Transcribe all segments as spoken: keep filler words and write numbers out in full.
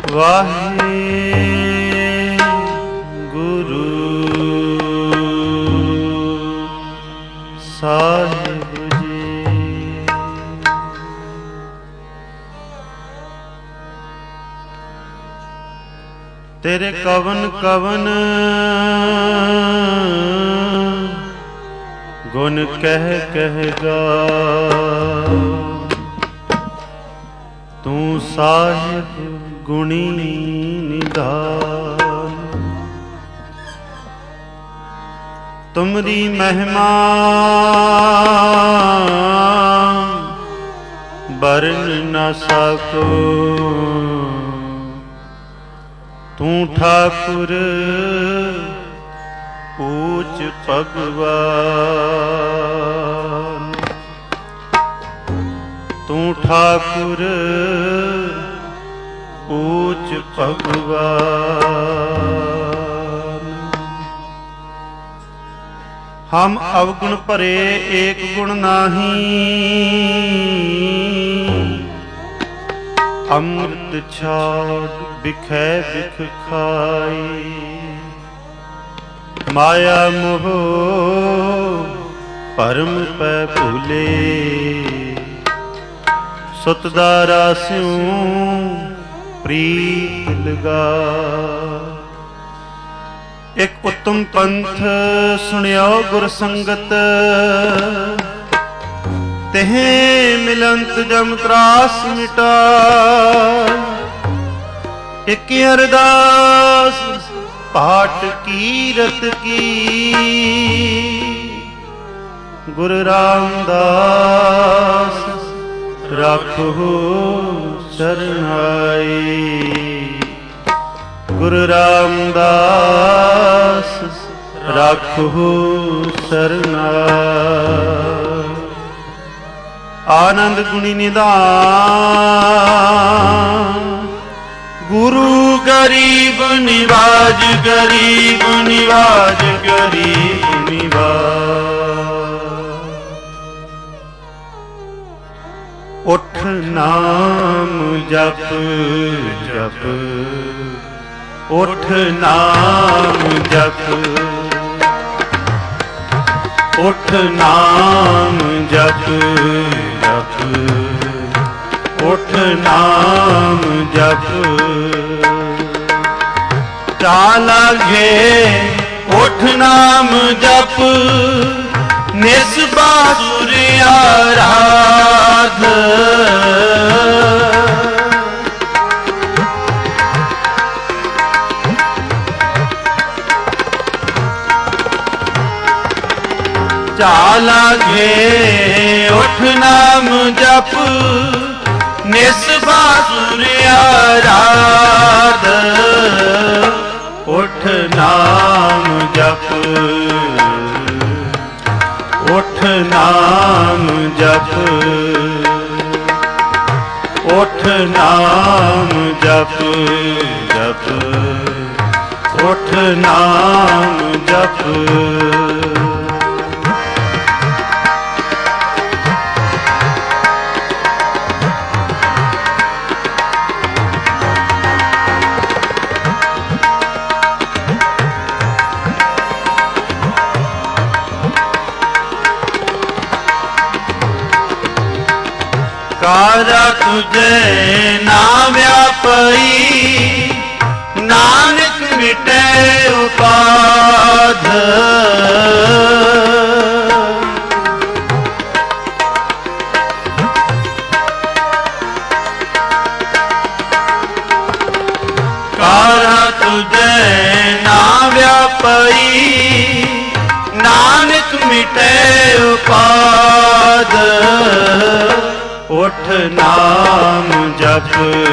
ਵਾਹਿਗੁਰੂ ਸਾਹਿਬ ਜੀ। ਤੇਰੇ ਕਵਨ ਕਵਨ ਗੁਣ ਕਹਿ ਕਹਿ ਗਾਓ, ਤੂੰ ਸਾਹਿਬ ਗੁਣੀ ਨਿਧਾਨ। ਤੁਮਰੀ ਮਹਿਮਾ ਬਰਨ ਨ ਸਕੋ, ਤੂੰ ਠਾਕੁਰ ਊਚ ਭਗਵਾਨ। ਤੂੰ ਠਾਕੁਰ ਊਚ ਭਗਵਾਨ। ਹਮ ਅਵਗੁਣ ਭਰੇ ਏਕ ਗੁਣ ਨਾਹੀ, ਅੰਮ੍ਰਿਤ ਛਾੜ ਬਿਖੈ ਬਿਖ ਖਾਈ। ਮਾਇਆ ਮੋਹ ਭਰਮ ਪੈ ਭੂਲੇ, ਸੁਤ ਦਾਰਾ ਸਿਉ ਪ੍ਰੀਤ ਲਗਾ। ਇੱਕ ਉੱਤਮ ਪੰਥ ਸੁਣਿਓ ਗੁਰ ਸੰਗਤ, ਤਹਿ ਮਿਲੰਤ ਜਮ ਤਰਾਸ ਮਿਟਾਇ। ਇੱਕ ਅਰਦਾਸ ਪਾਟ ਕੀਰਤ ਕੀ, ਗੁਰੂ ਰਾਮਦਾਸ ਰਾਖੋ ਸਰਨਾਈ। ਗੁਰੂ ਰਾਮਦਾਸ ਰਾਖੋ ਸਰਨਾਈ। ਆਨੰਦ ਗੁਣੀ ਨਿਧਾਨ, ਗੁਰੂ ਗਰੀਬ ਨਿਵਾਜ, ਗਰੀਬ ਨਿਵਾਜ, ਗਰੀਬ ਨਿਵਾਜ। ਉਠ ਨਾਮ ਜਪ ਜਪ, ਉਠ ਨਾਮ ਜਪ, ਉਠ ਨਾਮ ਜਪ ਜਪ, ਉਠ ਨਾਮ ਜਪ। ਚਾਲ ਲਾਗੇ ਉਠ ਨਾਮ ਜਪ, ਨਿਸ ਬਾਸੁਰ ਆਰਾਧ। ਚਾਲ ਲਾਗੇ ਉਠ ਨਾਮ ਜਪ, ਨਿਸ ਬਾਸੁਰ ਆਰਾਧ। ਉਠ ਨਾਮ ਜਪ, ਉਠ ਨਾਮ ਜਪ, ਉਠ ਨਾਮ ਜਪ ਜਪ, ਉਠ ਨਾਮ ਜਪ। ਕਾਰਾ ਤੁਝੇ ਨਾ ਵਿਆਪਈ, ਨਾਨਕ ਮਿਟੇ ਉਪਾਧ। ਕਾਰਾ ਤੁਝੇ ਨਾ ਵਿਆਪਈ, ਨਾਨਕ ਮਿਟੇ ਉਪਾਧ। ਉਠ ਨਾਮ ਜਪ,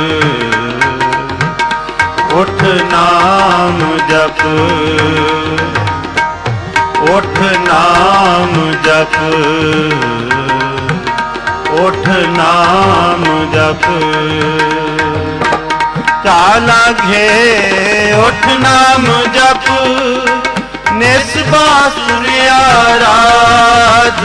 ਉਠ ਨਾਮ ਜਪ, ਉਠ ਨਾਮ ਜਪ, ਉਠ ਨਾਮ ਜਪ। ਚਾਲ ਲਾਗੇ ਉਠ ਨਾਮ ਜਪ, ਨਿਸ ਬਾਸੁਰ ਆਰਾਧ।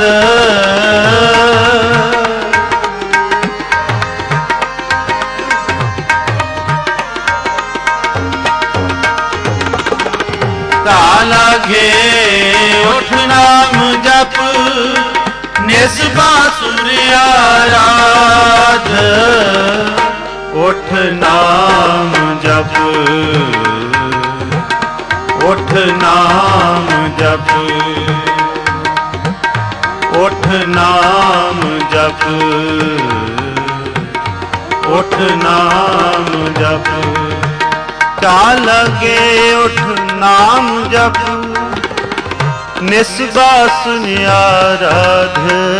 ਘਾ ਲਾਗੇ ਉਠ ਨਾਮ ਜਪ ਨਿਸ ਬਾਂਸੁਰੀਆ ਰਾਧ ਉਠ ਨਾਮ ਜਪ ਉਠ ਨਾਮ ਜਪ ਉਠ ਨਾਮ ਜਪ ਉਠ ਨਾਮ ਜਪ ਘਾ ਲਗੇ ਉਠ ਨਾਮ ਜਪ ਨਿਸ ਬਾਂਸੁਰੀਆ ਰਾਧ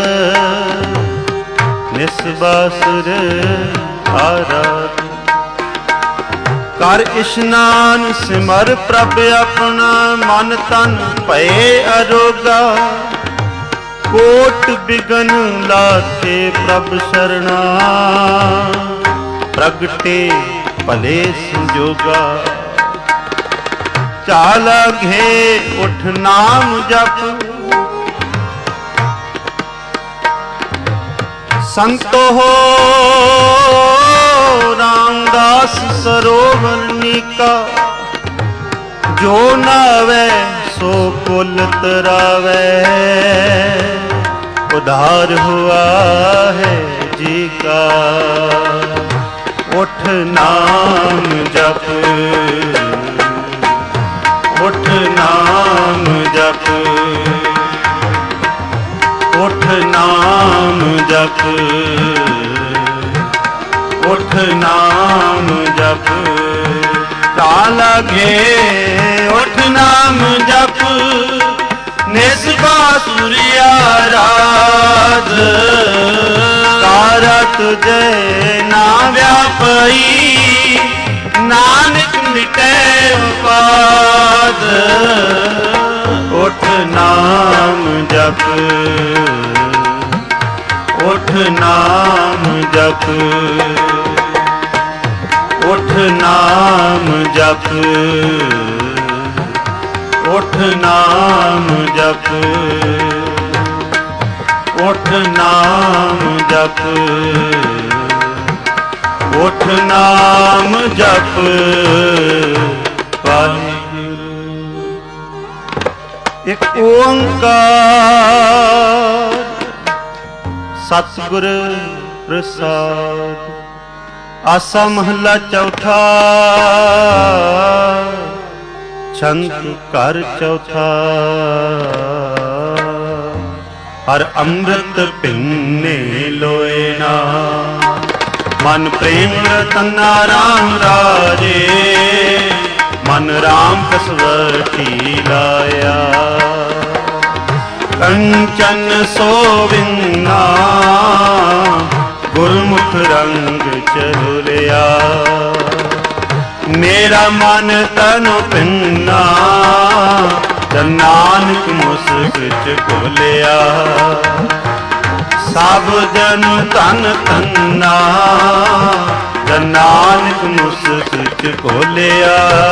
ਨਿਸ ਬਾਂਸੁਰ ਆਰਾਧ ਕਰ ਇਸ਼ਨਾਨ ਸਿਮਰ ਪ੍ਰਭ ਆਪਣਾ ਮਨ ਤਨ ਭਏ ਅਰੋਗਾ ਕੋਟ ਬਿਗਨ ਲਾਥੇ ਪ੍ਰਭ ਸਰਣਾ ਪ੍ਰਗਟੇ ਭਲੇ ਸੰਜੋਗਾ ਘਾ ਲਗੇ ਉਠ ਨਾਮ ਜਪ ਸੰਤੋ ਹੋ ਰਾਮਦਾਸ ਸਰੋਵਰ ਨੀਕਾ ਜੋ ਨਾਵੇ ਸੋ ਕੁਲ ਤਰਾਵੇ ਉਧਾਰ ਹੁਆ ਹੈ ਜੀ ਕਾ ਉਠ ਨਾਮ ਜਪ ਉਠ ਨਾਮ ਜਪ ਉਠ ਨਾਮ ਜਪ ਉਠ ਨਾਮ ਜਪ ਘਾ ਲਗੇ ਉਠ ਨਾਮ ਜਪ ਨਿਸ ਬਾਂਸੁਰੀਆ ਰਾਧ ਕਾਰਾ ਤੁਝੇ ਨਾ ਵਿਆਪਈ ਨਾਨਕ ਮਿਟੇ ਉਪਾਦ ਉਠ ਨਾਮ ਜਪ ਉਠ ਨਾਮ ਜਪ ਉਠ ਨਾਮ ਜਪ ਉਠ ਨਾਮ ਜਪ ਉਠ ਨਾਮ ਜਪ ਉਠ ਨਾਮ ਜਪ ਵਾਹਿਗੁਰੂ। ਇੱਕ ਓੰਕਾਰ ਸਤਿਗੁਰ ਪ੍ਰਸਾਦ। ਆਸਾ ਮਹੱਲਾ ਚੌਥਾ ਛੰਦ ਘਰ ਚੌਥਾ। ਹਰ ਅੰਮ੍ਰਿਤ ਪਿੰਨੇ ਲੋਏ ਨਾ ਮਨ ਪ੍ਰੇਮ ਰਤਨਾ ਰਾਮ ਰਾਜੇ ਮਨ ਰਾਮ ਕਸਵਟੀ ਲਾਇਆ ਕੰਚਨ ਸੋਵਿੰਨਾ ਗੁਰਮੁਖ ਰੰਗ ਚਹੁਲਿਆ ਮੇਰਾ ਮਨ ਤਨ ਪਿੰਨਾ ਨਾਨਕ ਮੁਸਕ ਚ ਘੋਲਿਆ ਸਭ ਜਨ ਧਨ ਧੰਨਾ ਨਾਨਕ ਮੁਸਕ ਚ ਘੋਲਿਆ।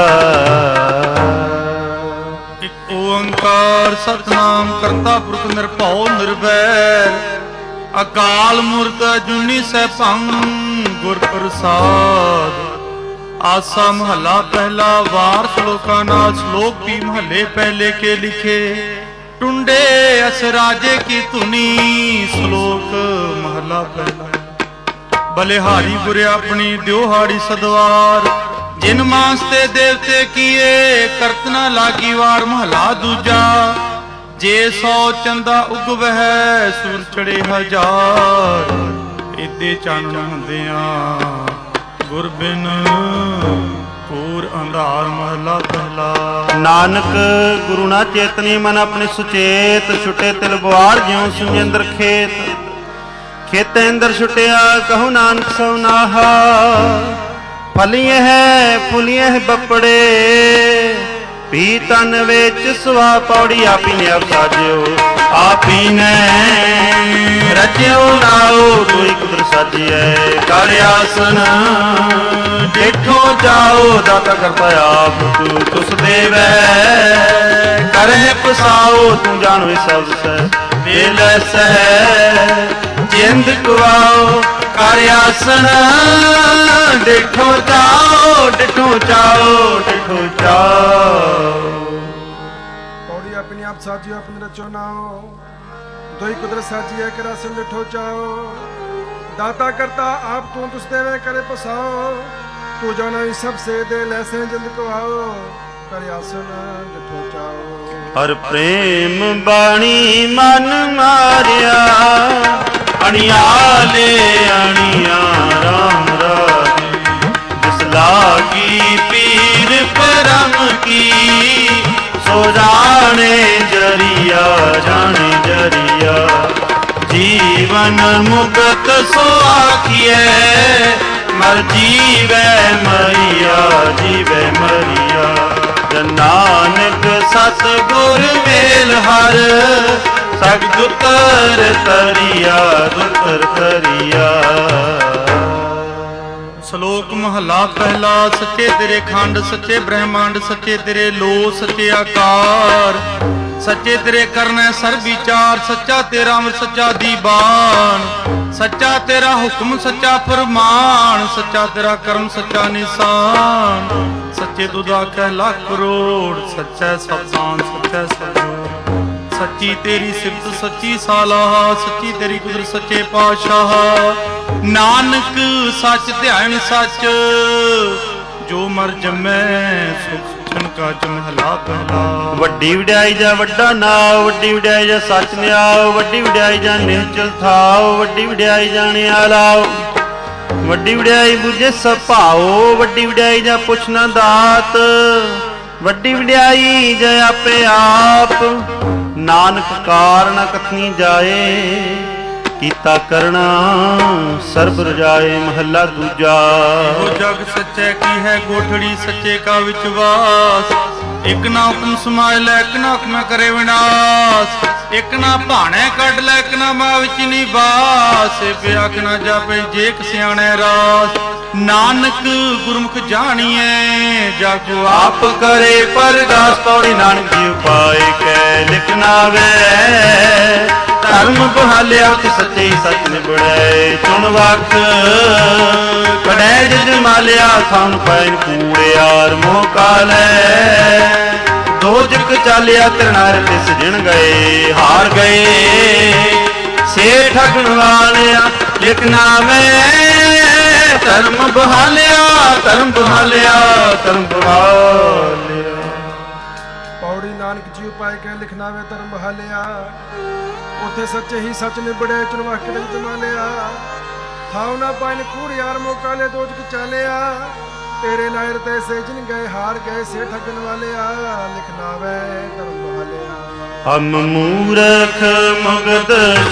ਇੱਕ ਓੰਕਾਰ ਸਤਿਨਾਮ ਕਰਤਾ ਪੁਰਖ ਨਿਰਭਉ ਨਿਰਵੈਰ ਅਕਾਲ ਮੂਰਤ ਅਜੂਨੀ ਸੈਭੰ ਗੁਰ ਪ੍ਰਸਾਦ। आसा महला पहला वार श्लोका नाल श्लोक भी महले पहले के लिखे टुंडे अस राजे की धुनी श्लोक महला पहला। बलिहारी बुरे अपनी द्योहाड़ी सदवार जिन मांस ते देवते किए करतना लागी वार महला दूजा। जे सौ चंदा उगवह सूर चढ़े हजार इदे चानण हुंदियां गुर बिन पूर अंधार महला पहला। नानक गुरु ना चेतनी मन अपने सुचेत छुटे तिल बुआर ज्यों सुंजंदर खेत खेते अंदर छुटिया कहु नानक सौनाहा फलिए है फुलिए है बपड़े पी तन विच सुहा पौड़ी आपी ने अब साजियो आपी ने रचियो नाओ कोई कुदर साजिए कर आसन देखो जाओ दाता करता आप तू तुस देवै करे पसाओ तू जानो सब सह वेल सह जिंद कुआओ कर आसन देखो जाओ डिठो जाओ डिठो जाओ। आप साजियो अपन रचो नाओ दोई कुदरत साजिए करा सिम लिठो चाओ दाता करता आप तू तुस देवे करे पसाओ तू जो नहीं सबसे दे लैसे जल्द को आओ कर आसन लिठो चाओ हर प्रेम बाणी मन मारिया अणियाले अणिया राम राजे जिस लागी पीर परम की सो जाने जरिया जाने जरिया जीवन मुक्त सो आखिए मर जीवे मरिया जीवे मरिया नानक सतगुर मेल हर सग दुतर तरिया दुतर तरिया। ਸ਼ਲੋਕ ਮਹਲਾ ਪਹਿਲਾ। ਸੱਚੇ ਤੇਰੇ ਖੰਡ ਸੱਚੇ ਬ੍ਰਹਮੰਡ ਸੱਚੇ ਤੇਰੇ ਲੋ ਸੱਚੇ ਆਕਾਰ ਸੱਚੇ ਤੇਰੇ ਕਰਨੈ ਸਰ ਵਿਚਾਰ ਸੱਚਾ ਤੇਰਾ ਅਮਰ ਸੱਚਾ ਦੀਵਾਨ ਸੱਚਾ ਤੇਰਾ ਹੁਕਮ ਸੱਚਾ ਫਰਮਾਨ ਸੱਚਾ ਤੇਰਾ ਕਰਮ ਸੱਚਾ ਨਿਸ਼ਾਨ ਸੱਚੇ ਤੁਧ ਆਖੈ ਲੱਖ ਕਰੋੜ ਸੱਚਾ ਸਤਾਨ ਸੱਚਾ ਸਤਿਗੁਰ ਸੱਚੀ ਤੇਰੀ ਸਿਫਤ ਸੱਚੀ ਸਾਲਾਹ ਸੱਚੀ ਤੇਰੀ ਕੁਦਰਤ ਸੱਚੇ ਪਾਤਸ਼ਾਹ ਨਾਨਕ ਸੱਚ ਧਿਆਨ ਸੱਚ ਜੋ ਮਰ ਜੰਮੈ ਸੁਖ ਕਾ ਮਹਲਾ ਪਹਿਲਾ। ਵੱਡੀ ਵਡਿਆਈ ਜਾ ਵੱਡਾ ਨਾਉ ਵੱਡੀ ਵਡਿਆਈ ਜਾ ਸੱਚ ਨਿਆਉ ਵੱਡੀ ਵਡਿਆਈ ਜਾ ਨਿਹਚਲ ਥਾਉ ਵੱਡੀ ਵਡਿਆਈ ਜਾਣਿਆ ਲਾਉ ਵੱਡੀ ਵਡਿਆਈ ਬੁਝੇ ਸਭ ਭਾਉ ਵੱਡੀ ਵਡਿਆਈ ਜਾ ਪੁੱਛ ਨਾ ਦਾਤ ਵੱਡੀ ਵਡਿਆਈ ਜਾ ਆਪੇ ਆਪ ਨਾਨਕ ਕਾਰਨ ਕਥਨੀ ਜਾਏ ਕੀਤਾ ਕਰਨਾ ਸਰਬ ਰਜਾਏ। ਮਹੱਲਾ ਦੂਜਾ। ਉਹ ਜਗ ਸੱਚੇ ਕੀ ਹੈ ਗੋਠੜੀ ਸੱਚੇ ਕਾ ਵਿਚਵਾਸ ਇੱਕ ਨਾ ਹੁਕਮ ਸਮਾਇ ਲੈ ਇੱਕ ਨਾ ਹੁਕਮ ਕਰੇ ਵਿਨਾਸ਼ ਇੱਕ ਨਾ ਭਾਣੇ ਕੱਢ ਲੈ ਇੱਕ ਨਾ ਮਾਂ ਵਿੱਚ ਨਿਵਾਸ ਪਿਆਕ ਨਾ ਜਾਪੇ ਜੇ ਇੱਕ ਸਿਆਣੇ ਰਾਸ ਨਾਨਕ ਗੁਰਮੁਖ ਜਾਣੀਏ ਜਾਗੋ ਆਪ ਕਰੇ ਪਰਗਾਸ ਪੌੜੀ ਨਾਨਕ ਜੀ ਉਪਾਏ ਕੈ ਲਿਖਣਾ ਵੇ ਧਰਮ ਬਹਾਲਿਆ ਤੇ ਸੱਚੇ ਸੱਚ ਨਿਬੜੈ ਚੁਣ ਵਕ ਕੜੈ ਜਿਜ ਮਾਲਿਆ ਸਾਨ ਪੈਨ ਕੂੜਿਆਰ ਮੋਹ ਕਾਲੈ ਦੋਜਕ ਚਾਲਿਆ ਤਿਰਨਾਰ ਤੇ ਸਜਣ ਗਏ ਹਾਰ ਗਏ ਸੇ ਠਗਣ ਵਾਲਿਆ ਲਿਖਣਾ ਮੈਂ ਧਰਮ ਬਹਾਲਿਆ ਧਰਮ ਬਹਾਲਿਆ ਧਰਮ ਬਹਾਲਿਆ। ਪੌੜੀ ਨਾਨਕ ਜੀ ਉਪਾਏ ਕੈ ਲਿਖਣਾ ਵੇ ਧਰਮ ਬਹਾਲਿਆ ਉੱਥੇ ਸੱਚੇ ਹੀ ਸੱਚ ਨਿਬੜੇ ਚੁਣਵਾ ਕੇ ਜਮਾ ਲਿਆ ਥਾਉ ਨਾ ਪਾਇਨ ਕੂੜ ਯਾਰ ਮੌਕਾ ਲੈ ਦੋਜ ਕਿ ਚਾਲਿਆ ਤੇਰੇ ਨਾਇਰ ਤੇ ਸੇ ਜਿਨ ਗਏ ਹਾਰ ਗਏ ਸੇ ਠੱਗਣ ਵਾਲਿਆ ਲਿਖਣਾ ਵੇ ਧਰਮ ਬਹਾਲਿਆ। ਹਮ ਮੂਰਖ ਮੁਗਧ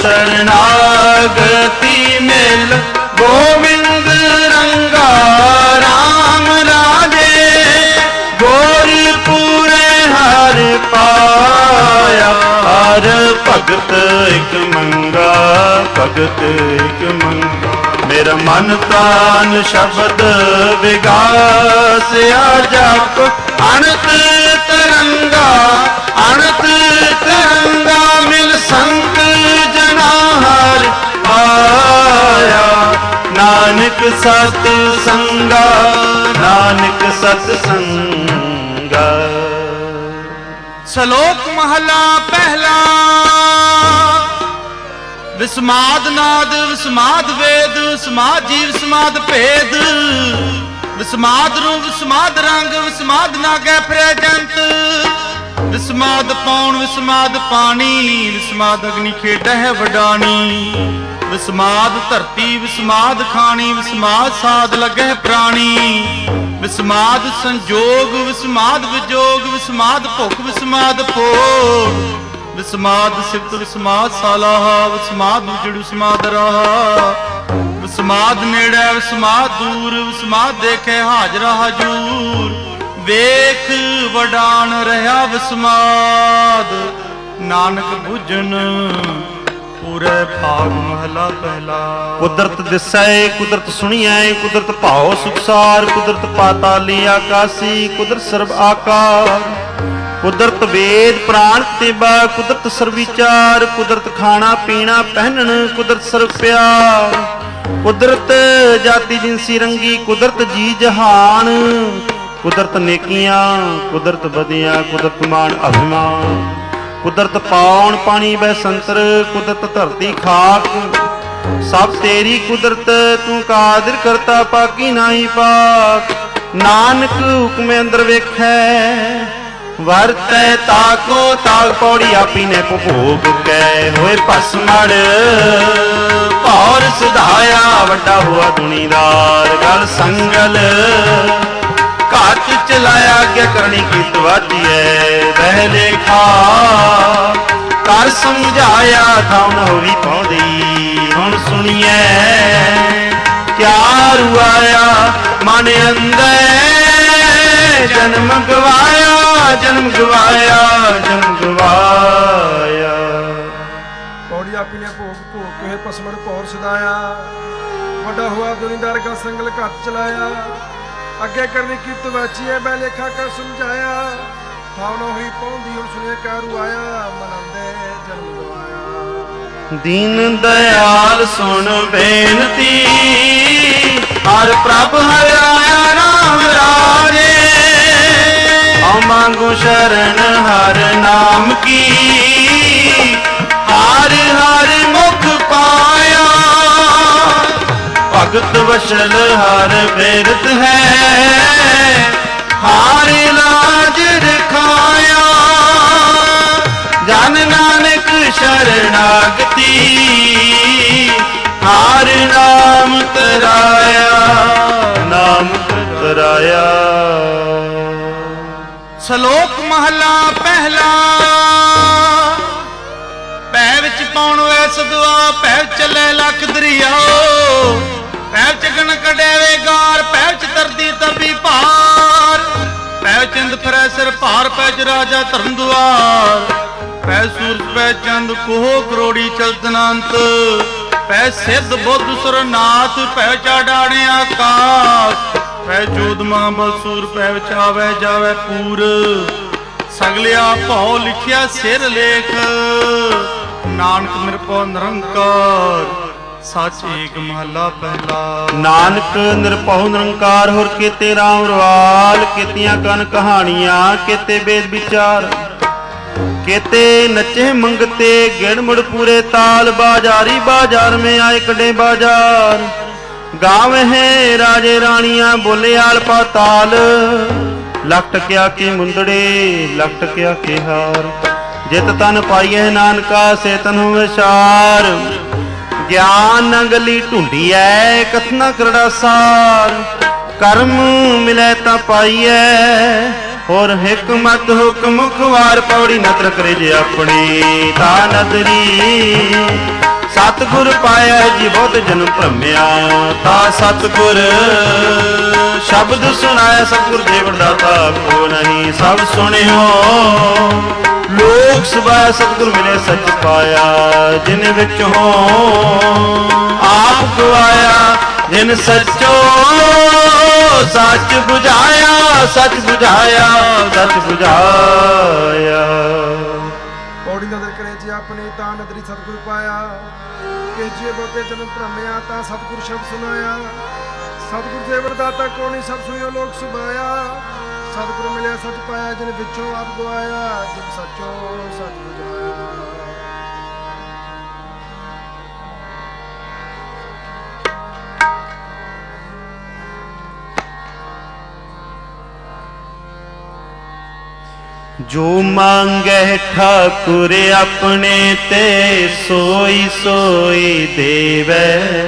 ਸ਼ਰਨਾਗਤੀ ਮੇਲ ਗੋਬਿੰਦ ਰੰਗਾ ਰਾਮ ਰਾਜੇ ਗੋਰੀ ਪੂਰੇ ਹਰ ਪਾਇਆ ਹਰ ਭਗਤ ਇਕ ਮੰਗਾ ਭਗਤ ਇਕ ਮੰਗਾ ਮੇਰਾ ਮਨ ਪ੍ਰਾਨ ਸ਼ਬਦ ਵਿਗਾਸਿਆ ਜਪ ਅਣਤ ਤਰੰਗਾ ਅਣਤ ਤਰੰਗਾ ਮਿਲ ਸੰਤ ਜਨਾ ਹਰ ਆਇਆ ਨਾਨਕ ਸਤ ਸੰਗਾ ਨਾਨਕ ਸਤ ਸੰਗਾ। ਸ਼ਲੋਕ ਮਹਲਾ ਪਹਿਲਾ। ਵਿਸਮਾਦ ਨਾਦ ਵਿਸਮਾਦ ਵੇਦ ਵਿਸਮਾਦ ਜੀਵ ਵਿਸਮਾਦ ਭੇਦ ਵਿਸਮਾਦ ਰੂਪ ਵਿਸਮਾਦ ਰੰਗ ਵਿਸਮਾਦ ਨਾਗੈ ਫਿਰੈ ਜੰਤ ਵਿਸਮਾਦ ਪੌਣ ਵਿਸਮਾਦ ਪਾਣੀ ਵਿਸਮਾਦ ਅਗਨੀ ਖੇਡੈ ਹੈ ਵਡਾਣੀ ਵਿਸਮਾਦ ਧਰਤੀ ਵਿਸਮਾਦ ਖਾਣੀ ਵਿਸਮਾਦ ਸਾਧ ਲੱਗੈ ਪ੍ਰਾਣੀ ਵਿਸਮਾਦ ਸੰਜੋਗ ਵਿਸਮਾਦ ਵਿਜੋਗ ਵਿਸਮਾਦ ਭੁਖ ਵਿਸਮਾਦ ਭੋਗ ਵਿਸਮਾਦ ਸਿਫਤ ਵਿਸਮਾਦ ਸਾਲਾਹ ਵਿਸਮਾਦ ਉਜੜ ਵਿਸਮਾਦ ਰਾਹ ਵਿਸਮਾਦ ਨੇੜੇ ਵਿਸਮਾਦ ਦੂਰ ਵਿਸਮਾਦ ਦੇਖੇ ਹਾਜ਼ਰਾ ਹਜੂਰ ਵੇਖ ਵਡਾਨ ਰਹਾ ਵਿਸਮਾਦ ਨਾਨਕ ਬੁਝਨ ਪੂਰੇ ਭਾਗ ਮਹਲਾ ਪਹਿਲਾ। ਕੁਦਰਤ ਦਿਸੈ ਕੁਦਰਤ ਸੁਣੀਐ ਕੁਦਰਤ ਭਾਉ ਸੁਖਸਾਰ ਕੁਦਰਤ ਪਾਤਾਲੀ ਆਕਾਸੀ ਕੁਦਰਤ ਸਰਬ ਆਕਾਰ ਕੁਦਰਤ ਵੇਦ ਪ੍ਰਾਣ ਤੇਬਾ ਕੁਦਰਤ ਸਰਬ ਵਿਚਾਰ ਕੁਦਰਤ ਖਾਣਾ ਪੀਣਾ ਪਹਿਨਣ ਕੁਦਰਤ ਸਰਬ ਪਿਆਰ ਕੁਦਰਤ ਜਾਤੀ ਜਿਨਸੀ ਰੰਗੀ ਕੁਦਰਤ ਜੀ ਜਹਾਨ ਕੁਦਰਤ ਨੇਕੀਆਂ ਕੁਦਰਤ ਬਦੀਆਂ ਕੁਦਰਤ ਮਾਨ ਅਭਿਮਾਨ ਕੁਦਰਤ ਪਾਉਣ ਪਾਣੀ ਬੈ ਸੰਤਰ, ਕੁਦਰਤ ਧਰਤੀ ਖਾਕ, ਸਭ ਤੇਰੀ ਕੁਦਰਤ ਤੂੰ ਕਾਦਰ ਕਰਤਾ, ਪਾਕੀ ਨਾਹੀ ਪਾਕ। ਨਾਨਕ ਹੁਕਮੇ ਅੰਦਰ ਵੇਖੈ, ਵਰਤੈ ਤਾਕੋ ਤਾਕ, ਪੌੜੀ ਆਪੀ ਨੇ ਭੋਗ ਕੈ। ਹੋਏ ਭਸਮੜ ਭੌਰ ਸੁਧਾਇਆ, ਵੱਡਾ ਹੋਆ ਦੁਨੀਦਾਰ ਗਲ ਸੰਗਲ, ਘਾਟ ਚਲਾਇਆ ਅੱਗੇ ਕਰਨੀ ਕੀਤ ਵਾਜੀਐ। ਬਹਿ ਲੇਖਾ ਕਰ ਸਮਝਾਇਆ, ਥਾਉ ਨ ਹੋਵੀ ਪਾਉਂਦੀ ਹੁਣ ਸੁਣੀਐ। ਕਿਆ ਰੁਆਇਆ ਮਨ ਅੰਦਰ, ਜਨਮ ਗਵਾਇਆ ਜਨਮ ਗਵਾਇਆ ਜਨਮ ਗਵਾਇਆ। ਪੌੜੀ ਆਪੀ ਨੇ ਭੋਗ ਭੋਗ ਕੇ ਪਸਮਣ ਭੌਰ ਸਦਾਇਆ, ਵੱਡਾ ਹੋਆ ਦੁਨੀਦਾਰ ਦਾ ਸੰਗਲ ਘੱਟ ਚਲਾਇਆ। ਅੱਗੇ ਕਰਨੀ ਕੀਤ ਵਾਚੀਏ, ਬੈ ਲੇਖਾ ਕਰ ਸਮਝਾਇਆ। ਥਾਉ ਨ ਹੋਈ ਪਾਉਂਦੀ ਹੁਣ ਸੁਣੀਏ, ਕਿਆ ਰੁਆਇਆ ਮਨ ਅੰਦਰ, ਜਨਮ ਗਵਾਇਆ। ਦੀਨ ਦਇਆਲ ਸੁਣ ਬੇਨਤੀ, ਹਰ ਪ੍ਰਭ ਹਰਿਆਇਆ ਰਾਮ ਰਾਜੇ। ਹਉ ਮੰਗੂ ਸ਼ਰਨ ਹਰ ਨਾਮ ਕੀ, ਹਰ ਹਰ ਮੁਖ ਪਾਇਆ। ਭਗਤ ਵਸ਼ਲ ਹਰ ਬਿਰਤ ਹੈ, ਹਰ ਲਾਜ ਰਖਾਇਆ। ਜਨ ਨਾਨਕ ਸ਼ਰਨਾਗਤੀ, ਹਰ ਨਾਮ ਤਰਾਇਆ ਨਾਮ ਤਰਾਇਆ। ਸ਼ਲੋਕ ਮਹਲਾ ਪਹਿਲਾ। ਭੈ ਵਿੱਚ ਪਾਉਣ ਵੈਸ ਦੁਆ, ਭੈ ਚੱਲੇ ਲੱਖ ਦਰਿਆਓ। ਭੈ ਚ ਗਣ ਕਢੇਵੇ ਗਾਰ, ਭੈ ਚ ਤਰਦੀ ਤਪੀ ਭਾਰ। ਭੈ ਚੰਦ ਫਿਰੈ ਸਿਰ ਭਾਰ, ਭੈ ਚ ਰਾਜਾ ਧਰਮ ਦੁਆਰ। ਭੈ ਸੂਰਜ ਭੈ ਚੰਦ ਕੋਹ ਕਰੋੜੀ ਚਲਤਨੰਤ। ਭੈ ਸਿੱਧ ਬੁੱਧ ਸੁਰਨਾਥ, ਭੈ ਚਾਡਾਣੇ ਆਕਾਸ਼। ਭੈ ਚੋਦਮਾ ਬਸੂਰ, ਭੈ ਵਿੱਚ ਆਵੈ ਜਾਵੈ ਪੂਰ। ਸਗਲਿਆ ਭਉ ਲਿਖਿਆ ਸਿਰ ਲੇਖ, ਨਾਨਕ ਨਿਰਭਉ ਨਿਰੰਕਾਰ। ਸੱਚ ਏਕ ਮਹਲਾ ਪਹਿਲਾ। ਨਾਨਕ ਨਿਰਭਉ ਨਿਰੰਕਾਰ, ਹੋਰ ਕੀਤੇ ਰਾਮ ਰਵਾਲ। ਕੀਤੀਆਂ ਕਨ ਕਹਾਣੀਆਂ, ਕੀਤੇ ਵੇਦ ਵਿਚਾਰ। केते नचे मंगते गिण मुड़ पूरे ताल। बाजारी बाजार में आए कड़े बाजार। गाँव है राजे रानियां बोले आल पाताल। लख टकिया के मुंदड़े लख टकिया के हार। जित तन पाइए नानका से तन विचार। ज्ञान नंगली ढूंढी है कथना करड़ा सार। कर्म मिले ता पाइए और हिकमत हुक्म खुआर। पौड़ी नतर करे जे अपनी ता नदरी। सतगुर पाया जी बहुत जन्म भ्रमिया ता सतगुर। शब्द सुनाया सतगुर देव दाता को नहीं सब सुनियो। लोक सभा सतगुर मिले सच पाया। जिन विच हो आप गवाया। जिन सचो सच बुझाया। सच बुझाया सच बुझाया। पौड़ी नदर करे जी अपनी ता नदरी सतगुर पाया। कि जे बहुते जन्म भ्रमिया ता सतगुर शब्द सुनाया। सतगुर देवर दाता को नहीं सब सुनियो लोक सुभाया। सतगुर मिले सच पाया। जिन विचों आप गवाया। जिन सचो सच बुझाया। जो मांगे ठाकुर अपने ते सोई सोई देवै।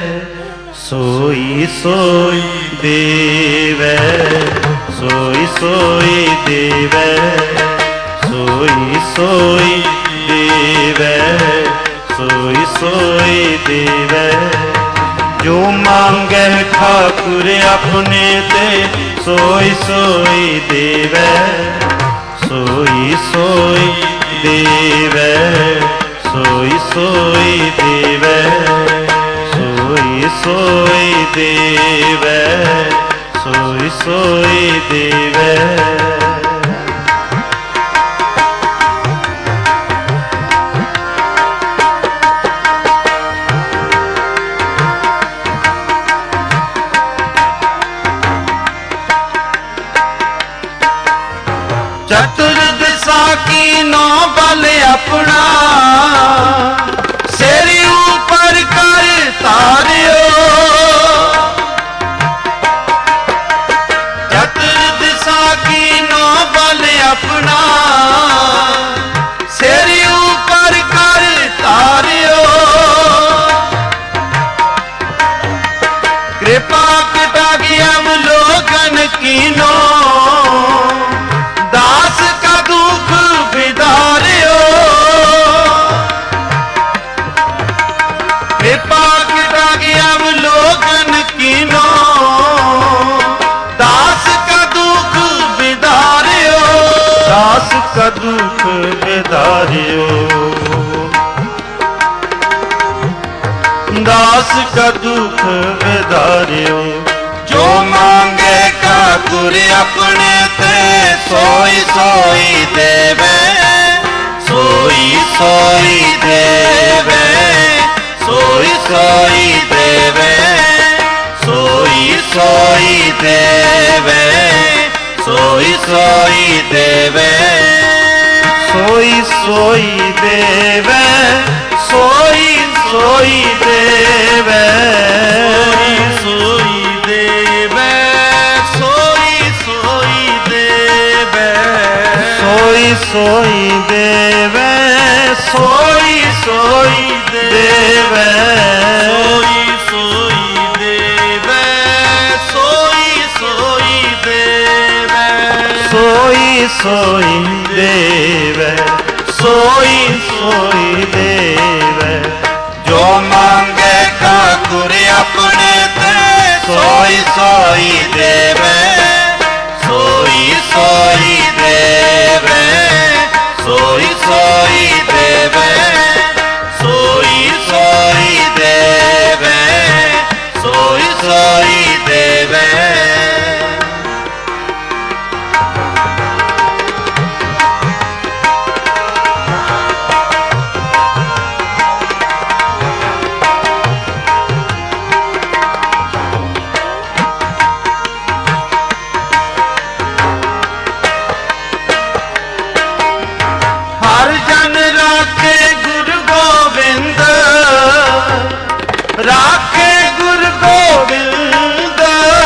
सोई सोई देवै। सोई सोई देवै। सोई सोई देवै। सोई सोई देवै। जो मांगे ठाकुर अपने ते सोई सोई देवै। सोई सोई देवै। सोई सोई देवै। सोई सोई देवै। सोई सोई देवै। चतुर दिशा की कीनो बल अपना सिर ऊपर कर तारियो चतुर दिशा कीनो बल अपना सिर ऊपर कर तारियो कृपा कटागी अवलोकन कीनो दास का दुख विदारियो कृपा कटागी अवलोकन कीनो दास का दुख विदारियो दास का दुख विदारियो दास का दुख विदारियो जो मांगे ठाकुर अपने ते सोई सोई देवे सोई सोई देवे सोई सोई देवे सोई सोई देवे सोई सोई देवे सोई सोई देवे सोई सोई देवे सोई देवे सोई सोई देवे सोई सोई देवे सोई सोई देवे सोई सोई देवे सोई सोई देवे सोई सोई देवे सोई सोई देवे जो मांगे ठाकुर अपने ते सोई सोई देवे सोई सोई देवे सोई सोई देवे सोई सोई देवे सोई सोई देवे राखे गुरु गोविंद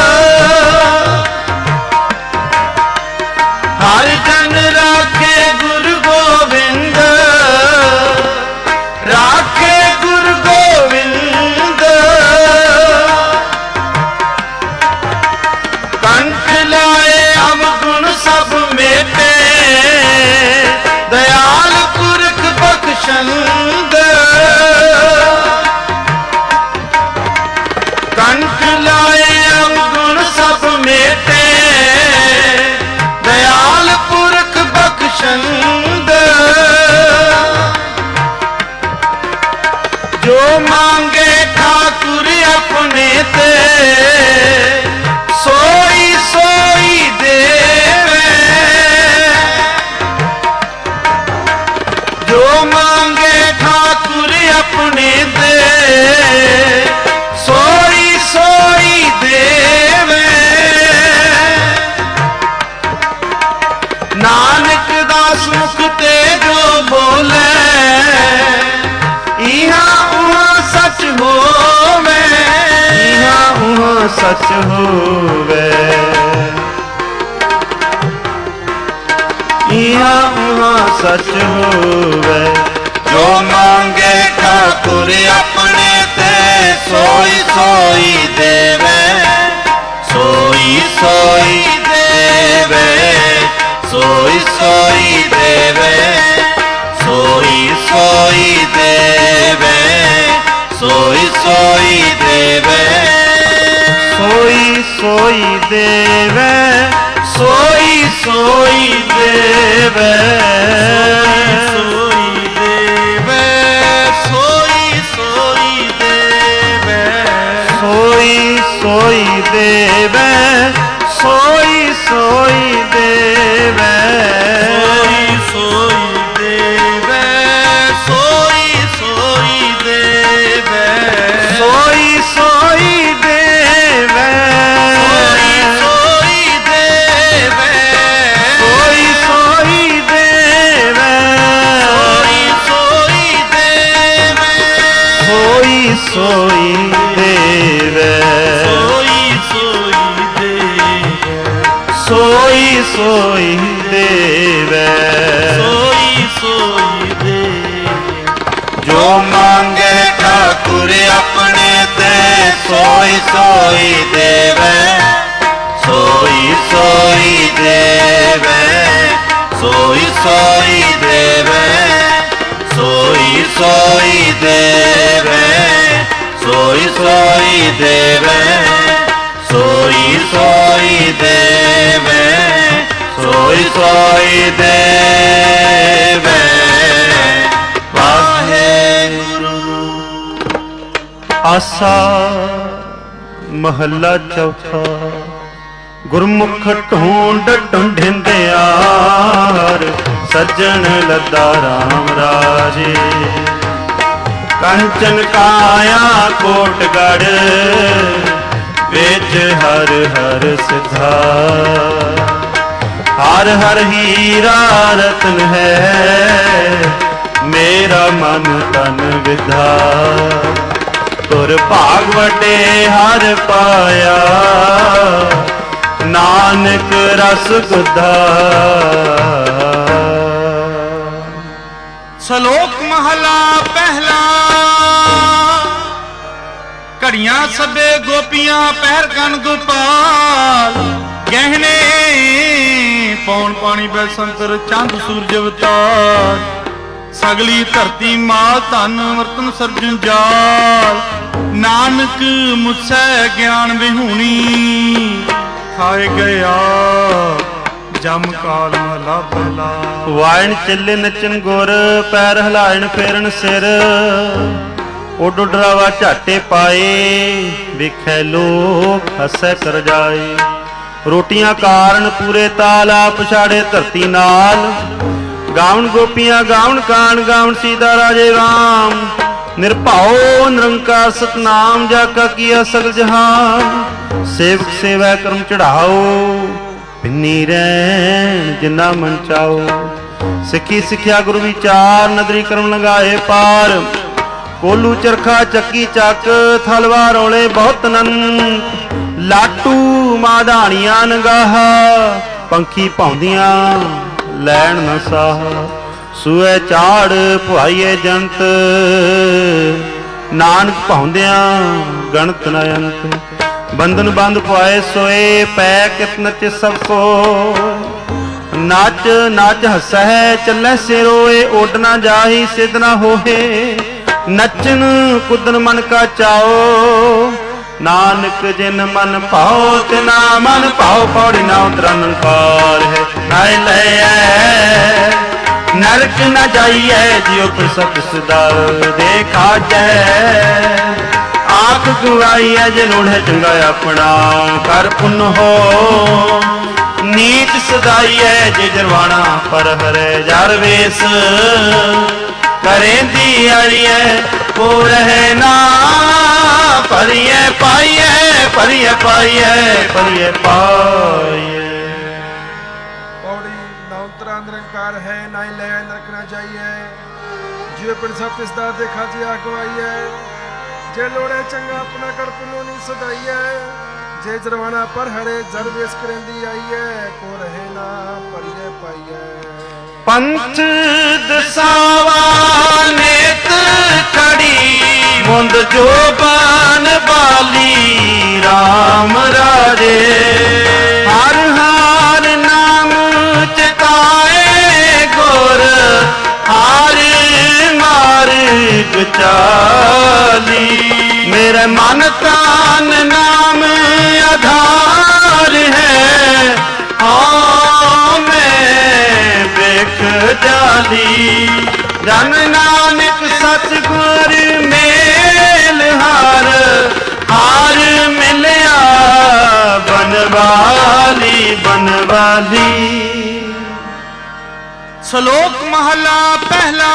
हर जन राखे गुरु गोविंद राखे गुरु गोविंद कंठ लाए अवगुण सब मेटे दयाल पुरख बख्शंद कंठ लाए अवगुण सब मेटे दयाल पुरख बख्शंद जो मांगे ठाकुर अपने ते सोई सोई देवे जो मांगे ठाकुर अपने ते सोई सोई देवे नानक दास मुख ते जो बोले इहा उहा सच होवे इहा उहा सच होवे इहा उहा सच होवे जो मांगे ठाकुर अपने ते सोई सोई देवे सोई सोई देवे सोई सोई देवे सोई सोई देवे सोई सोई देवे सोई सोई देवे सोई सोई देवे सोई देवे सोई सोई देवे सोई सोई देवे सोई सोई देवे सोई सोई देवे सोई सोई देवे सोई सोई देवे सोई सोई देवे सोई सोई देवे सोई सोई देवे, सोई सोई देवे। जो मांगे ठाकुर अपने ते सोई सोई देवे, सोई सोई देवे, सोई सोई देवे, सोई सोई देवे, सोई सोई देवे, सोई सोई देवे, सोई सोई देवे। वाहेगुरु। आसा महला चौथा। गुरमुख ढूंढ ढूंढिंदियार, सज्जन लद्दा राम राजे। कंचन काया कोटगढ़, बेच हर हर सिद्धा। हर हर हीरा रतन है, मेरा मन तन विधा। तुर भाग वटे हर पाया, नानक रस गुधा। सलोक महला पहला। घड़ियां सबे गोपियां पहर कन गोपाल, गहने पौन पानी बैसंतर चंद सूरज अवतार। सगली धरती माल धन वर्तन सरजन जाल, नानक मुझसे ज्ञान विहूणी। खाए गया जम काल महला पहला। वायन चले नचन गुर, पैर हिलायन फेरन सिर। उड डरावा झाटे पाए, विखै लोक हसै कर जाए। रोटियां कारण पूरे ताल, आप पछाड़े धरती नाल। गावन गोपियां गावन कान, गावन सीता राजे राम। निरभाओ निरंकार सतनाम, जाका किया सगल जहान। सेवक सेवा करम चढ़ाओ, पिन्नी रैन जिन्ना मन चाओ। सिखी सिखिया गुरु विचार, नदरी करम लगाए पार। कोलू चरखा चक्की चक, थलवा रौले बहुत नन। लाटू माधानियां नगाहा, पंखी पाउंदियां लैन न साह। सूए चाड़ पुआइए जंत, नानक पाउंदियां गणत न अंत। बंधन बंद पुआए सोए, पै कित नचे सब को। नाच नाच हसै चलै से रोए, ओड ना जाही सिद्ध ना होहे। नचन कुदन मन का चाओ, नानक जिन मन पाओ तिना मन पाओ। पौड़ी ना उतरन पार है, नाय ले नरक न जाइए, जियो प्रसत सदा देखा जय। आख गुआई है जे लोढ़े चंगा अपना, कर पुन हो नीच सदाई है। जे जरवाना पर हरे जार वेस, करेंदी अड़िए को रहे ना। परिये पाइये परिये पाइये परिये पाइये। पौड़ी नौतरा निरंकार है, नाई ले नरक न जाइए। जियो पिण सब तिसदा देखा जी आगवाइए। जे लोड़े चंगा अपना कर पुनो नी सदाइए। जे जरवाना पर हरे जर वेस करेंदी आइए, को रहे ना परिये पाइये। पंथ दसावा नेत खड़ी, मुंद जो बान बाली राम राजे। हर हर नाम चिताए गुर, हार मार्ग चाली। मेरे मन तान नाम आधार है, हाँ मैं बेख जाली। जन नानक सतगुर मेल हार, हार मिलया बनवाली बनवाली। सलोक महला पहला।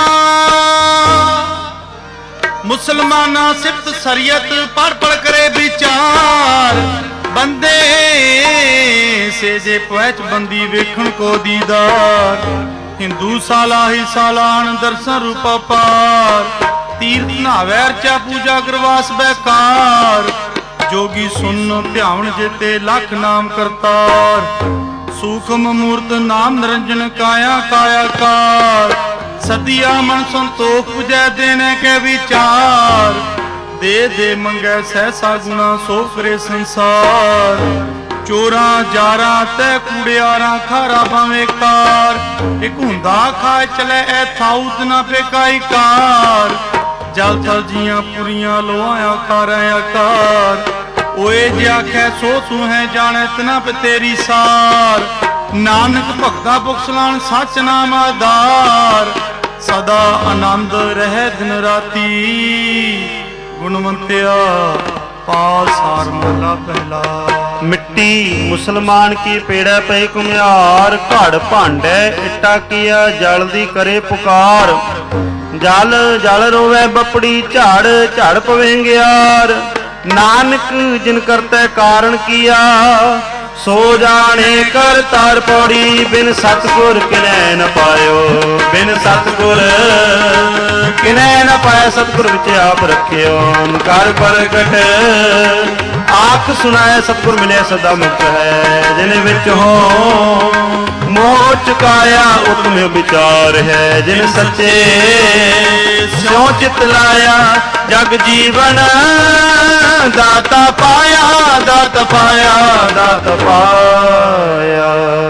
मुसलमाना सिफत सरियत पढ़ पढ़ करे विचार। बंदे से जे पहुंच बंदी वेखण को दीदार। हिंदू साला ही सालान दर्शन रूपा पार। तीर्थ नहावै अर्चा पूजा करवास बेकार। जोगी सुन ध्यान जेते लख नाम करतार। ਸੂਖਮ ਮੂਰਤ ਨਾਮ ਨਿਰੰਜਨ ਕਾਇਆ ਕਾਇਆ ਕਾਰ ਸਦੀਆ ਮਨ ਸੰਤੋਖ ਪੁਜੈ ਦੇਣੇ ਕੇ ਵਿਚਾਰ ਦੇ ਦੇ ਮੰਗੈ ਸਹਿਸਾ ਗੁਣਾ ਸੋ ਕਰੇ ਸੰਸਾਰ ਚੋਰਾਂ ਜਾਰਾਂ ਤੈ ਕੂੜਿਆਰਾਂ ਖਾਰਾ ਭਾਵੇਂ ਕਾਰ ਇੱਕ ਹੁੰਦਾ ਖਾਏ ਚਲੇ ਐ ਥਾਉਤ ਨਾ ਪੇਕਾਈ ਕਾਰ ਜਲ ਥਲ ਜੀਆਂ ਪੁਰੀਆਂ ਲੋਆਇਆ ਖਾਰਾ ਆਕਾਰ ਓਏ ਜੇ ਆਖੈ ਸੋ ਸੂ ਹੈ ਜਾਣੈ ਤਨਾ ਪੇ ਤੇਰੀ ਸਾਰ ਨਾਨਕ ਭਗਤਾ ਬੁਖਸਲਾਣ ਸੱਚ ਨਾਮ ਆਧਾਰ ਸਦਾ ਆਨੰਦ ਰਹਿ ਦਿਨ ਰਾਤੀ ਗੁਣਵੰਤਿਆ ਪਾਲ ਸਾਰ ਮਹਲਾ ਪਹਿਲਾ ਮਿੱਟੀ ਮੁਸਲਮਾਨ ਕੀ ਪੇੜੈ ਪਈ ਕੁਮਿਆਰ ਘੜ ਭਾਂਡੈ ਇੱਟਾ ਕੀਆ ਜਲ ਦੀ ਕਰੇ ਪੁਕਾਰ ਜਲ ਜਲ ਰੋਵੇ ਬਪੜੀ ਝਾੜ ਝਾੜ ਪਵੇਂਗਿਆਰ ਨਾਨਕ ਜਿਨ ਕਰਤੈ ਕਾਰਨ ਕੀਆ ਸੋ ਜਾਣੇ ਕਰ ਤਾਰ ਪੌੜੀ ਬਿਨ ਸਤਿਗੁਰ ਕਿਨੈ ਨ ਪਾਇਓ ਬਿਨ ਸਤਿਗੁਰ ਕਿਨੈ ਨ ਪਾਇਆ ਸਤਿਗੁਰ ਵਿੱਚ ਆਪ ਰਖਿਓ ਕਰ ਪ੍ਰਗਟ ਆਖ ਸੁਣਾਏ ਸਤਿਗੁਰ ਮਿਲੇ ਸਦਾ ਮੁਕਤ ਹੈ ਜਿਨ ਵਿੱਚ ਹੋ ਮੋਹ ਚੁਕਾਇਆ ਉਤਮ ਵਿਚਾਰ ਹੈ ਜਿਨ ਸੱਚੇ ਸਿਉ ਚਿਤ ਲਾਇਆ ਜਗ ਜੀਵਨ ਦਾਤਾ ਪਾਇਆ ਦਾਤ ਪਾਇਆ ਦਾਤ ਪਾਇਆ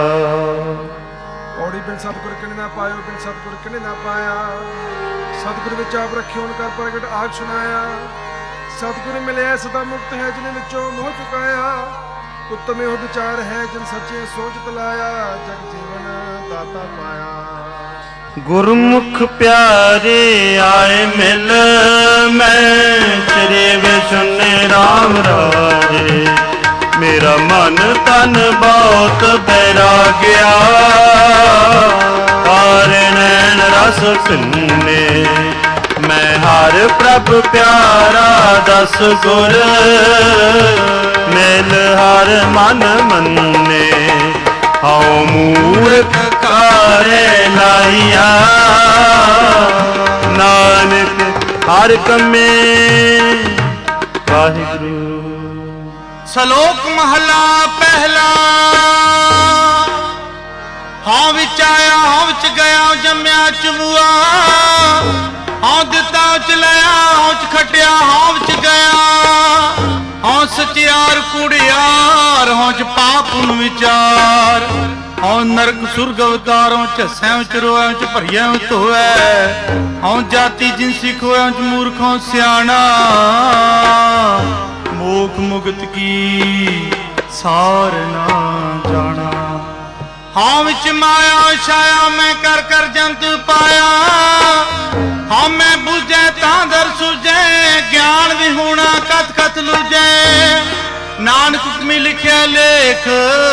ਔੜੀ ਬਿਨ ਸਤਿਗੁਰ ਕਿਨੇ ਨਾ ਪਾਇਓ ਬਿਨ ਸਤਿਗੁਰ ਕਿਨੇ ਨਾ ਪਾਇਆ ਸਤਿਗੁਰ ਵਿੱਚ ਆਪ ਰੱਖਿਓ ਕਰ ਪ੍ਰਗਟ ਆਖ ਸੁਣਾਇਆ ਸਤਿਗੁਰ ਮਿਲਿਆ ਸਦਾ ਮੁਕਤ ਹੈ ਜਿਨੇ ਵਿੱਚੋਂ ਮੋਹ ਚੁਕਾਇਆ ਉੱਤਮ ਇਹੋ ਵਿਚਾਰ ਹੈ ਜਿਨ ਸੱਚੇ ਸੋਚ ਤਲਾਇਆ ਜਗ ਜੀਵਨ ਦਾਤਾ ਪਾਇਆ ਗੁਰਮੁਖ ਪਿਆਰੇ ਆਏ ਮਿਲ ਮੈਂ ਤੇਰੇ ਵੇ ਸੁਨੇ ਰਾਮ ਰਾਜੇ ਮੇਰਾ ਮਨ ਤਨ ਬਹੁਤ ਬੈਰਾਗਿਆ ਹਰ ਨੈਣ ਰਸ ਭਿੰਨੇ ਮੈਂ ਹਰ ਪ੍ਰਭ ਪਿਆਰਾ ਦਸ ਗੁਰ ਮਿਲ ਹਰ ਮਨ ਮੰਨੇ ਹਉ ਮੂਰਖ ਕਾਰੇ ਲਾਈਆ ਨਾਨਕ ਹਰ ਕੰਮੇ ਵਾਹਿਗੁਰੂ ਸ਼ਲੋਕ ਮਹਲਾ ਪਹਿਲਾ ਹਾਂ ਵਿੱਚ ਆਇਆ ਹਾਂ ਵਿੱਚ ਗਿਆ ਜੰਮਿਆ ਚਬੂਆ ਹਾਂ ਦਿੱਤਾ ਚ ਲਿਆ ਹਾਂ ਚ ਖਟਿਆ ਹਾਂ ਵਿੱਚ ਗਿਆ ਹਾਂ ਸਚਿਆਰ ਕੁੜਿਆਰ ਹਾਂ ਚ ਪਾਪ ਨੂੰ ਵਿਚਾਰ ਹਾਂ ਨਰਕ ਸੁਰਗ ਅਵਤਾਰੋਂ ਝੱਸਿਆਂ ਵਿੱਚ ਰੋਇਆਂ ਚ ਭਰੀਆਂ ਵਿੱਚ ਹੋਇਆ ਹਾਂ ਜਾਤੀ ਜਿਨਸੀ ਖੋਇਆਂ ਚ ਮੂਰਖੋਂ ਸਿਆਣਾ ਮੋਖ ਮੁਕਤ ਕੀ ਸਾਰ ਨਾ ਜਾਣਾ ਹਾਂ ਵਿੱਚ ਮਾਇਆ ਛਾਇਆ ਮੈਂ ਕਰ ਕਰ ਜੰਤ ਪਾਇਆ ਹਾਂ ਮੈਂ ਬੁਝੈ ਤਾਂ ਦਰ ਸੁਝੈ ਗਿਆਨ ਵੀ ਹੋਣਾ ਕਤ ਕਤ ਲੁਝੈ ਨਾਨਕ ਹੁਕਮੀ ਲਿਖਿਆ ਲੇਖ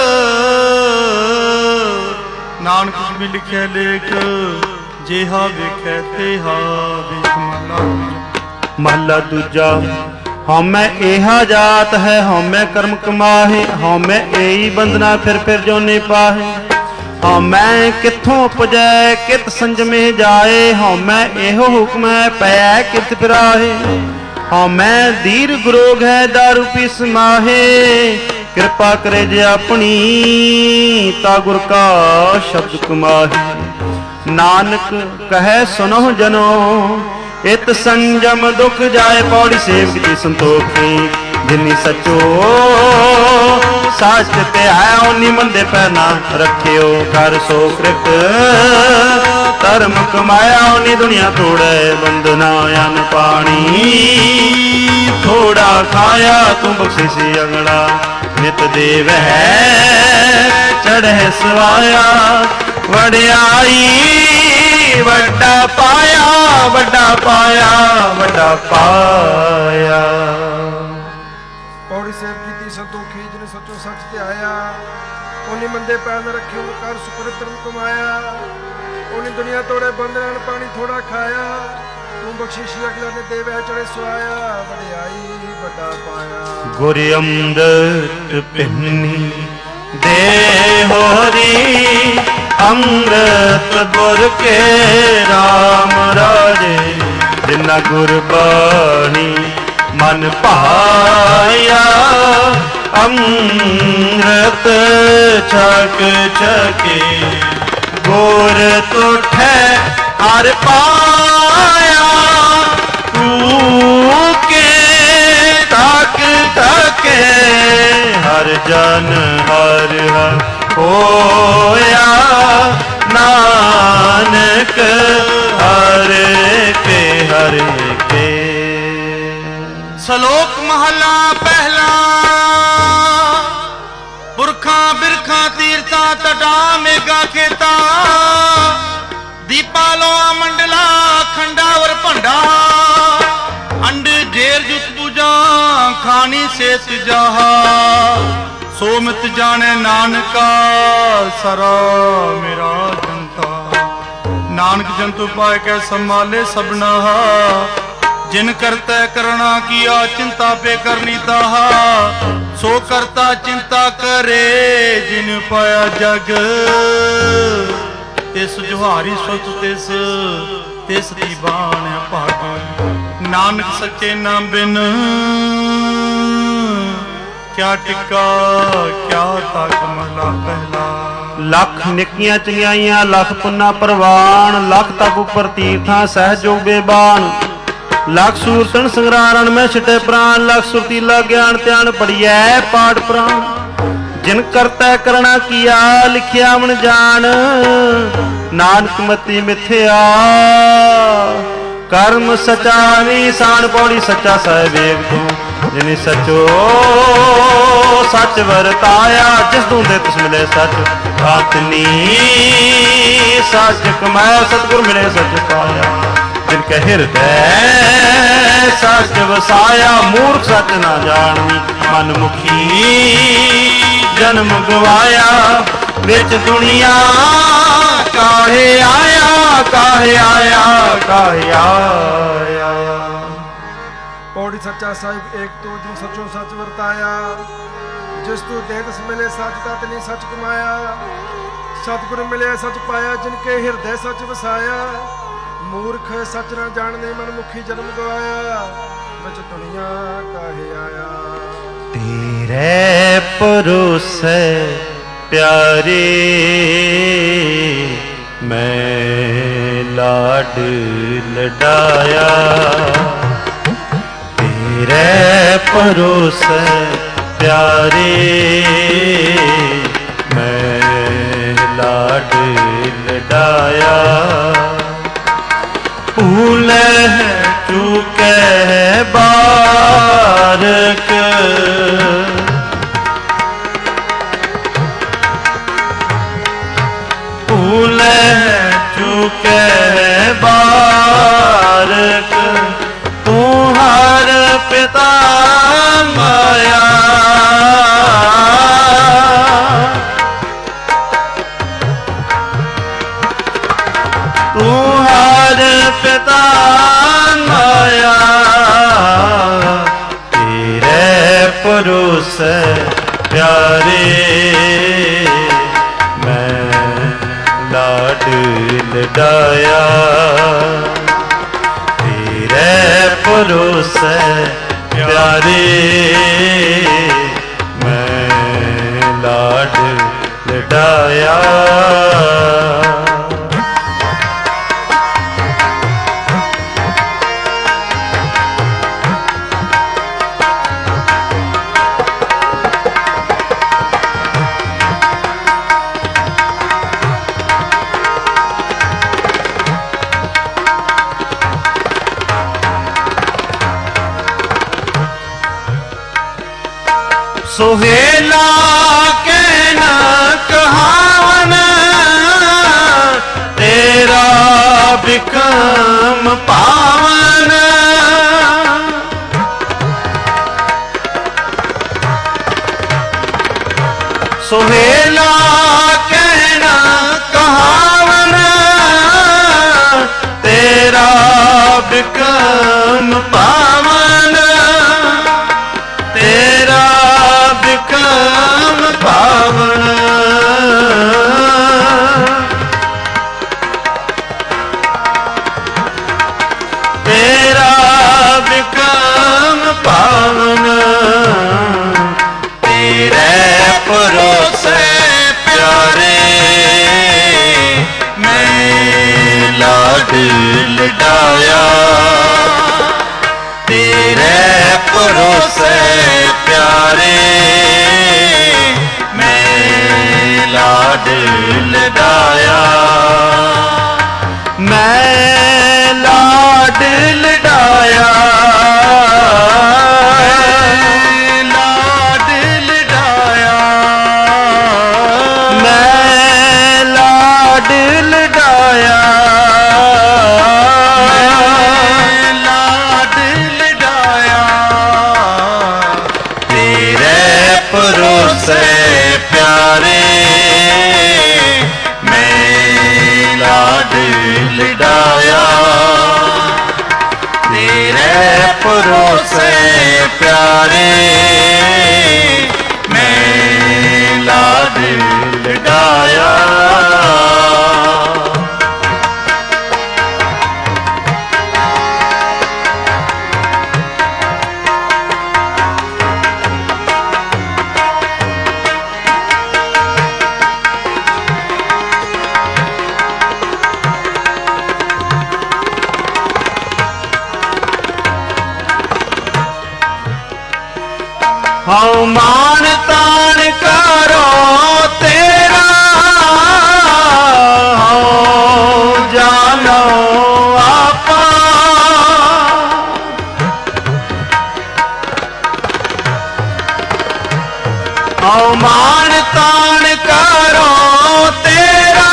ਨਾਨਕ ਹੁਕਮੀ ਲਿਖਿਆ ਲੇਖ ਜਿਹਾ ਵੇਖੈ ਤੇਹਾ ਵੇਖ ਮਹਲਾ ਮਹਲਾ ਦੂਜਾ ਹਉਮੈ ਇਹਾ ਜਾਤ ਹੈ ਹਉਮੈ ਕਰਮ ਕਮਾਹੇ ਹਉਮੈ ਏਈ ਬੰਦਨਾ ਫਿਰ ਫਿਰ ਜੋਨੇ ਪਾਹੇ ਹਉਮੈ ਕਿੱਥੋਂ ਉਪਜੈ ਕਿਤ ਸੰਜਮੇ ਜਾਏ ਹਉਮੈ ਇਹੋ ਹੁਕਮ ਹੈ ਪੈ ਕਿਤ ਫਿਰਾਹੇ ਹਉਮੈ ਦੀਰ ਗੁਰੋਗ ਹੈ ਦਾਰੂ ਪੀ ਸਮਾਹੇ ਕਿਰਪਾ ਕਰੇ ਜੇ ਆਪਣੀ ਤਾ ਗੁਰ ਕਾ ਸ਼ਬਦ ਕਮਾਹੇ ਨਾਨਕ ਕਹੈ ਸੁਨਹੁ ਜਨੋ ਇਤ ਸੰਜਮ ਦੁਖ ਜਾਏ ਪੌੜੀ ਸੇਵਕ ਦੀ ਸੰਤੋਖੀ ਜਿਨੀ ਸਚੋ ਸੱਚ ਤੇ ਹੈ ਓਨੀ ਮੰਦੇ ਪੈ ਨਾ ਰੱਖਿਓ ਕਰ ਸੋ ਕ੍ਰਿਤ ਧਰਮ ਕਮਾਇਆ ਓਨੀ ਦੁਨੀਆ ਤੋੜੇ ਬੰਦਨਾ ਅਨ ਪਾਣੀ ਥੋੜਾ ਖਾਇਆ ਤੂੰ ਬਖਸ਼ੀ ਸੀ ਅਗੜਾ ਨਿਤ ਦੇਵ ਹੈ ਚੜ੍ਹੇ ਸਵਾਇਆ ਵਡਿਆਈ ਵੱਡਾ ਪਾਇਆ ਵੱਡਾ ਪਾਇਆ ਵੱਡਾ ਪਾਇਆ ਪੌੜੀ ਸੇਵ ਕੀਤੀ ਸੰਤੋਖੀ ਜਿਹਨੇ ਸੱਚੋ ਸੱਚ ਤੇ ਆਇਆ ਉਹਨੇ ਮੰਦੇ ਪੈਰ ਨ ਰੱਖੇ ਉਹ ਕਰ ਸੁਕਰ ਧਰਮ ਕਮਾਇਆ ਉਹਨੇ ਦੁਨੀਆ ਤੋੜੇ ਬੰਦਨਾਂ ਪਾਣੀ ਥੋੜਾ ਖਾਇਆ ਤੂੰ ਬਖਸ਼ਿਸ਼ ਅਗਲਾ ਨੇ ਦੇਵੇ ਚੜੇ ਸਵਾਇਆ ਵਡਿਆਈ ਵੱਡਾ ਪਾਇਆ ਗੁਰ ਅੰਮ੍ਰਿਤ ਪਿੰਨੀ ਦੇ ਹੋਰੀ ਅੰਮ੍ਰਿਤ ਗੁਰ ਕੇ ਰਾਮ ਰਾਜੇ ਜਿਨਾ ਗੁਰਬਾਣੀ ਮਨ ਭਾਇਆ ਅੰਮ੍ਰਿਤ ਛਕ ਛਕੇ ਗੁਰ ਤੁਠੈ ਹਰ ਪਾਇਆ ਤੂਕੇ ਤਕ ਤਕੇ ਹਰ ਜਨ ਹਰ ਹਰ ਹੋਇਆ ਨਾਨਕ ਹਰ ਕੇ ਹਰ ਕੇ। ਸ਼ਲੋਕ ਮਹਲਾ ਪਹਿਲਾ। ਪੁਰਖਾਂ ਬਿਰਖਾਂ ਤੀਰਥਾਂ ਤਟਾ ਮੇਗਾ ਖੇਤਾ ਦੀਪਾ ਲੋਆ ਮੰਡਲਾ ਖੰਡਾਵਰ ਭੰਡਾ ਅੰਡ ਜੇਰ ਜੁਤ ਪੂਜਾ ਖਾਣੀ ਸੇਤ ਜਾਹਾ ਸੋ ਮਿਤ ਜਾਣੇ ਨਾਨਕਾ ਸਰਾ ਮੇਰਾ ਜੰਤਾ। ਨਾਨਕ ਜੰਤੂ ਪਾਇ ਕੈ ਸੰਭਾਲੇ ਸਭਨਾ ਜਿਨ ਕਰਤਾ ਕਰਣਾ ਕੀਆ ਚਿੰਤਾ ਪੇ ਕਰਨੀ ਤਾਹਾ ਸੋ ਕਰਤਾ ਚਿੰਤਾ ਕਰੇ ਜਿਨ ਪਾਇਆ ਜਗ ਤਿਸ ਜੁਹਾਰੀ ਸੁਤ ਤਿਸ ਤਿਸ ਦੀ ਬਾਣ ਭਾਗ। ਨਾਨਕ ਸੱਚੇ ਨਾਮ ਬਿਨ ਕਿਆ ਟਿਕਾ ਕਿਆ ਤੱਕ ਮਹਲਾ ਪਹਿਲਾ। ਲੱਖ ਨਿੱਕੀਆਂ ਚੰਗਿਆਈਆਂ ਲੱਖ ਪੁੰਨਾ ਪ੍ਰਵਾਨ ਲੱਖ ਤਪ ਉਪਰ ਤੀਰਥਾਂ ਸਹਿਜੋ ਬੇਬਾਨ ਲੱਖ ਸੂਰਤਨ ਸੰਗਰਾਰਨ ਮੈਂ ਛਟੇ ਪ੍ਰਾਨ ਲੱਖ ਸੁਰਤੀਲਾ ਗਿਆਨ ਧਿਆਨ ਪੜੀਐ ਪਾਠ ਪ੍ਰਾਨ ਜਿਨ ਕਰਤਾ ਕਰਣਾ ਕੀਆ ਲਿਖਿਆ ਮਨ ਜਾਣ ਨਾਨਕ ਮਤੀ ਮਿਥਿਆ ਕਰਮ ਸਚਾ ਨਿਸ਼ਾਨ ਪੌੜੀ ਸੱਚਾ ਸਾਹਿਬ ਏਕ ਤੂੰ ਜਿਨੀ ਸਚੋ ਸੱਚ ਵਰਤਾਇਆ ਜਿਸ ਤੂੰ ਦੇ ਤਿਸ ਮਿਲੇ ਸੱਚ ਆਤਨੀ ਸੱਚ ਕਮਾਇਆ ਸਤਿਗੁਰ ਮਿਲੇ ਸੱਚ ਪਾਇਆ ਜਿਨ ਕੈ ਹਿਰਦੈ ਸੱਚ ਵਸਾਇਆ ਮੂਰਖ ਸੱਚ ਨਾ ਜਾਣੀ ਮਨ ਮੁਖੀ ਜਨਮ ਗਵਾਇਆ ਵਿੱਚ ਦੁਨੀਆ ਕਾਹੇ ਆਇਆ ਕਾਹੇ ਆਇਆ ਕਾਹੇ ਆਇਆ। ਪੌੜੀ ਸੱਚਾ ਸਾਹਿਬ ਏਕ ਤੂੰ ਜਿਨ ਸੱਚੋ ਸੱਚ ਵਰਤਾਇਆ ਜਿਸ ਤੂੰ ਦੇ ਤਿਸ ਮਿਲੇ ਸੱਚ ਤਤ ਨੀ ਸੱਚ ਕਮਾਇਆ ਸਤਿਗੁਰ ਮਿਲਿਆ ਸੱਚ ਪਾਇਆ ਜਿਨ ਕੇ ਹਿਰਦੈ ਸੱਚ ਵਸਾਇਆ ਮੂਰਖ ਸੱਚ ਨਾ ਜਾਣਦੇ ਮਨ ਮੁਖੀ ਜਨਮ ਗਵਾਇਆ ਵਿੱਚ ਦੁਨੀਆ ਕਾਹੇ ਆਇਆ। ਤੇਰੇ ਭਰੋਸੇ ਪਿਆਰੇ ਮੈਂ ਲਾਡ ਲਡਾਇਆ ਤੇਰੇ ਭਰੋਸੇ ਪਿਆਰੇ ਮੈਂ ਲਾਡ ਲਡਾਇਆ ਭੂਲੇ ਚੁਕੇ ਬਾਰਕ ਭੂਲੇ ਚੁਕੇ ਬਾਰਕ ਤੂੰ ਹਰ ਪਿਤਾ ਮਾਇਆ ਤੂੰ ਹਰ ਪਿਤਾ ਮਾਇਆ ਤੇਰੇ ਭਰੋਸੇ ਪਿਆਰੇ ਮੈਂ ਲਾਡ ਲਡਾਇਆ ਤੇਰੇ ਭਰੋਸੇ ਪਿਆਰੇ ਮੈਂ ਲਾਡ ਲਡਾਇਆ। सोहेला के न कहावन तेरा बिकम पावन सोहेला के न कहावन तेरा बिकम पावन तेरा बिकम लडाया, मैं लाड लडाया, मैं लाड लडाया, मैं लाड लडाया, मैं लाड लडाया, तेरे भरोसे प्यारे मैं लाड लडाया, तेरे भरोसे प्यारे मैं लाड लडाया। हाँ मान तान करो तेरा, हाँ जानो आपा, हाँ मान तान करो तेरा,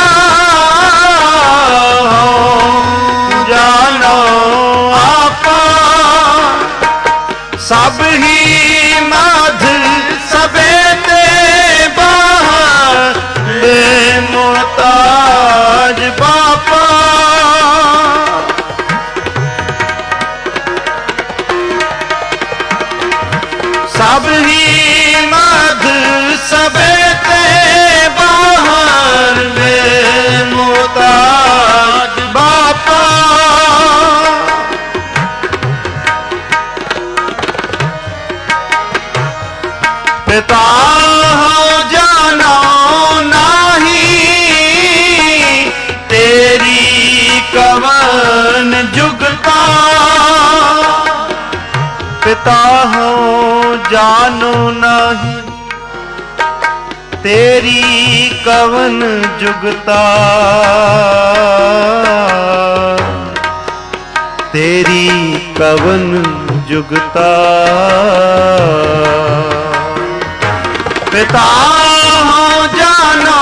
हाँ जानो आपा, सब ही मोहताज बापा, सब ही मध सबे ते बाहर वे मोहताज बापा, पिता हो जाना कवन जुगता, पिता हो जानो नहीं तेरी कवन जुगता, तेरी कवन जुगता, पिता हो जानो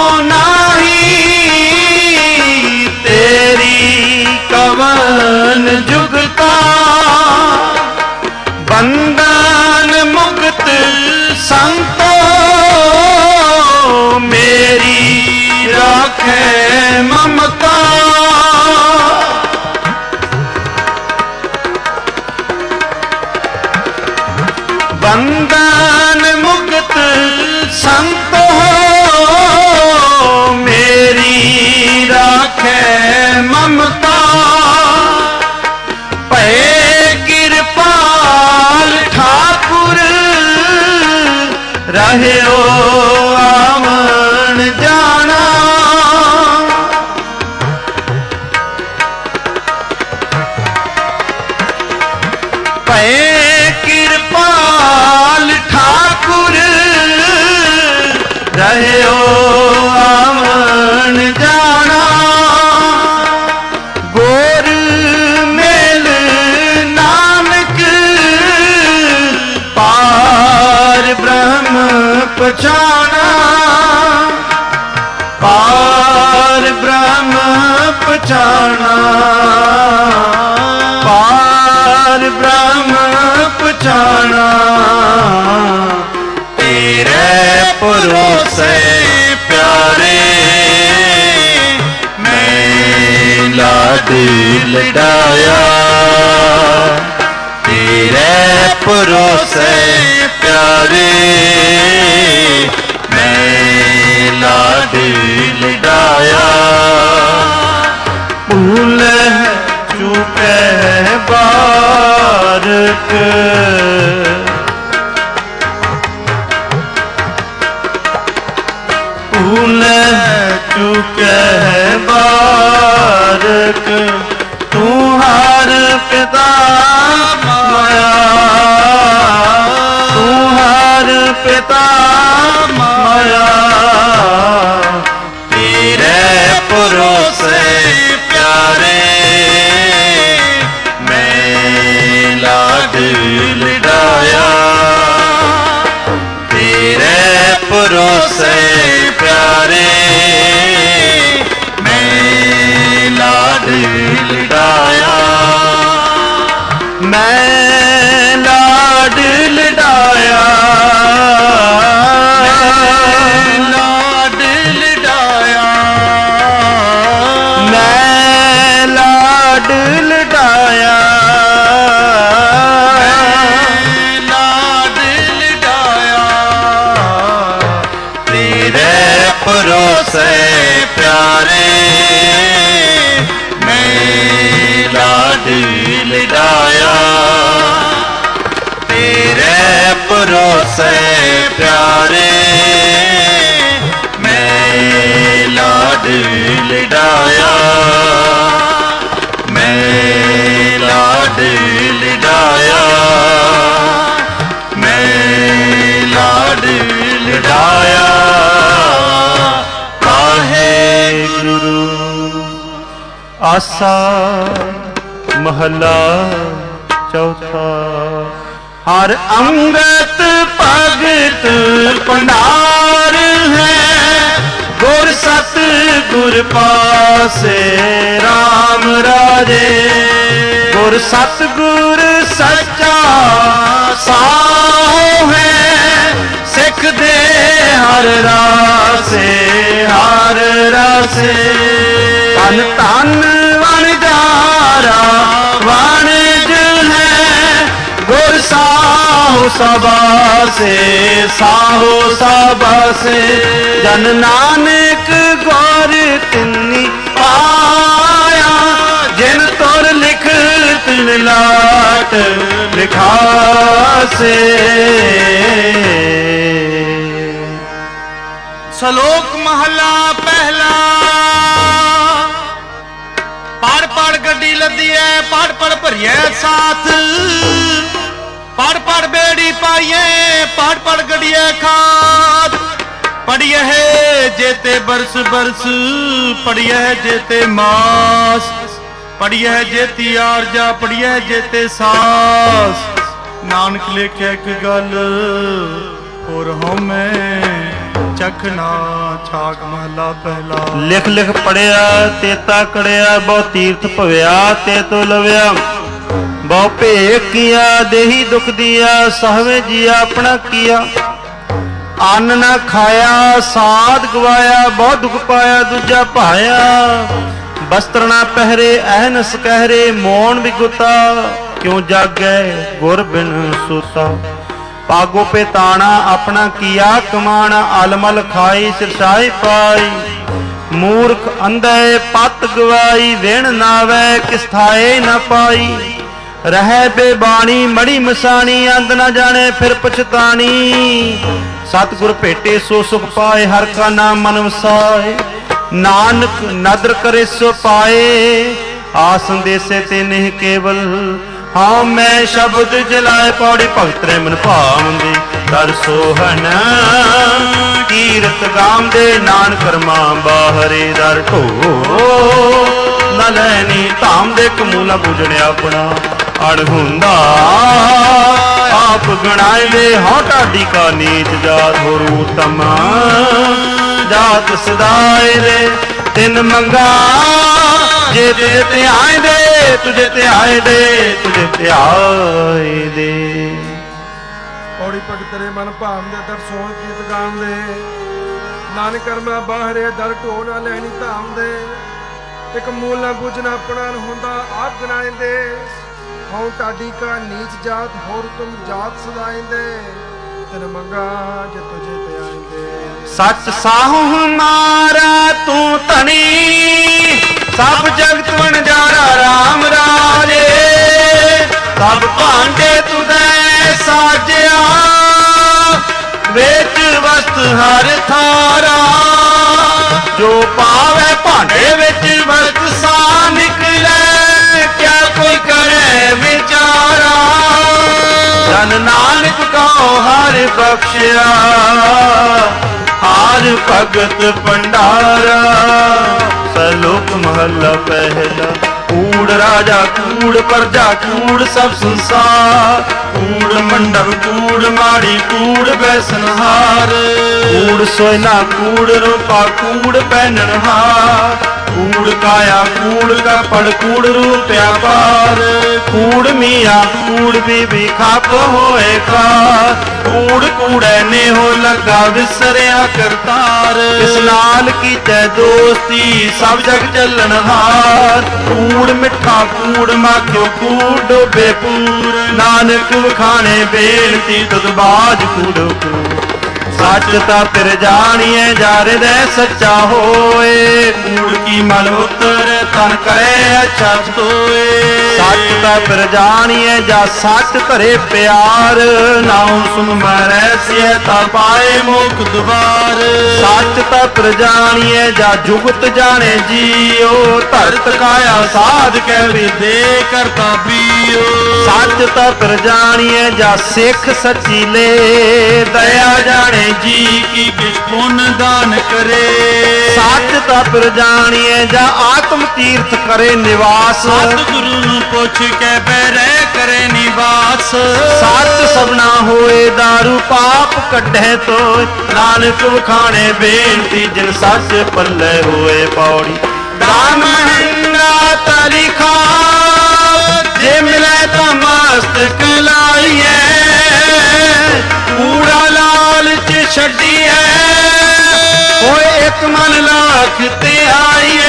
कवन जुगता, बंधन मुक्त संतो मेरी राखे ममता, बंधन मुक्त संतो मेरी राखे ममता, रहे ओ आवन जाना, पै कृपाल ठाकुर रहे ओ आवन जाना, गोर मेल नानक पार ब्रह्म पछाना, पार ब्रह्म पछाना, पार ब्रह्म पछाना, तेरे भरोसे प्यारे मैं लाड लडाया, तेरे भरोसे प्यारे मैं लाड लडाया, भूल चूके बारक, भूल चूके बारक, तू हर पिता माया, तू हर पिता माया, तेरे भरोसे प्यारे मैं लाड लडाया, तेरे भरोसे प्यारे मैं लाड लडाया, मैं लाड लडाया, लाड लडाया, मैं लाड लडाया, लाड लडाया, तेरे भरोसे प्यारे मैं लाड लडाया, तेरे भरोसे प्यारे मैं लाड लडाया, मैं लाड लडाया, मैं लाड लडाया। वाहेगुरु। आसा महला चौथा। हर अंगत भगत भंडार है, गुर सत गुर पासे राम राजे, गुर सत गुर सच्चा साहो है, सिख दे हर रासे हर रासे, तन तन वणजारा वणज है, गुर साहो सबा से साहो सबा से, जन नानक गौर तिन्नी पाया, जिन तुर लिख तिन लाट लिखासे। श्लोक महला पहला। पढ़ पढ़ गड्डी लदी है, पढ़ पढ़ भरिए साथ, पढ़ पढ़ बेड़ी पाइए, पढ़ पढ़ गड़िए खात, पढ़िए है जेते बरस बरस, पढ़िए है जेते मास, पढ़िए है जेती आरजा, पढ़िए है जेते सास, नानक लेखे एक गल और हमें चखना छाक महला पहला। लिख लिख पढ़िया तेता कड़िया, बहु तीर्थ भविया ते तो लव्या, बहु भेख किया देही दुख दिया, सहवे जिया अपना किया, अन्न न खाया साध गवाया, बहुत दुख पाया दूजा भाया, वस्त्र न पहरे अहनस कहरे, मौन बिगुता क्यों जागे गुर बिन सूता, पागो पे ताना अपना किया कमाना, अलमल खाई सिरसाई पाई, मूर्ख अंधे पत गवाई, वेण नावे किस थाए न पाई, रह बेबाणी मड़ी मसाणी, अंत न जाने फिर पछतानी, सतगुर भेटे सो सुख पाए, हर का नाम मन वसाए, नानक नदर करे सो पाए, आसन देसे ते नहीं केवल, हाँ मैं शब्द जलाए पौड़ी भगत रे मन भावंदे, कर सोहन कीरत गावंदे, नानक कर्मा बाहरे दर ढो, न लैनी धाम दे कमूला पूजने अपना अड़हुंदा, आप गणाए दे हाँ ढाडी का नीच जात, होर उत्तम जात सदाए रे, तिन मंगा जे तुझे ते आए दे, तुझे ते आए दे, तुझे ते आए दे। पौड़ी भगत रे मन भाम दे, दर सोहन गीत गान दे, नानक कर्मा बाहरे दर ढो, न लैनी धाम दे, एक मूल न बुझना अपना होंदा आप गनाए दे, हूँ टाडी का नीच जात, होर तुम जात सदाए दे, तिन मंगा जे तुझे ते आए दे। सच साहू हमारा तू धनी, सब जगत वणजारा राम राजे, सब भांडे तुदै साजिया, वेच वस्त हर थारा, जो पावे भांडे विच वस्त सा निकले, क्या कोई करे विचारा, जन नानक कहो हर बख्शिया, हार हर भगत भंडारा। सलोक महला पहला। कूड़ राजा कूड़ प्रजा कूड़ सब संसार। कूड़ मंडप कूड़ माड़ी कूड़ बैसनहार। कूड़ सोना कूड़ रूपा कूड़ पहननहार। कूड़ काया कूड़ कपड़ कूड़ रूप व्यापार। कूड़ मिया कूड़ बीबी खाप होए खार। कूड़ कूड़े ने हो लगा विसरिया करतार। इस नाल की तय दोस्ती सब जग चलन हार। कूड़ मिठा कूड़ माखियो कूड़ डोबे पूर। नानक खाने बेनती तुदबाज कूड़ो कूड़। सच ता फिर जानिए जा हृदय सच्चा होए। कूड़ की मल उतर तन करे अच्छा सोए। सच ता फिर जानिए जा सच धरे प्यार। नाम सुन मरै सिय ता पाए मुख द्वार। सच ता फिर जानिए जा जुगत जाने जियो। धरत काया साध के विदे करता पियो। सच ता फिर जानिए जा सिख सची ले। दया जाने जी की किस पुण्य दान करे। सच तप जानिए जा आत्म तीर्थ करे निवास। सतगुरु नु पुछ के बैरे करे निवास। सच सबना होए दारू पाप कढ़े तो। नानक वखाने बेनती जिन सच पल्ले होए पौड़ी। दान महंगा तरीखा जे मिले तो मस्तक लाइए। कूड़ा लालच छड़िए होए एक मन लाख ते आइए।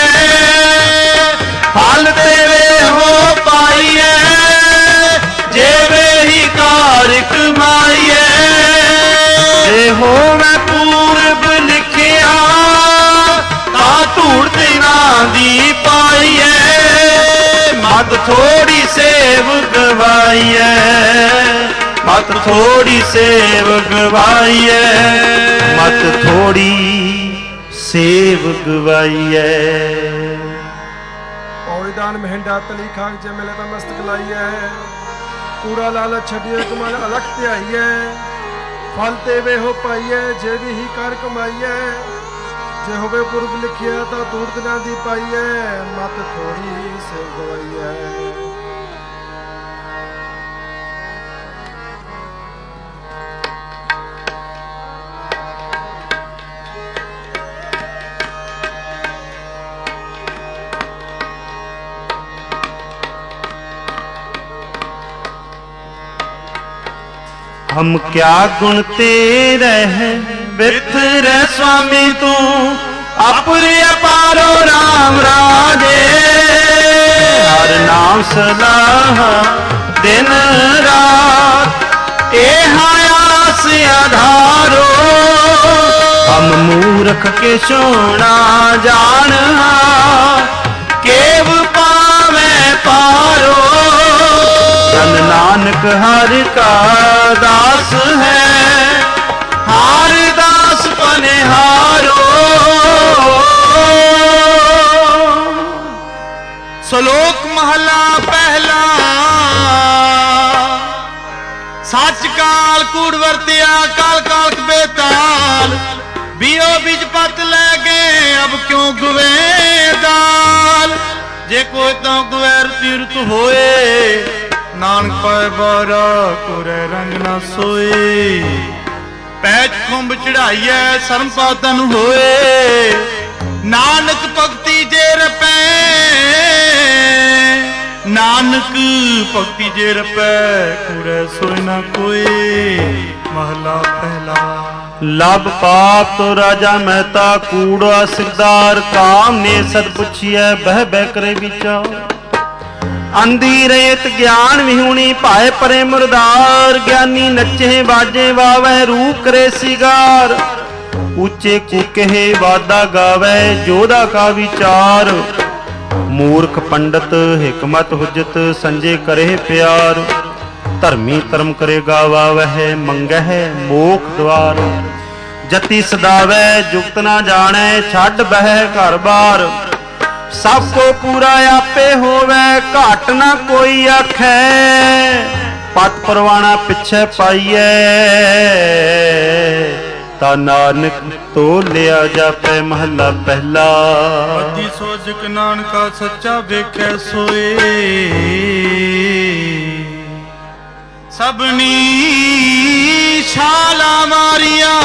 फल तेरे हो पाइए जे वे ही कार कमाइए। जे हो मैं पूर्व लिखिया ता धूड़ ना दी पाइए। मत थोड़ी सेव गवाइए। मत थोड़ी सेव गवाइए। मत थोड़ी सेव गवाइए। पौड़ीदान महिंडा तली खाक जे मिले ता मस्तक लाइए। कूड़ा लालच छड़िए कमाल अलख ते आइए। फल ते वे हो पाइए जे भी ही कर कमाइए। जे होवे पूर्व लिखिए ता तूड़ ना दी पाइए। मत थोड़ी सेव गवाइए। हम क्या गुण तेरे है बिथरे स्वामी तू। अपुर अपारो राम राजे। हर नाम सलाह दिन रात ए आस आधारो। हम मूर्ख के सोना जान केव पावे पारो। जन नानक हर का दास है हार दास पनिहारो। श्लोक महला पहला। सच काल कूड़ वर्तिया काल काल बेताल। बियो बीज पत ले गए अब क्यों गुवे दाल। जे कोई तो गुवैर तीर्थ होए। नानक पाए बारा कोरे रंग ना सोए। पैच खुंब चढ़ाइए शर्म पातन होए। नानक भक्ति जे रपै। नानक भक्ति जे रपै कोरे सोए ना कोई। महला पहला। लब पाप तो राजा मेहता कूड़ा सिरदार। काम ने सद पुछिए बह बह करे विचार। अंधी रेत ज्ञान विहूणी पाए परे मुरदार। ज्ञानी नचे बाजे वावे रूप करे सिगार। ऊंचे कुकहे वादा गावे जोधा का विचार। मूर्ख पंडित हिकमत हुजत संजय करे प्यार। धर्मी धर्म करे गावा वह मंगह मोख द्वार। जति सदावे जुगत ना जाने छड़ बह घर बार। सबको पूरा आपे होवे घाट ना कोई आखे। पत परवाना पिछे पाइए ਤਾ ਨਾਨਕ ਤੋਲਿਆ ਜਾਪੈ ਮਹੱਲਾ ਪਹਿਲਾ। ਅਤੀ ਸੋਜਕ ਨਾਨਕਾ ਸੱਚਾ ਵੇਖੈ ਸੋਏ, ਸਭਨੀ ਛਾਲਾਂ ਮਾਰੀਆਂ,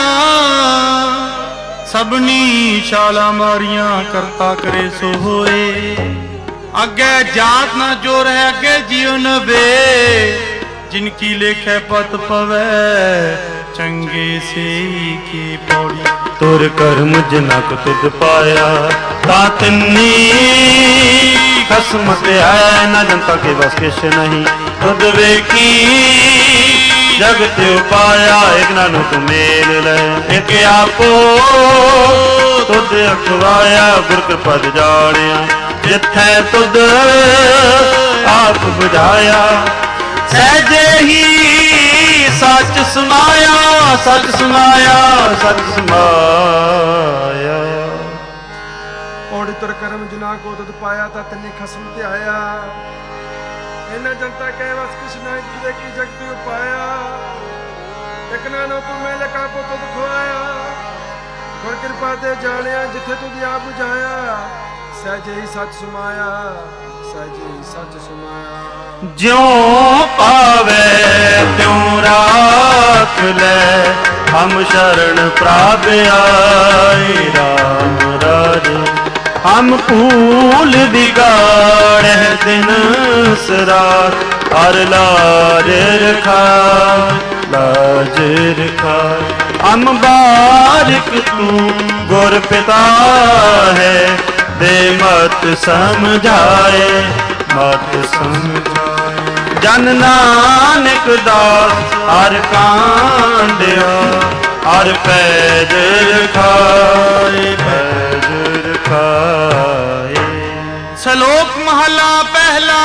ਸਭਨੀ ਛਾਲਾਂ ਮਾਰੀਆਂ ਕਰਤਾ ਕਰੇ ਸੋ ਹੋਏ। ਅੱਗੇ ਜਾਤ ਨਾ ਜੋਰ ਹੈ ਅੱਗੇ ਜੀਉ ਨ ਵੇ, ਜਿਨ ਕੀ ਲੇਖੈ ਪਤ ਪਵੈ ਚੰਗੇ ਸੇ ਕੀ ਪੌੜੀ। ਤੁਰ ਕਰਮ ਜਿਨਾ ਕੋ ਤੁਧ ਪਾਇਆ, ਤਾ ਤਿੰਨੀ ਖਸਮ ਤੇ ਹੈ ਨਾ ਜਨਤਾ ਕੇ ਬਸ ਕਿਛ ਨਹੀਂ। ਤੁਧ ਵੇਖੀ ਜਗਤ ਉਪਾਇਆ, ਇਕ ਨਾਨੂ ਤੂੰ ਮੇਲ ਲੈ। ਇਕ ਆਪੋ ਤੁਧ ਅਖਵਾਇਆ, ਗੁਰ ਕਿਰਪਾ ਜਾਣਿਆ। ਜਿੱਥੈ ਤੁਧ ਆਪ ਬੁਝਾਇਆ, ਸਹਿਜੇ ਹੀ ਸੱਚ ਸਮਾਇਆ, ਸੱਚ ਸਮਾਇਆ, ਸੱਚ ਸਮਾਇਆ। ਔੜੀ ਤੁਰ ਕਰਮ ਜਿਨਾ ਕੋ ਤੁਧ ਪਾਇਆ, ਤਾ ਤਿੰਨੀ ਖਸਮ ਤੇ ਆਇਆ। ਇਹਨਾਂ ਜਨਤਾ ਕਹਿ ਵਸ ਕਿਛ ਨਹੀਂ, ਤੁਝੇ ਕੀ ਜਗਤ ਉਪਾਇਆ। ਇਕ ਨਾਨੋ ਤੂੰ ਮੇਲੇ ਕਾ ਪੋ ਤੁਧ ਖਵਾਇਆ, ਗੁਰ ਕਿਰਪਾ ਤੇ ਜਾਣਿਆ। ਜਿੱਥੇ ਤੁਧ ਆਪ ਬੁਝਾਇਆ, ਸਹਿਜੇ ਹੀ ਸੱਚ ਸਮਾਇਆ, ਸਹਿਜੇ ਹੀ ਸੱਚ ਸਮਾਇਆ। ਜਿਉ ਪਾਵੇ ਤਿਉ ਰਾਖ ਲੈ, ਹਮ ਸ਼ਰਨ ਪ੍ਰਾਪ ਆਏ। ਰਾਮ ਰਾਜੇ ਹਮ ਭੂਲ ਬਿਗਾੜੈ ਦਿਨ ਸਰਾਤ, ਹਰ ਲਾਜ ਰਖਾ, ਲਾਜ ਰਖਾ। ਹਮ ਬਾਰਿਕ ਤੂੰ ਗੁਰ ਪਿਤਾ ਹੈ, ਦੇ ਮਤ ਸਮਝਾਏ, ਮਤ ਸਮਝਾਏ। ਜਨ ਨਾਨਕ ਦਾਸ ਹਰ ਕਾਂਡਿਆ, ਹਰ ਪੈਜ ਰਖਾਏ, ਪੈਜ ਰਖਾਏ। ਸ਼ਲੋਕ ਮਹਲਾ ਪਹਿਲਾ।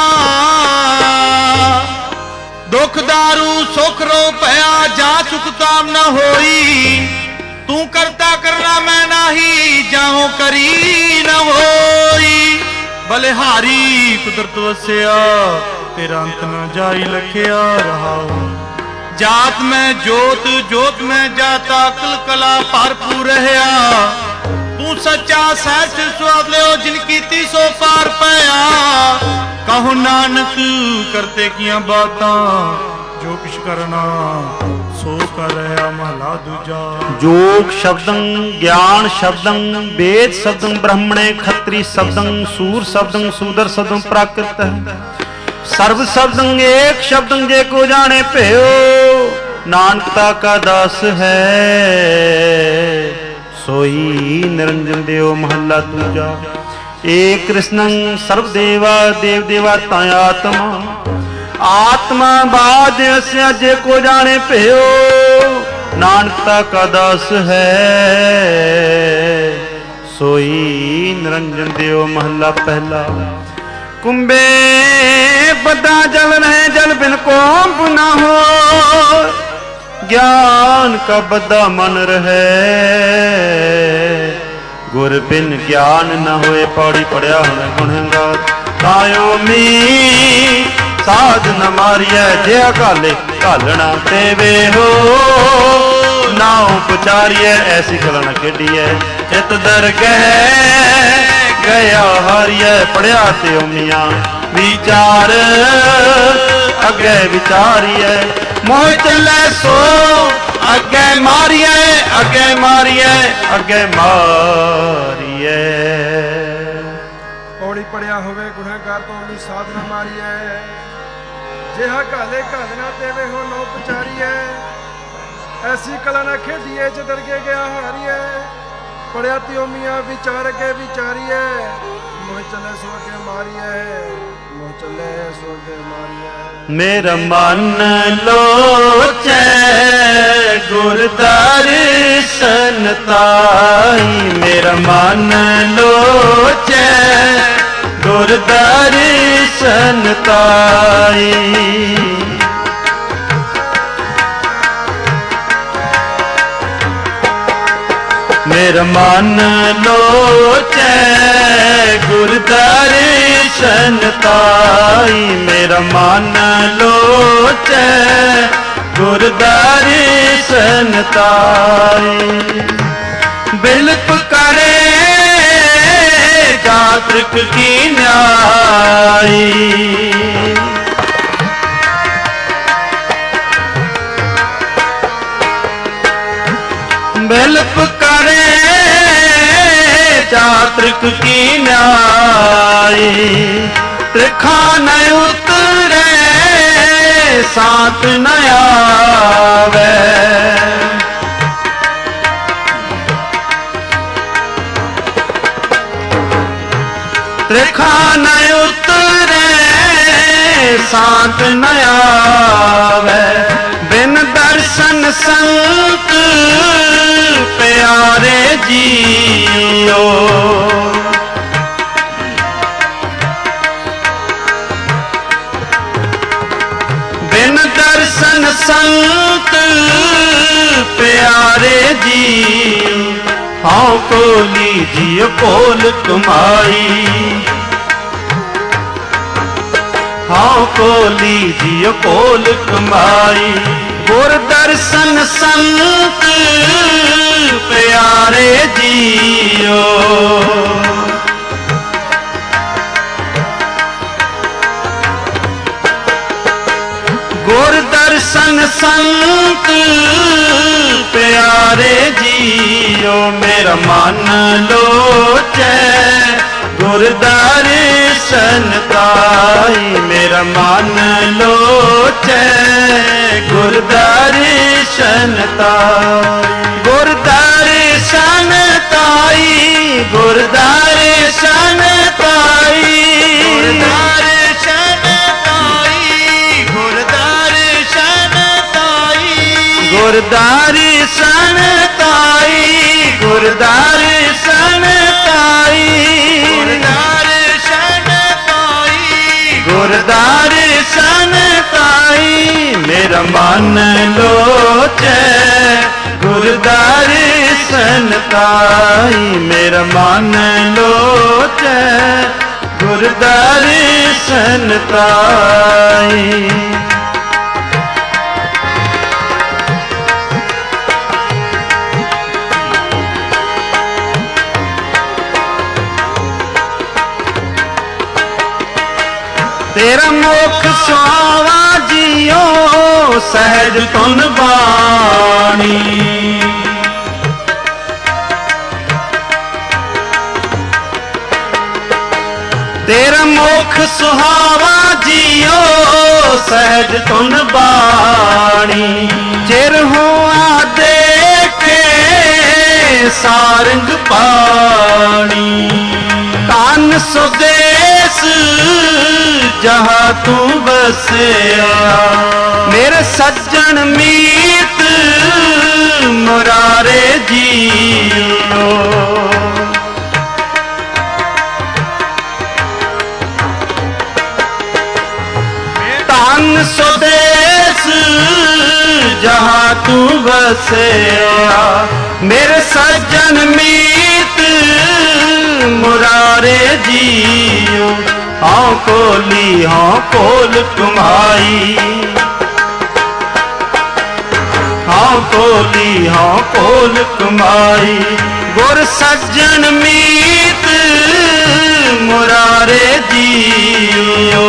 ਦੁਖ ਦਾਰੂ ਸੁਖ ਰੋ ਭਇਆ, ਜਾ ਸੁਖ ਤਾਮ ਨ ਹੋਈ। ਤੂੰ ਕਰਤਾ ਕਰਨਾ ਮੈਂ ਨਾਹੀ, ਜਾਹੋ ਕਰੀ ਨ ਹੋਈ। ਬਲਿਹਾਰੀ ਕੁਦਰਤ ਵਸਿਆ, ਤੇਰਾ ਅੰਤ ਨ ਜਾਈ ਲਖਿਆ ਰਹਾਉ। ਜਾਤ ਮੈਂ ਜੋਤ, ਜੋਤ ਮੈਂ ਜਾਤਾ, ਅਕਲ ਕਲਾ ਭਰਪੂਰ ਰਹਾ। ਤੂੰ ਸੱਚਾ ਸਹਿਜ ਸੁਆਦ ਲਿਓ, ਜਿਨ ਕੀਤੀ ਸੋ ਪਾਰ ਪਿਆ। ਕਹੋ ਨਾਨਕ ਕਰਤੇ ਕੀਆਂ ਬਾਤਾਂ, ਜੋ ਕਿਛ ਕਰਨਾ ਸੋ ਕਰ ਰਿਹਾ ਮਹਲਾ ਦੂਜਾ। ਜੋਗ ਸ਼ਬਦੰ ਗਿਆਨ ਸ਼ਬਦੰ, ਵੇਦ ਸ਼ਬਦੰ ਬ੍ਰਹਮਣੇ, ਖੱਤਰੀ ਸ਼ਬਦੰ ਸੂਰ ਸ਼ਬਦੰ, ਸੂਦਰ ਸ਼ਬਦੰ ਪ੍ਰਾਕ੍ਰਿਤ। ਸਰਬ ਸ਼ਬਦੰ ਏਕ ਸ਼ਬਦੰ, ਜੇ ਕੋ ਜਾਣੇ ਭਇਓ। ਨਾਨਕਤਾ ਕਾ ਦਾਸ ਹੈ, ਸੋਈ ਨਿਰੰਜਨ ਦਿਓ ਮਹੱਲਾ ਦੂਜਾ। ਏਕ ਕ੍ਰਿਸ਼ਨੰ ਸਰਬ ਦੇਵਾ, ਦੇਵ ਦੇਵਾ ਤਾ ਆਤਮਾ। ਆਤਮਾ ਬਾਦ ਅਸਿਆ, ਜੇ ਕੋ ਜਾਣੇ ਭਇਓ। ਨਾਨਕਤਾ ਕਾ ਦਾਸ ਹੈ, ਸੋਈ ਨਿਰੰਜਨ ਦਿਓ ਮਹੱਲਾ ਪਹਿਲਾ। ਕੁੰਭੇ ਬਦਾ ਜਲ ਰਹਿ, ਜਲ ਬਿਨ ਕੋਂਭ ਨਾ ਹੋ। ਗਿਆਨ ਕਾ ਬੱਧਾ ਮਨ ਰਹੇ, ਗੁਰ ਬਿਨ ਗਿਆਨ ਨ ਹੋਏ। ਪੌੜੀ ਪੜਿਆ ਹੁਣ ਗੁਣਗਾਰ, ਤਾਇਓ ਮੀ ਸਾਧ ਨ ਮਾਰੀਐ। ਜੇ ਅਕਾਲੇ ਘਾਲਣਾ ਤੇ ਵੇਹੋ, ਨਾਉ ਪੁਚਾਰੀਐ। ਐਸੀ ਗੱਲ ਨ ਖੇਡੀਐ, ਚਿਤ ਦਰਗਹਿ ਗਿਆ ਹਾਰੀਐ। ਪੜਿਆ ਤੇ ਉਮੀਆਂ ਵਿਚਾਰ, ਅੱਗੇ ਵਿਚਾਰੀਐ। ਮੋਹ ਚੱਲੇ ਸੋ ਅੱਗੇ ਮਾਰੀਐ, ਅੱਗੇ ਮਾਰੀਐ, ਅੱਗੇ ਮਾਰੀਐ। ਪੌੜੀ ਪੜਿਆ ਹੋਵੇ ਗੁਨਾਹਗਾਰ ਤੋਂ ਵੀ ਸਾਧ ਨਾ ਮਾਰੀਐ। ਜਿਹਾ ਘਾਲੇ ਘਾਲਣਾ ਤੇਵੇ ਹੋ ਨੋ ਪਚਾਰੀਐ। ਐਸੀ ਕਲਾ ਨਾ ਖੇਡੀਏ, ਚ ਦਰਗੇ ਗਿਆ ਹਾਰੀਐ। ਪੜਿਆ ਤਿਉ ਮੀਆਂ ਵਿਚਾਰ ਕੇ ਵਿਚਾਰੀਐ। ਮੋਹ ਚੱਲੇ ਸੋ ਅੱਗੇ ਮਾਰੀਐ, ਮੋਹ ਚੱਲੇ ਸੋ ਅੱਗੇ ਮਾਰੀਐ। ਮੇਰਾ ਮਨ ਲੋਚੈ ਗੁਰ ਦਰਸ਼ਨ ਤਾਈ। ਮੇਰਾ ਮਨ ਲੋਚੈ ਗੁਰ ਦਰਸ਼ਨ ਤਾਈ। ਮੇਰਾ ਮਨ ਲੋਚੈ ਗੁਰ ਦਰਸ਼ਨ ਤਾਈ। ਮੇਰਾ ਮਨ ਲੋਚੈ गुर दर्शन ताई। बिलप करे जातृक की न्याई, बिलप करे जातृक की न्याई। त्रिखा न उतरे साथ न आवे, त्रिखा न उतरे साथ न आवे। बिन दर्शन संत प्यारे जियो, बिन दर्शन संत प्यारे जियो। हाँ को लीजिए पोल कमाई, हाँ को लीजिए पोल कमाई। गुर दर्शन संत प्यारे जियो, गुर दर्शन संत प्यारे जियो। मेरा मन लोचे गुर दर्शन ताई, मेरा मन लोचे गुर दर्शन ताई। गुर दर्शन ताई, गुर दर्शन ताई, गुर दर्शन ताई, गुर दर्शन ताई, गुर दर्शन ताई, गुर दर्शन ताई, गुर दर्शन ताई। मेरा मन लोचे गुर दर्शन ताई, मेरा मन लोचे गुर दर्शन ताई। तेरा मुख सुहावा जियो सहज तुन बाणी, तेरा मुख सुहावा जियो सहज तुन बाणी। चिर हुआ देखे सारंग पानी, कान सुदेश जहाँ तू बसया। मेरे सज्जन मीत मुरारे जियो, तान सुदेश जहाँ तू बसया। मेरे सज्जन मीत मुरारे जियो। हाँ कोली हाँ कोल तुम्हारी, हाँ कोली हाँ कोल तुम्हारी। गुर सज्जन मीत मुरारे जियो,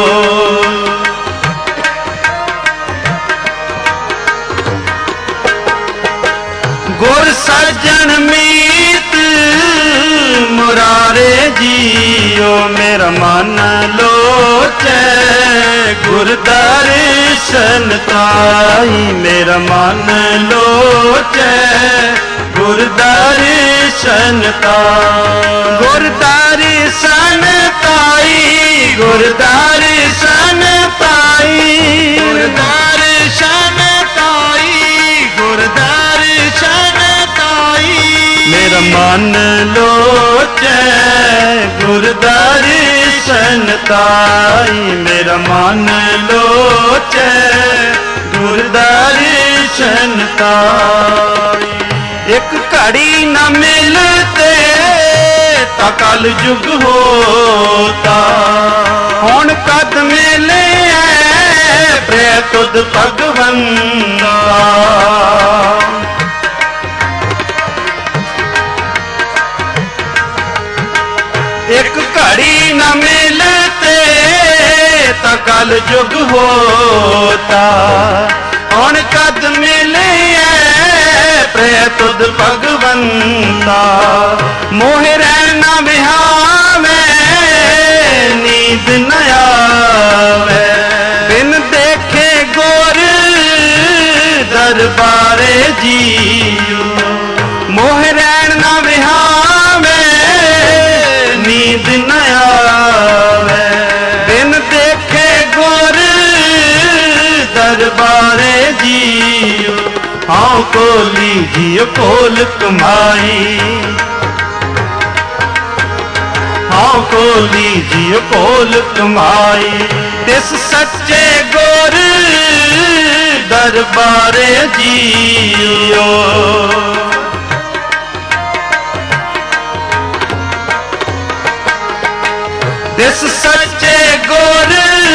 गुर सज्जन मीत मुरारे जियो। मेरा मन लोचे गुर दर्शन ताई, मेरा मन लोचे गुर दर्शन ताई। गुर दर्शन ताई, गुर दर्शन ताई, गुर दर्शन ताई, गुर दर्शन ताई। मेरा मन लोचे गुर दर्शन ताई, मेरा मन लोचे गुर दर्शन ताई। एक घड़ी न मिलते ता कल युग होता, हुण कद मिले प्रे तुद भगवंता। घड़ी न मिलते तो कल जुग होता, हुण कद मिले प्रिय तुद भगवंता। मोह रहना बिहावे नींद न आवे, बिन देखे गोर दरबारे जियो। मोह रहना बिहावे नींद न आवे, बिन देखे गोर दरबारे जियो। हाँ कोली जियो कोल कमाई, हाँ कोली जियो कोल कमाई। तिस सच्चे गोर दरबारे जियो। तिस सच्चे गोर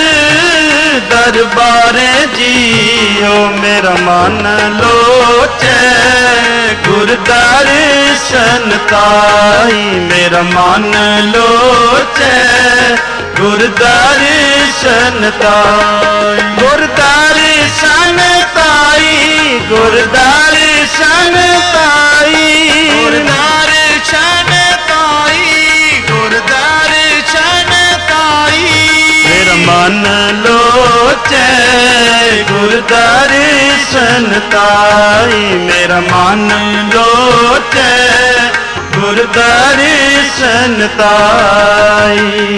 दरबारे जियो। मेरा मन लोचे गुर दर्शन ताई, मेरा मन लोचे गुर दर्शन ताई। गुर दर्शन ताई, गुर दर्शन ताई, गुर दर्शन ताई, गुर दर्शन ताई। मेरा मन लोचे गुर दर्शन ताई, मेरा मन लोचे गुर दर्शन ताई।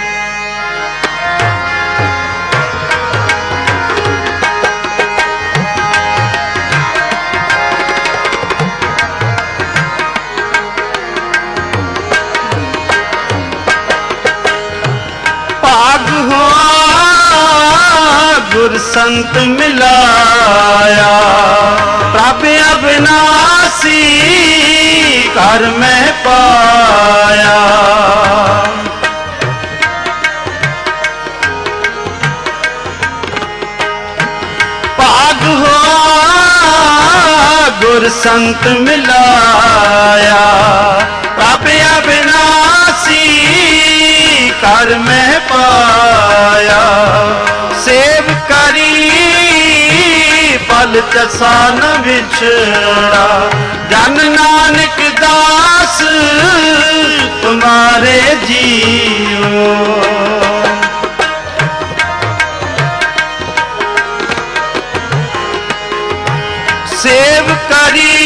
भाग हुआ गुर संत मिलाया, प्रभ अविनाशी घर में पाया। भाग हुआ गुर संत मिलाया, प्रभ अविनाशी घर में पाया। सेव करी पल चसा न बिछड़ा, जन नानक दास तुम्हारे जियो। सेव करी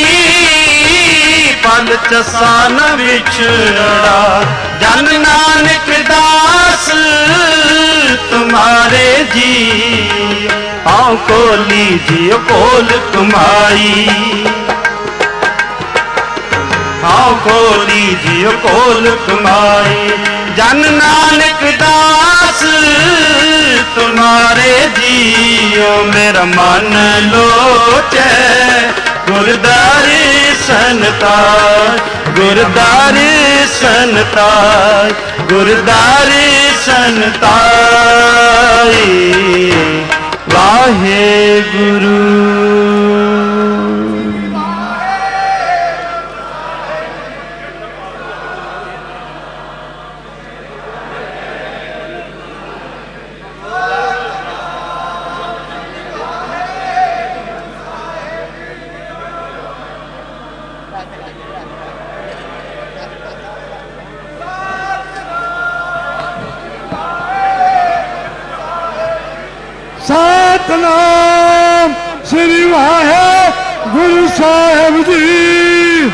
पल चसा न बिछड़ा, जन नानक दास तुम्हारे जी। हाँ कोली जियो कोल कमाई, हाँ कोली जियो कोल कमाई। जन नानक दास तुम्हारे जियो। मेरा मन लोचे गुर दर्शन ताई, गुर दर्शन ताई, गुर दर्शन ताई। वाहे गुरु सतनाम श्री वाहेगुरु साहिब जी।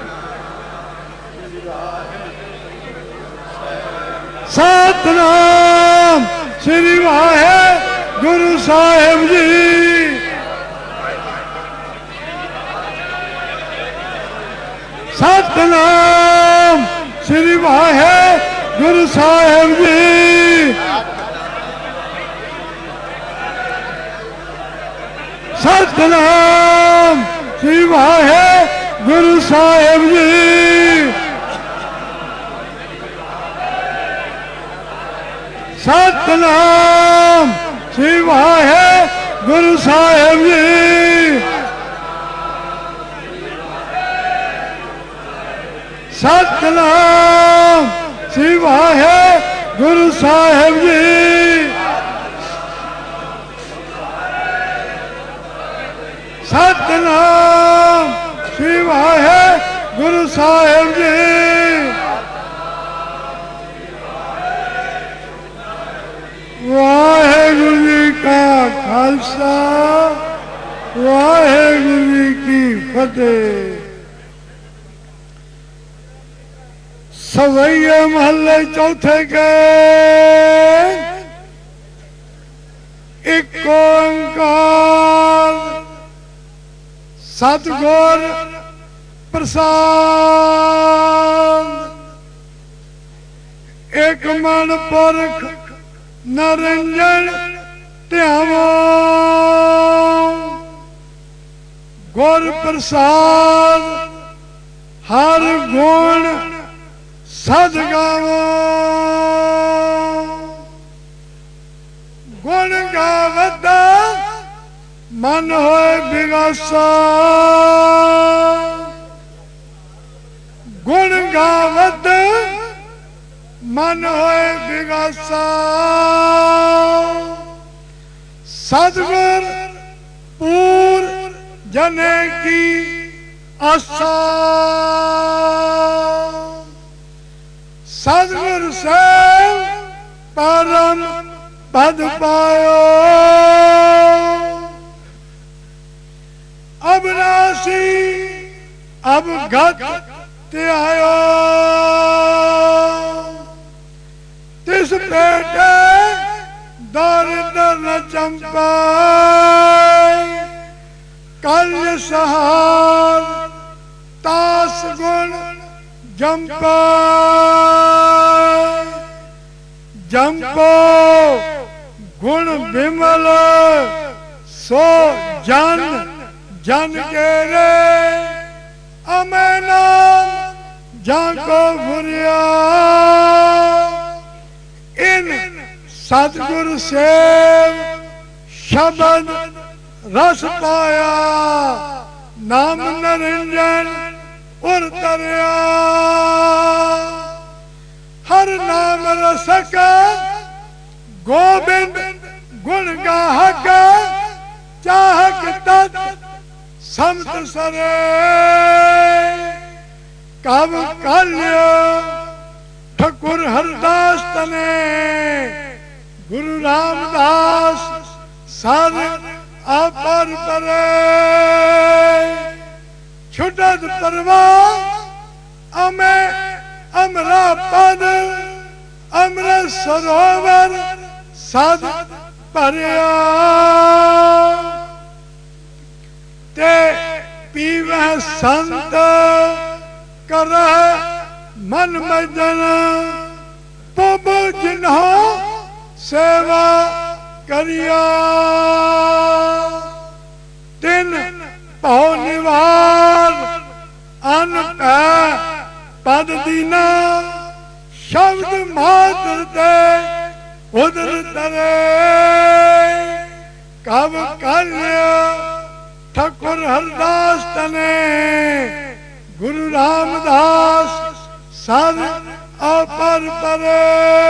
सतनाम श्री वाहेगुरु साहिब जी। सतनाम श्री वाहेगुरु साहिब जी। सतनाम श्री वाहेगुरु साहिब जी। सतनाम श्री वाहेगुरु साहिब जी। सतनाम श्री वाहे गुरु साहिब जी। सतनाम श्री वाहे गुरु साहिब जी। वाहेगुरु जी का खालसा वाहेगुरु जी की फतेह। सवैये महल्ले चौथे के एक ओंकार सतगुर प्रसाद। एक मन पुरख नरंजन ध्यावो गुर प्रसाद हर गुण सद गावो। गुण गावता मन होए बिगासा। गुण गावत मन होए बिगासा। सतगुर पूर जने की आशा। सतगुर से परम पद पायो। अब नासी अब गत ते आयो। तिस पेटे दरिद्र न चंपाय। कल सहार तास गुण जंपाय। जंपो गुण विमल सो जन जन के रे। अमै नाम जाको भुरिया। इन सतगुरु से शब्द रस पाया। नाम नरिंजन उर तरया। हर नाम रसक गोविंद गुण गाहक। चाहक तत् समत सरे। कब कल्य ठकुर हरदास तने। गुरु रामदास सर अपर परे। छुटत परवाह अमे अमरा पद। अमृत सरोवर सद परया। ते पीवे संत कर मन मजन। पुब जिन्हों सेवा करिया। तिन पौ निवार अन पद दीना। शब्द मात्र ते उदर तरे। कब कल्य ठकुर हरदास तने। गुरु रामदास सद अपर परे।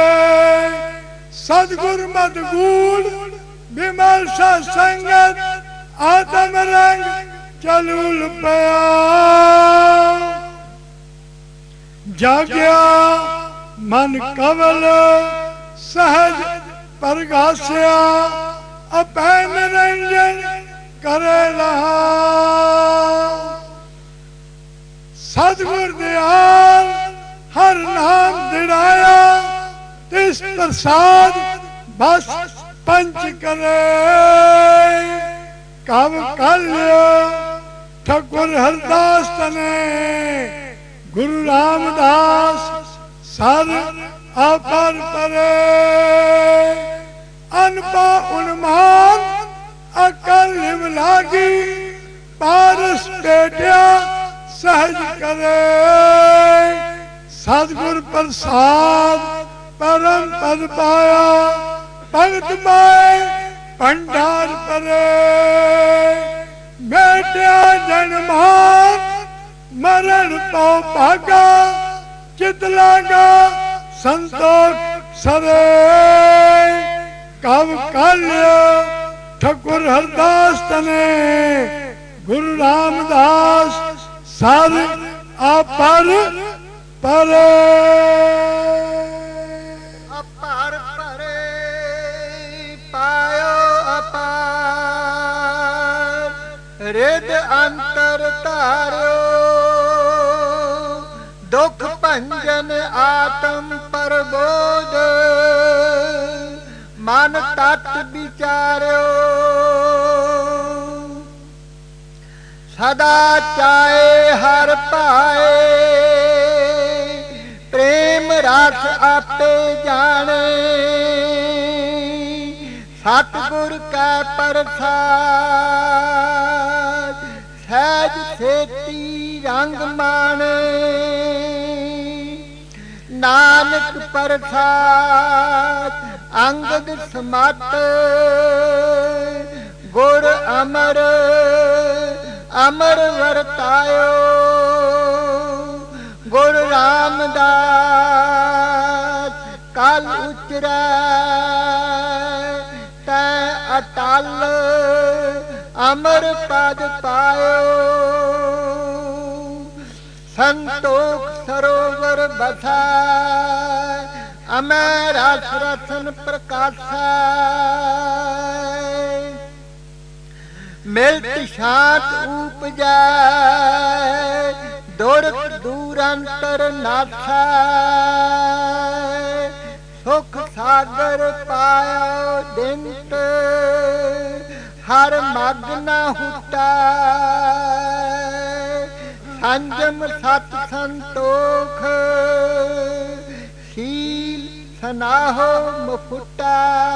सदगुर मत गूढ़ विमल संगत। आत्म रंग चलूल पया। जाग्या मन कवल सहज परगास्या। अपैन रंजन करे रहा। सतगुर दयाल हर नाम दिड़ाया। तिस प्रसाद बस पंच करे। कब कल्य ठकुर हरदास तने। गुरु रामदास सर अपर परे। अनपा उन्मान अकल निम लागी। पारस बेटिया सहज करे। सतगुर प्रसाद परम पद पाया। भगत माए भंडार परे। बेटिया जन्मान मरण तो भागा। चित लागा संतोष सरे कब काल्य ठकुर हरदास तने गुरु रामदास सार अपर परे अपर परे पायो अपार रिद अंतर तारो दुख भंजन आत्म प्रबोध मन तत् विचारो सदा चाहे हर पाए प्रेम रस आपे जाने सतगुर का प्रसाद सहज सेती रंग माने नानक प्रसाद अंगद समत गुर अमर अमर वरतायो गुरु रामदास कल उचरै तै अटल अमर पद पायो संतोख सरोवर बसा अमै रस रसन प्रकाशै मिलत शांत उपजै दुरत दूर अंतर नाथै सुख सागर पाया दिंत हर मग न हुटा संजम सत संतोख शील सनाहो मुफुटा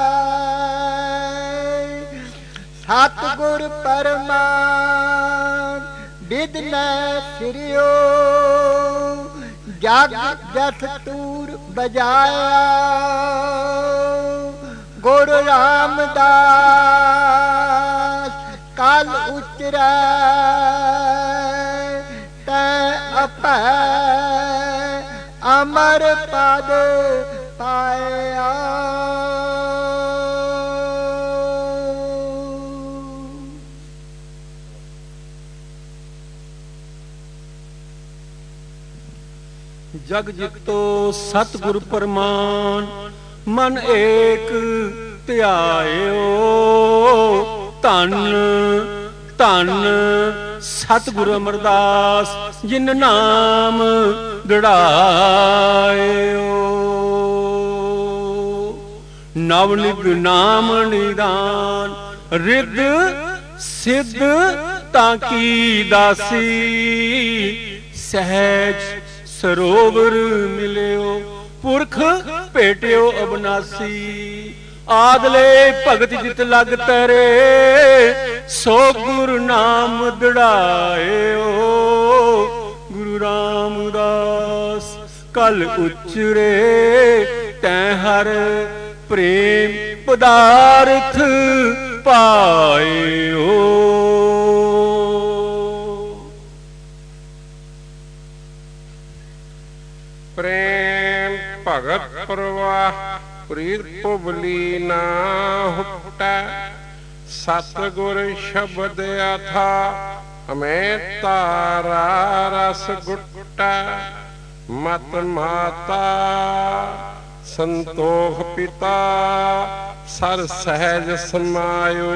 सतगुर परमान विद न सिरियो जग जस तूर बजाया गुरु रामदास कल उचरै तै अपै अमर पद पाया जग जितो सतगुर परमान मन एक ध्यायो धन धन सतगुरु अमरदास जिन नाम गड़ायो नवनिग नाम निदान रिद सिद्ध ताकी दासी सहज सरोवर मिलियो पुरख भेटियो अबनासी आदले भगत जित लग तरे सो गुरु नाम दड़ायो गुरु रामदास कल उचरे तै हर प्रेम पदार्थ पायो प्रेम भगत प्रवाह प्रीत पुबली ना हुटा सतगुर शब्द अथा हमें तारा रस गुट्टा मत माता संतोख पिता सर सहज समायो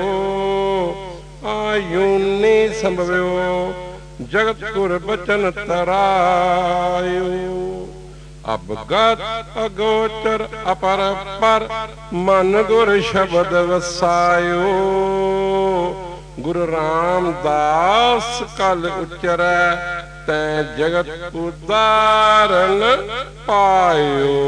आयुनी संभव्यो जगत गुर बचन तरायो अवगत अगोचर अपर पर मन गुर शब्द वसायो गुरु रामदास कल उचरै तै जगत उदारण पायो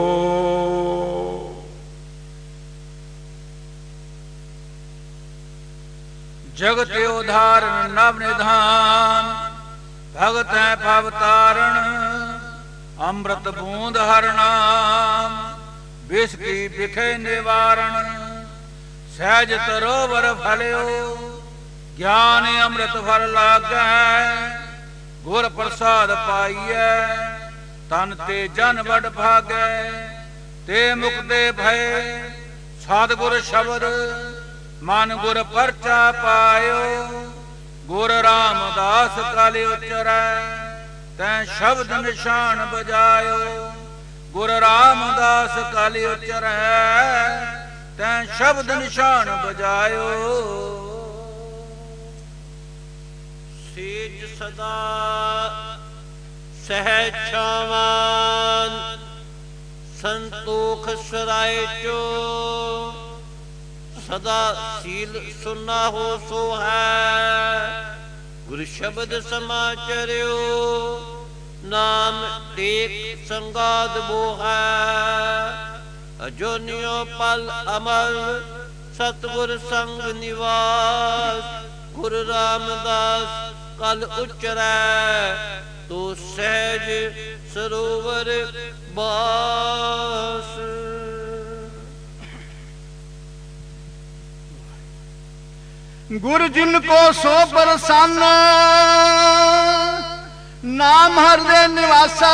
जगत उदाहरण नव निधान भगत है भवतारण अमृत बूंद हर नाम विष की बिखे निवारण सहज तरोवर फलियो ज्ञान अमृत फल लागै गुर प्रसाद पाइयै ਤਨ ਤੇ ਜਨ ਵਡ ਭਾਗੈ ਤੇ ਮੁਕਤੇ ਭਏ। ਸਤਿਗੁਰ ਸ਼ਬਦ ਮਨ ਗੁਰ ਪਰਚਾ ਪਾਇਓ। ਗੁਰ ਰਾਮਦਾਸ ਕਲਿ ਉਚਰੈ ਤੈਂ ਸ਼ਬਦ ਨਿਸ਼ਾਨ ਬਜਾਇਓ। ਗੁਰ ਰਾਮਦਾਸ ਕਲਿ ਉਚਰੈ ਤੈਂ ਸ਼ਬਦ ਨਿਸ਼ਾਨ ਬਜਾਇਓ। ਸੇਜ ਸਦਾ ਸਹਿ ਛਾਵਾਨ ਸੰਤੋਖ ਸਰਾਏ ਚੋ। ਸਦਾ ਸੀਲ ਸੁਨਾ ਹੋ ਸੋ ਹੈ ਗੁਰ ਸ਼ਬਦ ਸਮਾਚਰਿਓ। ਨਾਮ ਟੇਕ ਸੰਗਾਦ ਬੋਹੈ ਅਜੋਨਿਓ ਪਲ ਅਮਰ ਸਤਿਗੁਰ ਸੰਗ ਨਿਵਾਸ। ਗੁਰੂ ਰਾਮਦਾਸ ਕਲ ਉਚਰੈ ਤੋ ਸਹਿਜ ਸਰੋਵਰ ਬਾਸ। ਗੁਰ ਜਿਨ ਕੋ ਸੋ ਪ੍ਰਸੰਨ ਨਾਮ ਹਰਿ ਨਿਵਾਸਾ।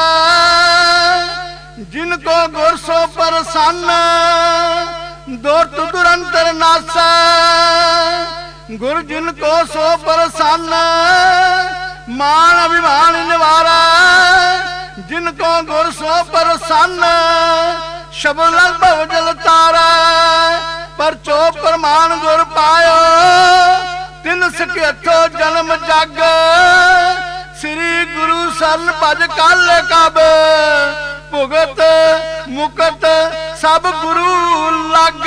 ਜਿਨ ਕੋ ਗੁਰ ਸੋ ਪ੍ਰਸੰਨ ਦੁਰਤ ਦੁਰੰਤਰ ਨਾਸਾ। ਗੁਰ ਜਿਨ ਕੋ ਸੋ ਪ੍ਰਸੰਨ ਮਾਨ ਅਭਿਮਾਨ ਨਿਵਾਰਾ। ਜਿਨ ਕੋ ਗੁਰ ਸੋ ਪ੍ਰਸੰਨ ਸ਼ਬਦ ਲਗ ਭਵ ਜਲ ਤਾਰਾ। ਪਰਚੋ ਪ੍ਰਮਾਣ ਗੁਰ ਪਾਇਓ ਤਿਨ ਸਿਖਿਅਥੋ ਜਨਮ ਜਗ। ਸ੍ਰੀ ਗੁਰੂ ਸਰਨ ਭਜ ਕਲ ਕਬ ਭੁਗਤ ਮੁਕਤ ਸਭ ਗੁਰੂ ਲਗ।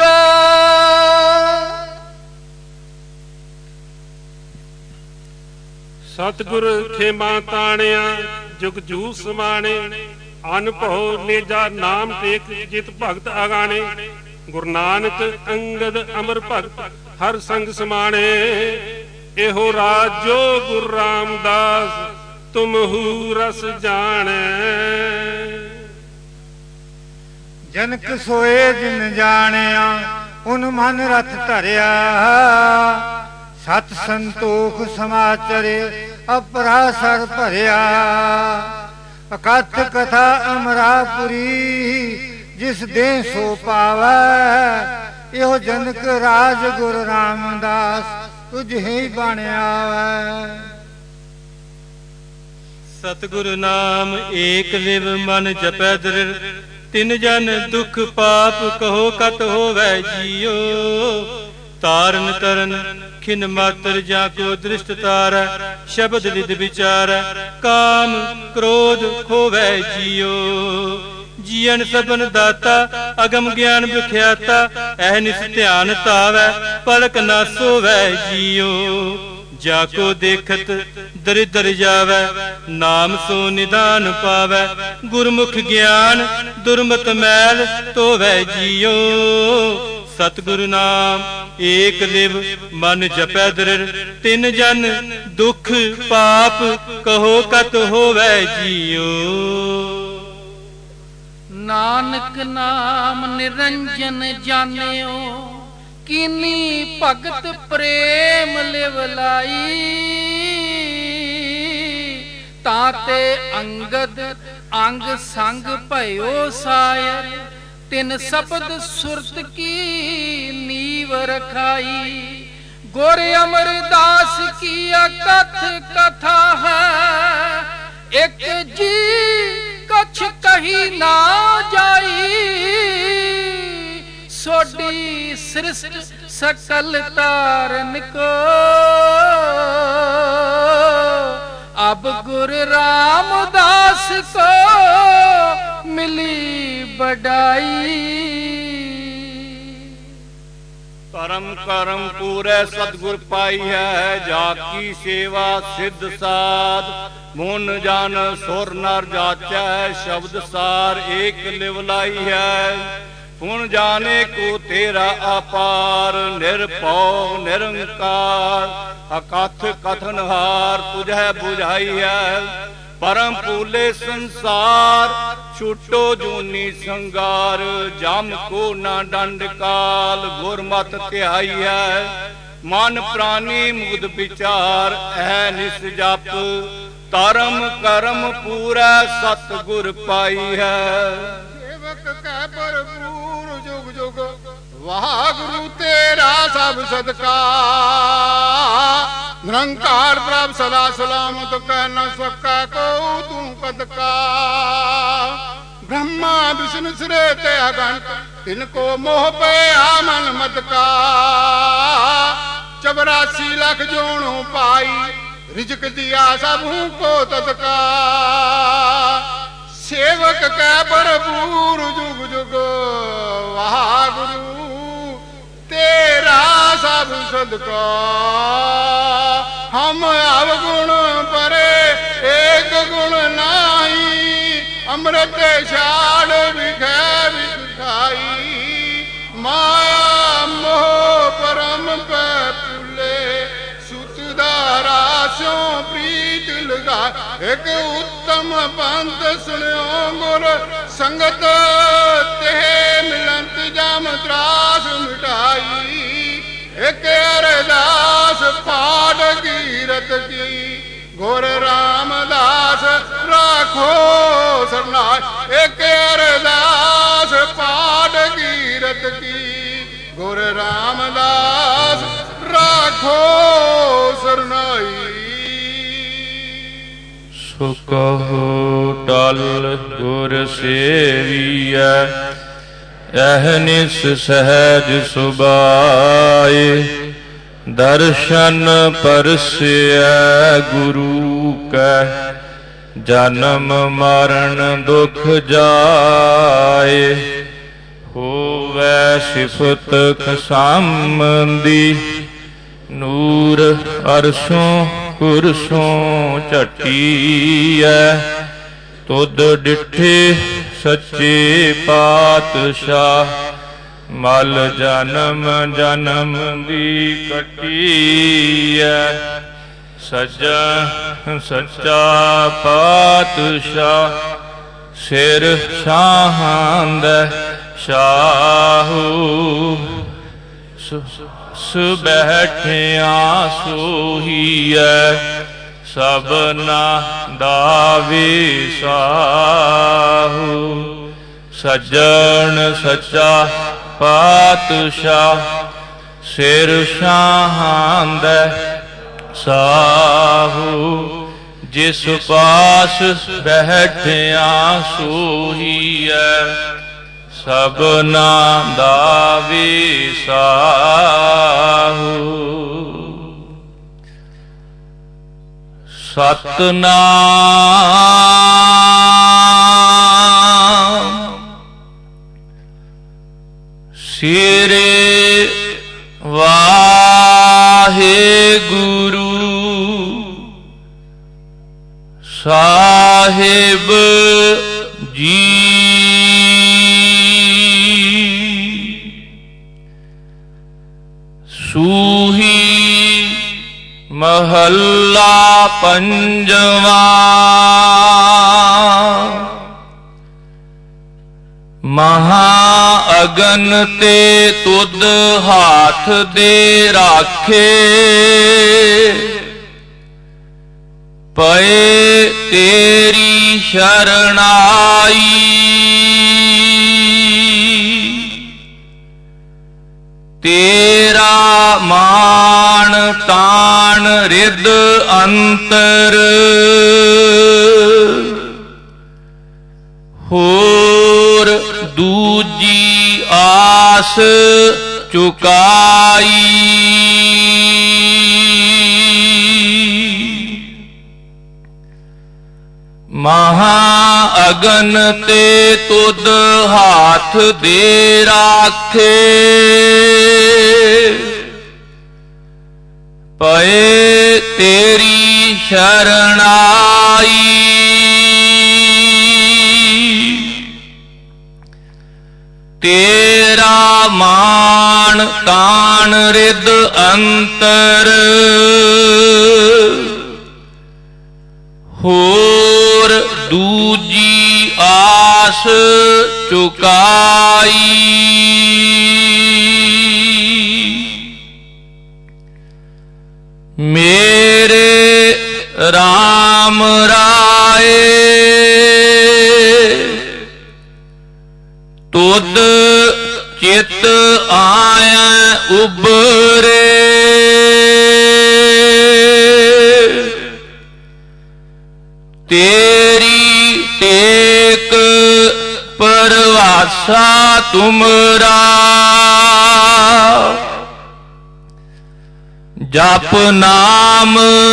ਸਤਿਗੁਰ ਖੇਮਾ ਤਾਣਿਆ ਜੁਗ ਜੂ ਸਮਾਣੇ। ਅਨਭਉ ਨੇਜਾ ਨਾਮ ਟੇਕ ਜਿਤ ਭਗਤ ਅਗਾਣੇ। ਗੁਰੂ ਨਾਨਕ ਅੰਗਦ ਅਮਰ ਭਗਤ ਹਰ ਸੰਗ ਸਮਾਣੇ। ਇਹੋ ਰਾਜੋ ਗੁਰੂ ਰਾਮਦਾਸ ਤੁਮਹੂ ਰਸ ਜਾਣੈ। ਜਨਕ ਸੋਏ ਜਿਨ ਜਾਣਿਆ ਉਨ ਮਨ ਰਥ ਧਰਿਆ। ਸਤ ਸੰਤੋਖ ਸਮਾਚਰੇ ਅਪਰਾਸਰ ਭਰਿਆ। ਅਕਥ ਕਥਾ ਅਮਰਾਪੁਰੀ ਜਿਸ ਦੇ ਸੋ ਪਾਵੈ। ਇਹੋ ਜਨਕ ਰਾਜ ਗੁਰੂ ਰਾਮਦਾਸ ਤੁਝੇ ਹੀ ਬਣਿਆ ਵੈ। ਸਤਿਗੁਰੂ ਨਾਮ ਏਕ ਲਿਵ ਮਨ ਜਪੈ ਦ੍ਰਿੜ। ਤਿਨ ਜਨ ਦੁਖ ਪਾਪ ਕਹੋ ਕਤ ਹੋਵੈ ਜੀਓ। ਤਾਰਨ ਤਰਨ ਖਿਨ ਮਾਤਰ ਜਾਂ ਕੋ ਦ੍ਰਿਸ਼ਟ ਤਾਰੈ। ਸ਼ਬਦ ਲਿਦ ਵਿਚਾਰੈ ਕਾਮ ਕ੍ਰੋਧ ਖੋਵੈ ਜੀਓ। ਜੀਵਨ ਸਭਨ ਦਾਤਾ ਅਗਮ ਗਿਆਨ ਵਿਖਿਆਤਾ। ਐ ਨਿਸ ਧਿਆਨ ਤਾਵੈ ਪਲਕ ਨਾ ਸੋਵੈ ਜੀਓ। ਜਾ ਕੋ ਦੇਖਤ ਦਰਿਦਰ ਜਾਵੈ ਨਾਮ ਸੋ ਨਿਦਾਨ ਪਾਵੈ। ਗੁਰਮੁਖ ਗਿਆਨ ਦੁਰਮਤ ਮੈਲ ਧੋਵੈ ਜੀਓ। ਸਤਿਗੁਰੂ ਨਾਮ ਏਕ ਲਿਵ ਮਨ ਜਪੈ ਦ੍ਰਿੜ। ਤਿਨ ਜਨ ਦੁਖ ਪਾਪ ਕਹੋ ਕਤ ਹੋਵੈ ਜੀਓ। ਨਾਨਕ ਨਾਮ ਨਿਰੰਜਨ ਜਾਣਿਓ। ਕੀਨੀ ਭਗਤ ਪ੍ਰੇਮ ਲਿਵ ਲਾਈ। ਤਾਂ ਤੇ ਅੰਗਦ ਅੰਗ ਸੰਗ ਭਇਓ ਸਾਇਰ। ਤਿਨ ਸ਼ਬਦ ਸੁਰਤ ਕੀ ਨੀਵ ਰਖਾਈ। ਗੁਰ ਅਮਰਦਾਸ ਕੀ ਅਕਥ ਕਥਾ ਹੈ। ਇੱਕ ਜੀ ਕਛ ਕਹੀ ਨਾ ਜਾਈ। ਸੋਡੀ ਸ੍ਰਿਸ਼ਟ ਸਕਲ ਤਾਰਨ ਕੋ। ਅਬ ਗੁਰ ਰਾਮਦਾਸ ਕੋ ਮਿਲੀ ਬੜਾਈ। ਧਰਮ ਕਰਮ ਪੂਰੇ ਸਤਿਗੁਰ ਪਾਈ ਹੈ। ਜਾ ਕੀ ਸੇਵਾ ਸਿੱਧ ਸਾਧ। ਮਨ ਜਨ ਸੁਰ ਨਰ ਜਾਚੈ ਸ਼ਬਦ ਸਾਰ ਏਕ ਲਿਵ ਲਾਈ ਹੈ। ਪੁਨ ਜਾਣੇ ਕੋ ਤੇਰਾ ਅਪਾਰ। ਨਿਰਭਉ ਨਿਰੰਕਾਰ ਅਕਥ ਕਥਨ ਹਾਰ ਤੁਝੈ 부ਝਾਈ ਹੈ। ਪਰਮ ਪੂਲੇ ਸੰਸਾਰ ਛੁਟੋ ਜੂਨੀ ਸੰਗਾਰ। ਜਮ ਕੋ ਨਾ ਡੰਡ ਕਾਲ ਗੁਰਮਤ ਧਿਆਈ ਹੈ। ਮਨ ਪ੍ਰਾਨੀ ਮੁਗਧ ਵਿਚਾਰ ਐ ਨਿਸ ਜਪ ਧਰਮ ਕਰਮ ਪੂਰਾ ਸਤਿਗੁਰ ਪਾਈ ਹੈ। ਸੇਵਕ ਕੈ ਭਰਪੂਰ ਜੁਗ ਜੁਗ ਵਾਹਿਗੁਰੂ ਤੇਰਾ ਸਭ ਸਦਕਾ। ਨਿਰੰਕਾਰ ਪ੍ਰਭ ਸਦਾ ਸਲਾਮਤ ਕਹਿ ਨ ਸਕੈ ਕੋ ਤੂੰ ਕਦਕਾ। ब्रह्मा विष्णु सिरे ते अगंत तिनको मोह पया मन मत का। चौरासी लाख जोणों पाई रिजक दिया सबहू को तदका। सेवक कै भरपूर जुग जुग वाहिगुरु तेरा सब सदका। हम अवगुण परे एक गुण नाही। अमृत छाड़ विखै विखाई। माया मोह परम पै पुले सुत दारा स्यों प्रीत लगा। एक उत्तम पंथ सुनियो गुर संगत ते मिलंत जम त्रास मिटाई। एक अरदास पाठ कीरत की गुर रामदास राखो सरनाय। एक अरदास पाठ कीरत की गुर रामदास राखो सरनाई। सो कहो टल गुर सेविया अहनिस सहज सुबाए। दर्शन परस्या गुरु कै जन्म मरण दुख जाए। होवै सिफत खसामदी नूर अरसों कुरसों झटिया। तुद डिठे सच्चे पातशाह मल जन्म जन्म दी कटिया। सजा सच्चा पातशाह सिर शाहांद शाहू। सुबैठिया सोहीए सबना दावे साहू। सज्जन सच्चा पातशाह सिर शाहांद साहू। जिस पास बैठिया सोहीए सबना दावे साहू। सतनाम सिरे वाहेगुरु साहिब जी। सूही महल्ला पंजवा। महा अगन ते तुद हाथ दे राखे। पए तेरी शरणाई। तेरा मान तान रिद अंतर। होर दूजी आस चुकाई। महा अगन ते तुद हाथ दे राखे। पए तेरी शरणाई। तेरा मान तान रिद अंतर। होर दूजी आस चुकाई। मेरे राम चित आया उबरे तेरी टेक परवासा तुमरा जप नाम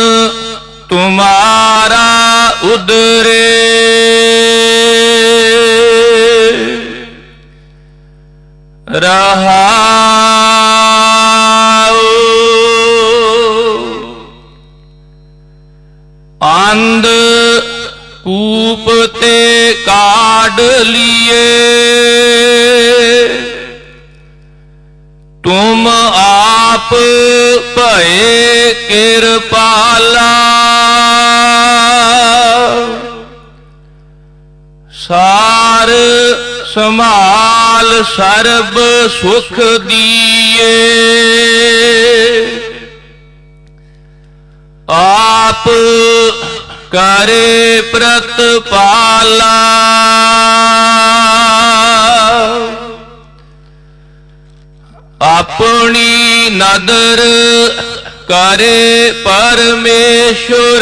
तुम्हारा उदरे रहाओ अंध कूप ते काढ़ लिए तुम आप भये कृपाला सार संभाल सर्ब सुख दिए आप करे प्रतपाला अपनी नदर करे परमेश्वर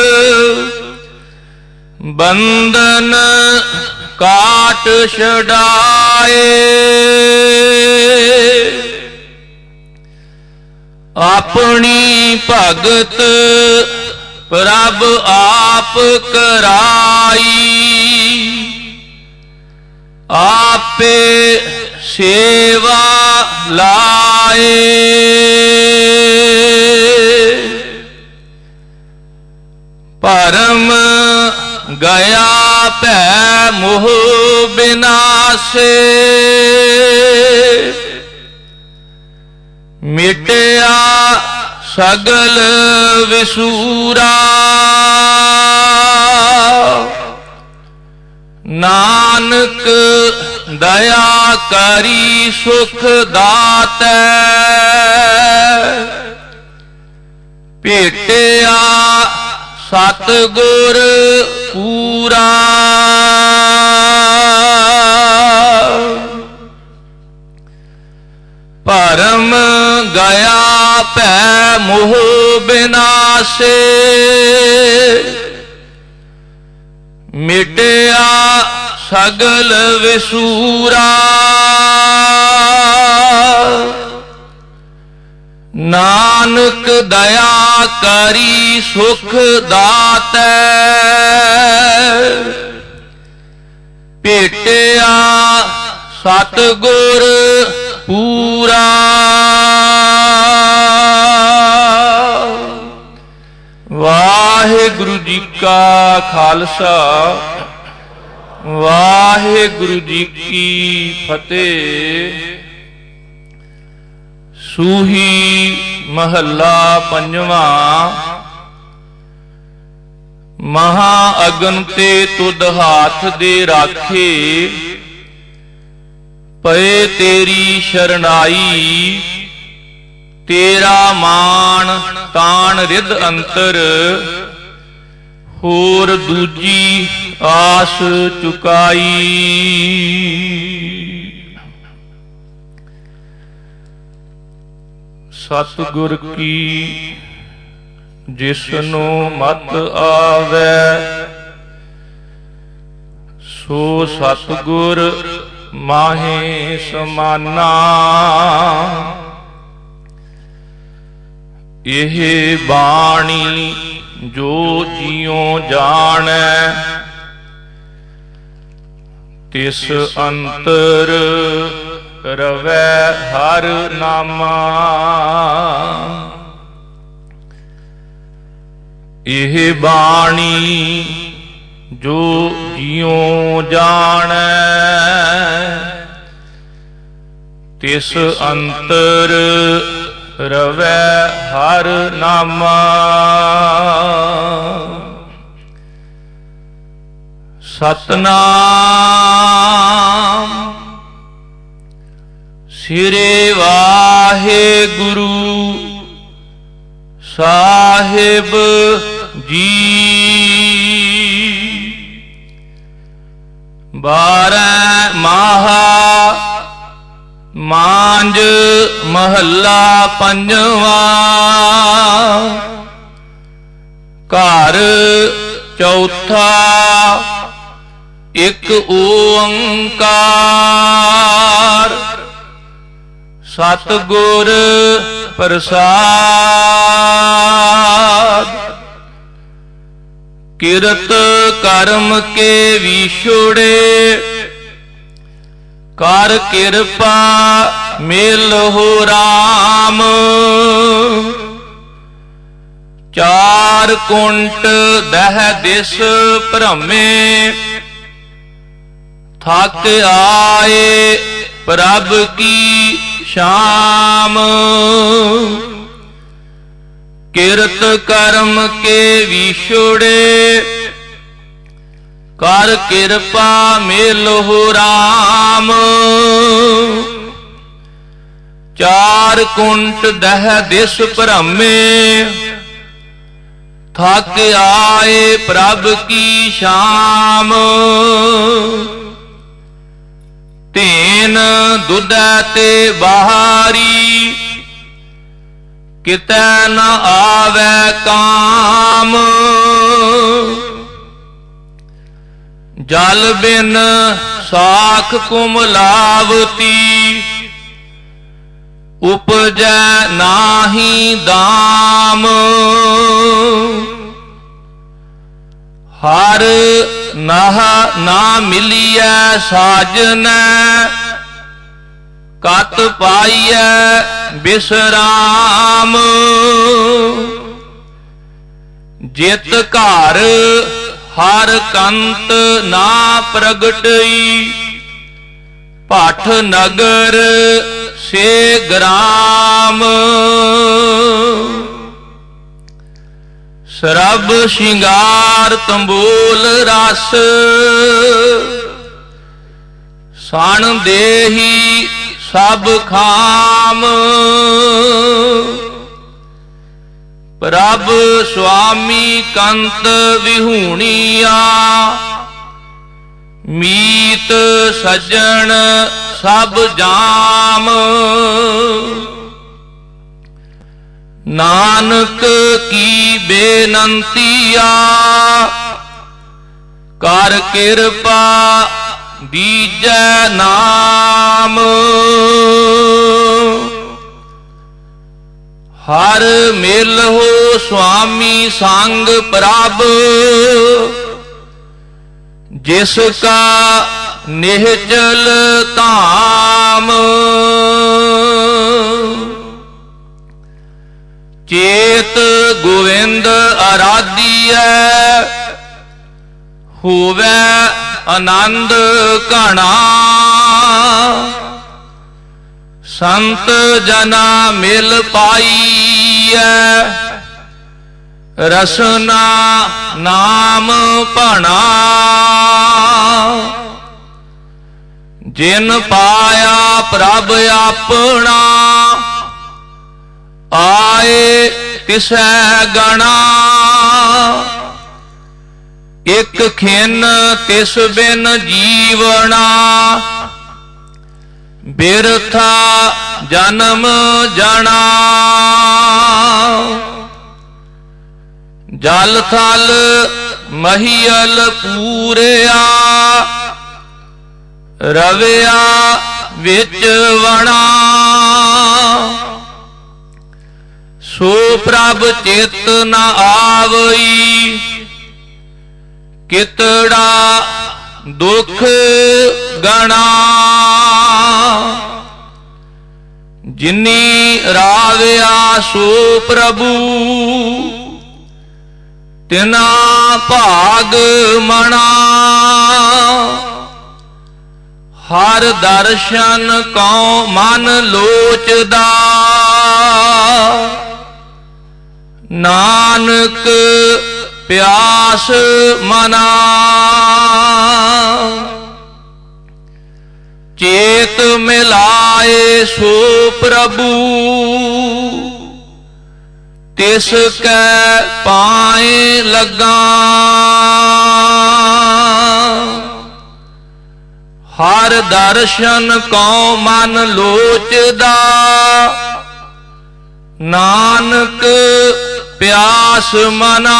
बंधन काट छड़ाए अपनी भगत प्रभ आप कराई आपे सेवा लाए परम गया पै मोह बिनासे मिटया सगल विसूरा नानक दया करी सुख दातै भेटिया सतगुर पूरा परम गया पै मोह बिनासे मिटया सगल विसूरा नानक दया करी सुख दातै भेटिया सतगुर पूरा वाहिगुरु जी का खालसा वाहिगुरु जी की फतेह। सूही महला पंजवा। महा अगन ते तुद हाथ दे राखे पए तेरी शरणाई तेरा मान तान रिद अंतर होर दूजी आस चुकाई। सतगुर की जिसनु मत आवे सो सतगुर माहे समाना। यह बाणी जो जियों जाने तिस अंतर रवै हर नामा। यह बाणी जो जियों जाने तिस अंतर रवै हर नामा। सतनाम सिरे वाहे गुरु साहिब जी। बारह माहा ਮਾਂਝ ਮਹੱਲਾ ਪੰਜਵਾ। ਘਰ ਚੌਥਾ ਇੱਕ ਓੰਕਾਰ ਸਤਿਗੁਰ ਪ੍ਰਸਾਦ। ਕਿਰਤ ਕਰਮ ਕੇ ਵਿਛੋੜੇ ਕਰ ਕਿਰਪਾ ਮਿਲਹੁ ਰਾਮ। ਚਾਰ ਕੁੰਟ ਦਹ ਦਿਸ ਭ੍ਰਮੇ ਥਕ ਆਏ ਪ੍ਰਭ ਕੀ ਸ਼ਾਮ। ਕਿਰਤ ਕਰਮ ਕੇ ਵਿਛੋੜੇ ਕਰ ਕਿਰਪਾ ਮਿਲਹੁ ਰਾਮ। ਚਾਰ ਕੁੰਟ ਦਹ ਦਿਸ ਭ੍ਰਮੇ ਥਕ ਆਏ ਪ੍ਰਭ ਕੀ ਸ਼ਾਮ। ਤੇਨ ਦੁਧੈ ਤੇ ਬਾਹਰੀ ਕਿਤੈ ਨ ਆਵੈ ਕਾਮ। ਜਲ ਬਿਨ ਸਾਖ ਕੁਮਲਾਵਤੀ ਉਪਜੈ ਨਾਹੀ ਦਾਮ। ਹਰ ਨਾਹ ਨਾ ਮਿਲੀਐ ਸਾਜਨੈ ਕਤ ਪਾਈਐ ਬਿਸਰਾਮ। ਜਿਤ ਘਰ ਹਰ ਕੰਤ ਨਾ ਪ੍ਰਗਟਈ ਭੱਠ ਨਗਰ ਸੇ ਗ੍ਰਾਮ। ਸਰਬ ਸ਼ਿੰਗਾਰ ਤੰਬੂਲ ਰਸ ਸਣ ਦੇਹੀ ਸਭ ਖਾਮ। ਪ੍ਰਭ ਸੁਆਮੀ ਕੰਤ ਵਿਹੂਣੀਆ ਮੀਤ ਸੱਜਣ ਸਭ ਜਾਮ। ਨਾਨਕ ਕੀ ਬੇਨੰਤੀਆ ਕਰ ਕਿਰਪਾ ਦੀਜੈ ਨਾਮ। ਹਰ ਮਿਲਹੁ ਸੁਆਮੀ ਸੰਗ ਪ੍ਰਭ ਜਿਸ ਕਾ ਨਿਹਚਲ ਧਾਮ। ਚੇਤ ਗੋਵਿੰਦ ਅਰਾਧੀਐ ਹੋਵੈ ਆਨੰਦ ਘਣਾ। ਸੰਤ ਜਨਾ ਮਿਲ ਪਾਈਐ ਰਸਨਾ ਨਾਮ ਭਣਾ। ਜਿਨ ਪਾਇਆ ਪ੍ਰਭ ਆਪਣਾ ਆਏ ਤਿਸੈ ਗਣਾ। ਇਕ ਖਿਨ ਤਿਸ ਬਿਨ ਜੀਵਣਾ ਬਿਰਥਾ ਜਨਮ ਜਣਾ। ਜਲ ਥਲ ਮਹੀਅਲ ਪੂਰਿਆ ਰਵਿਆ ਵਿੱਚ ਵਣਾ। ਸੋ ਪ੍ਰਭ ਚਿਤ ਨ ਆਵਈ ਕਿਤੜਾ ਦੁਖ ਗਣਾ। ਜਿਨੀ ਰਾਵਿਆ ਸੋ ਪ੍ਰਭੂ ਤਿਨਾ ਭਾਗ ਮਣਾ। ਹਰ ਦਰਸ਼ਨ ਕਉ ਮਨ ਲੋਚਦਾ ਨਾਨਕ ਪਿਆਸ ਮਨਾ। ਚੇਤ ਮਿਲਾਏ ਸੋ ਪ੍ਰਭੂ ਤਿਸ ਕੈ ਪਾਏ ਲੱਗਾ। ਹਰ ਦਰਸ਼ਨ ਕਉ ਮਨ ਲੋਚਦਾ, ਨਾਨਕ ਪਿਆਸ ਮਨਾ।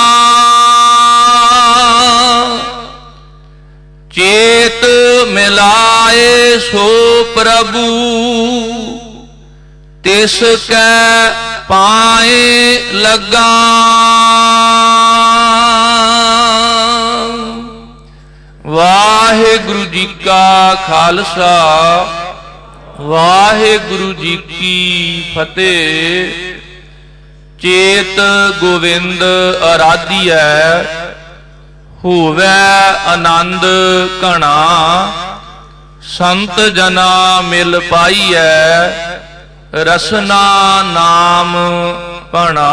ਚੇਤ ਮਿਲਾਏ ਸੋ ਪ੍ਰਭੂ, ਤਿਸ ਕੈ ਪਾਏ ਲੱਗਾ। ਵਾਹਿਗੁਰੂ ਜੀ ਕਾ ਖਾਲਸਾ, ਵਾਹਿਗੁਰੂ ਜੀ ਕੀ ਫਤਿਹ। ਚੇਤ ਗੋਵਿੰਦ ਅਰਾਧੀਐ, ਹੋਵੈ ਆਨੰਦ ਘਣਾ। ਸੰਤ ਜਨਾ ਮਿਲ ਪਾਈਐ, ਰਸਨਾ ਨਾਮ ਭਣਾ।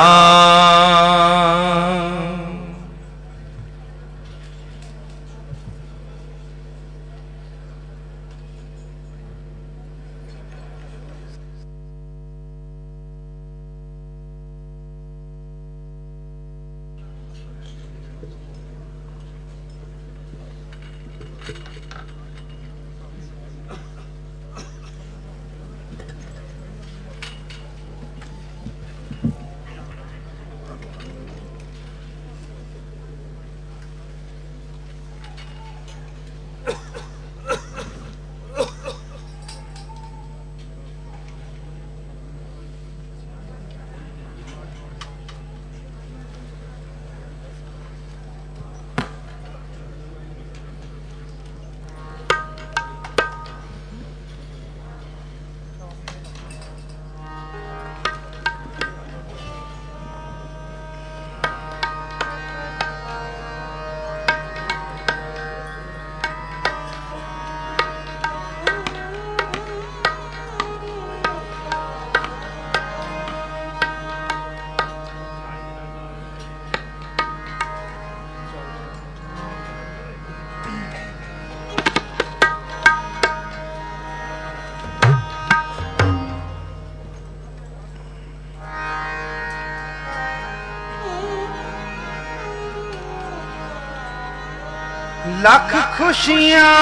ਲੱਖ ਖੁਸ਼ੀਆਂ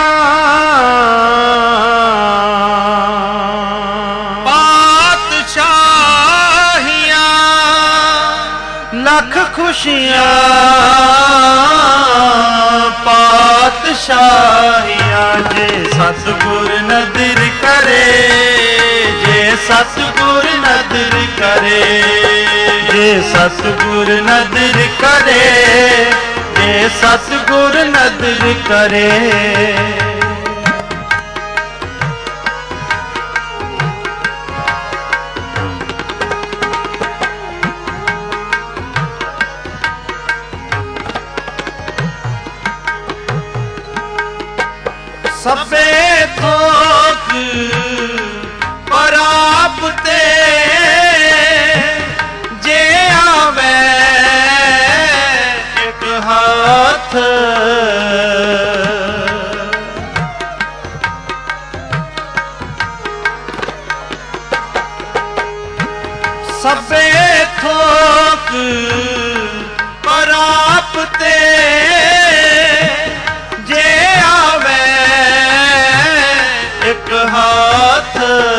ਪਾਤਸ਼ਾਹੀਆਂ, ਲੱਖ ਖੁਸ਼ੀਆਂ ਪਾਤਸ਼ਾਹੀਆਂ। ਜੇ ਸਤਿਗੁਰ ਨਦਰ ਕਰੇ, ਜੇ ਸਤਿਗੁਰ ਨਦਰ ਕਰੇ, ਜੇ ਸਤਿਗੁਰ ਨਦਰ ਕਰੇ, ਜੇ ਸਤਿਗੁਰ ਨਦਰ ਕਰੇ। ਸਭੇ ਥੋਕ ਪਰਾਪਤੇ, ਜੇ ਆਵੇ ਇੱਕ ਹੱਥ। ਸਭੇ ਥੋਕ ਪਰਾਪਤੇ, ਜੇ ਆਵੇ ਇੱਕ ਹੱਥ।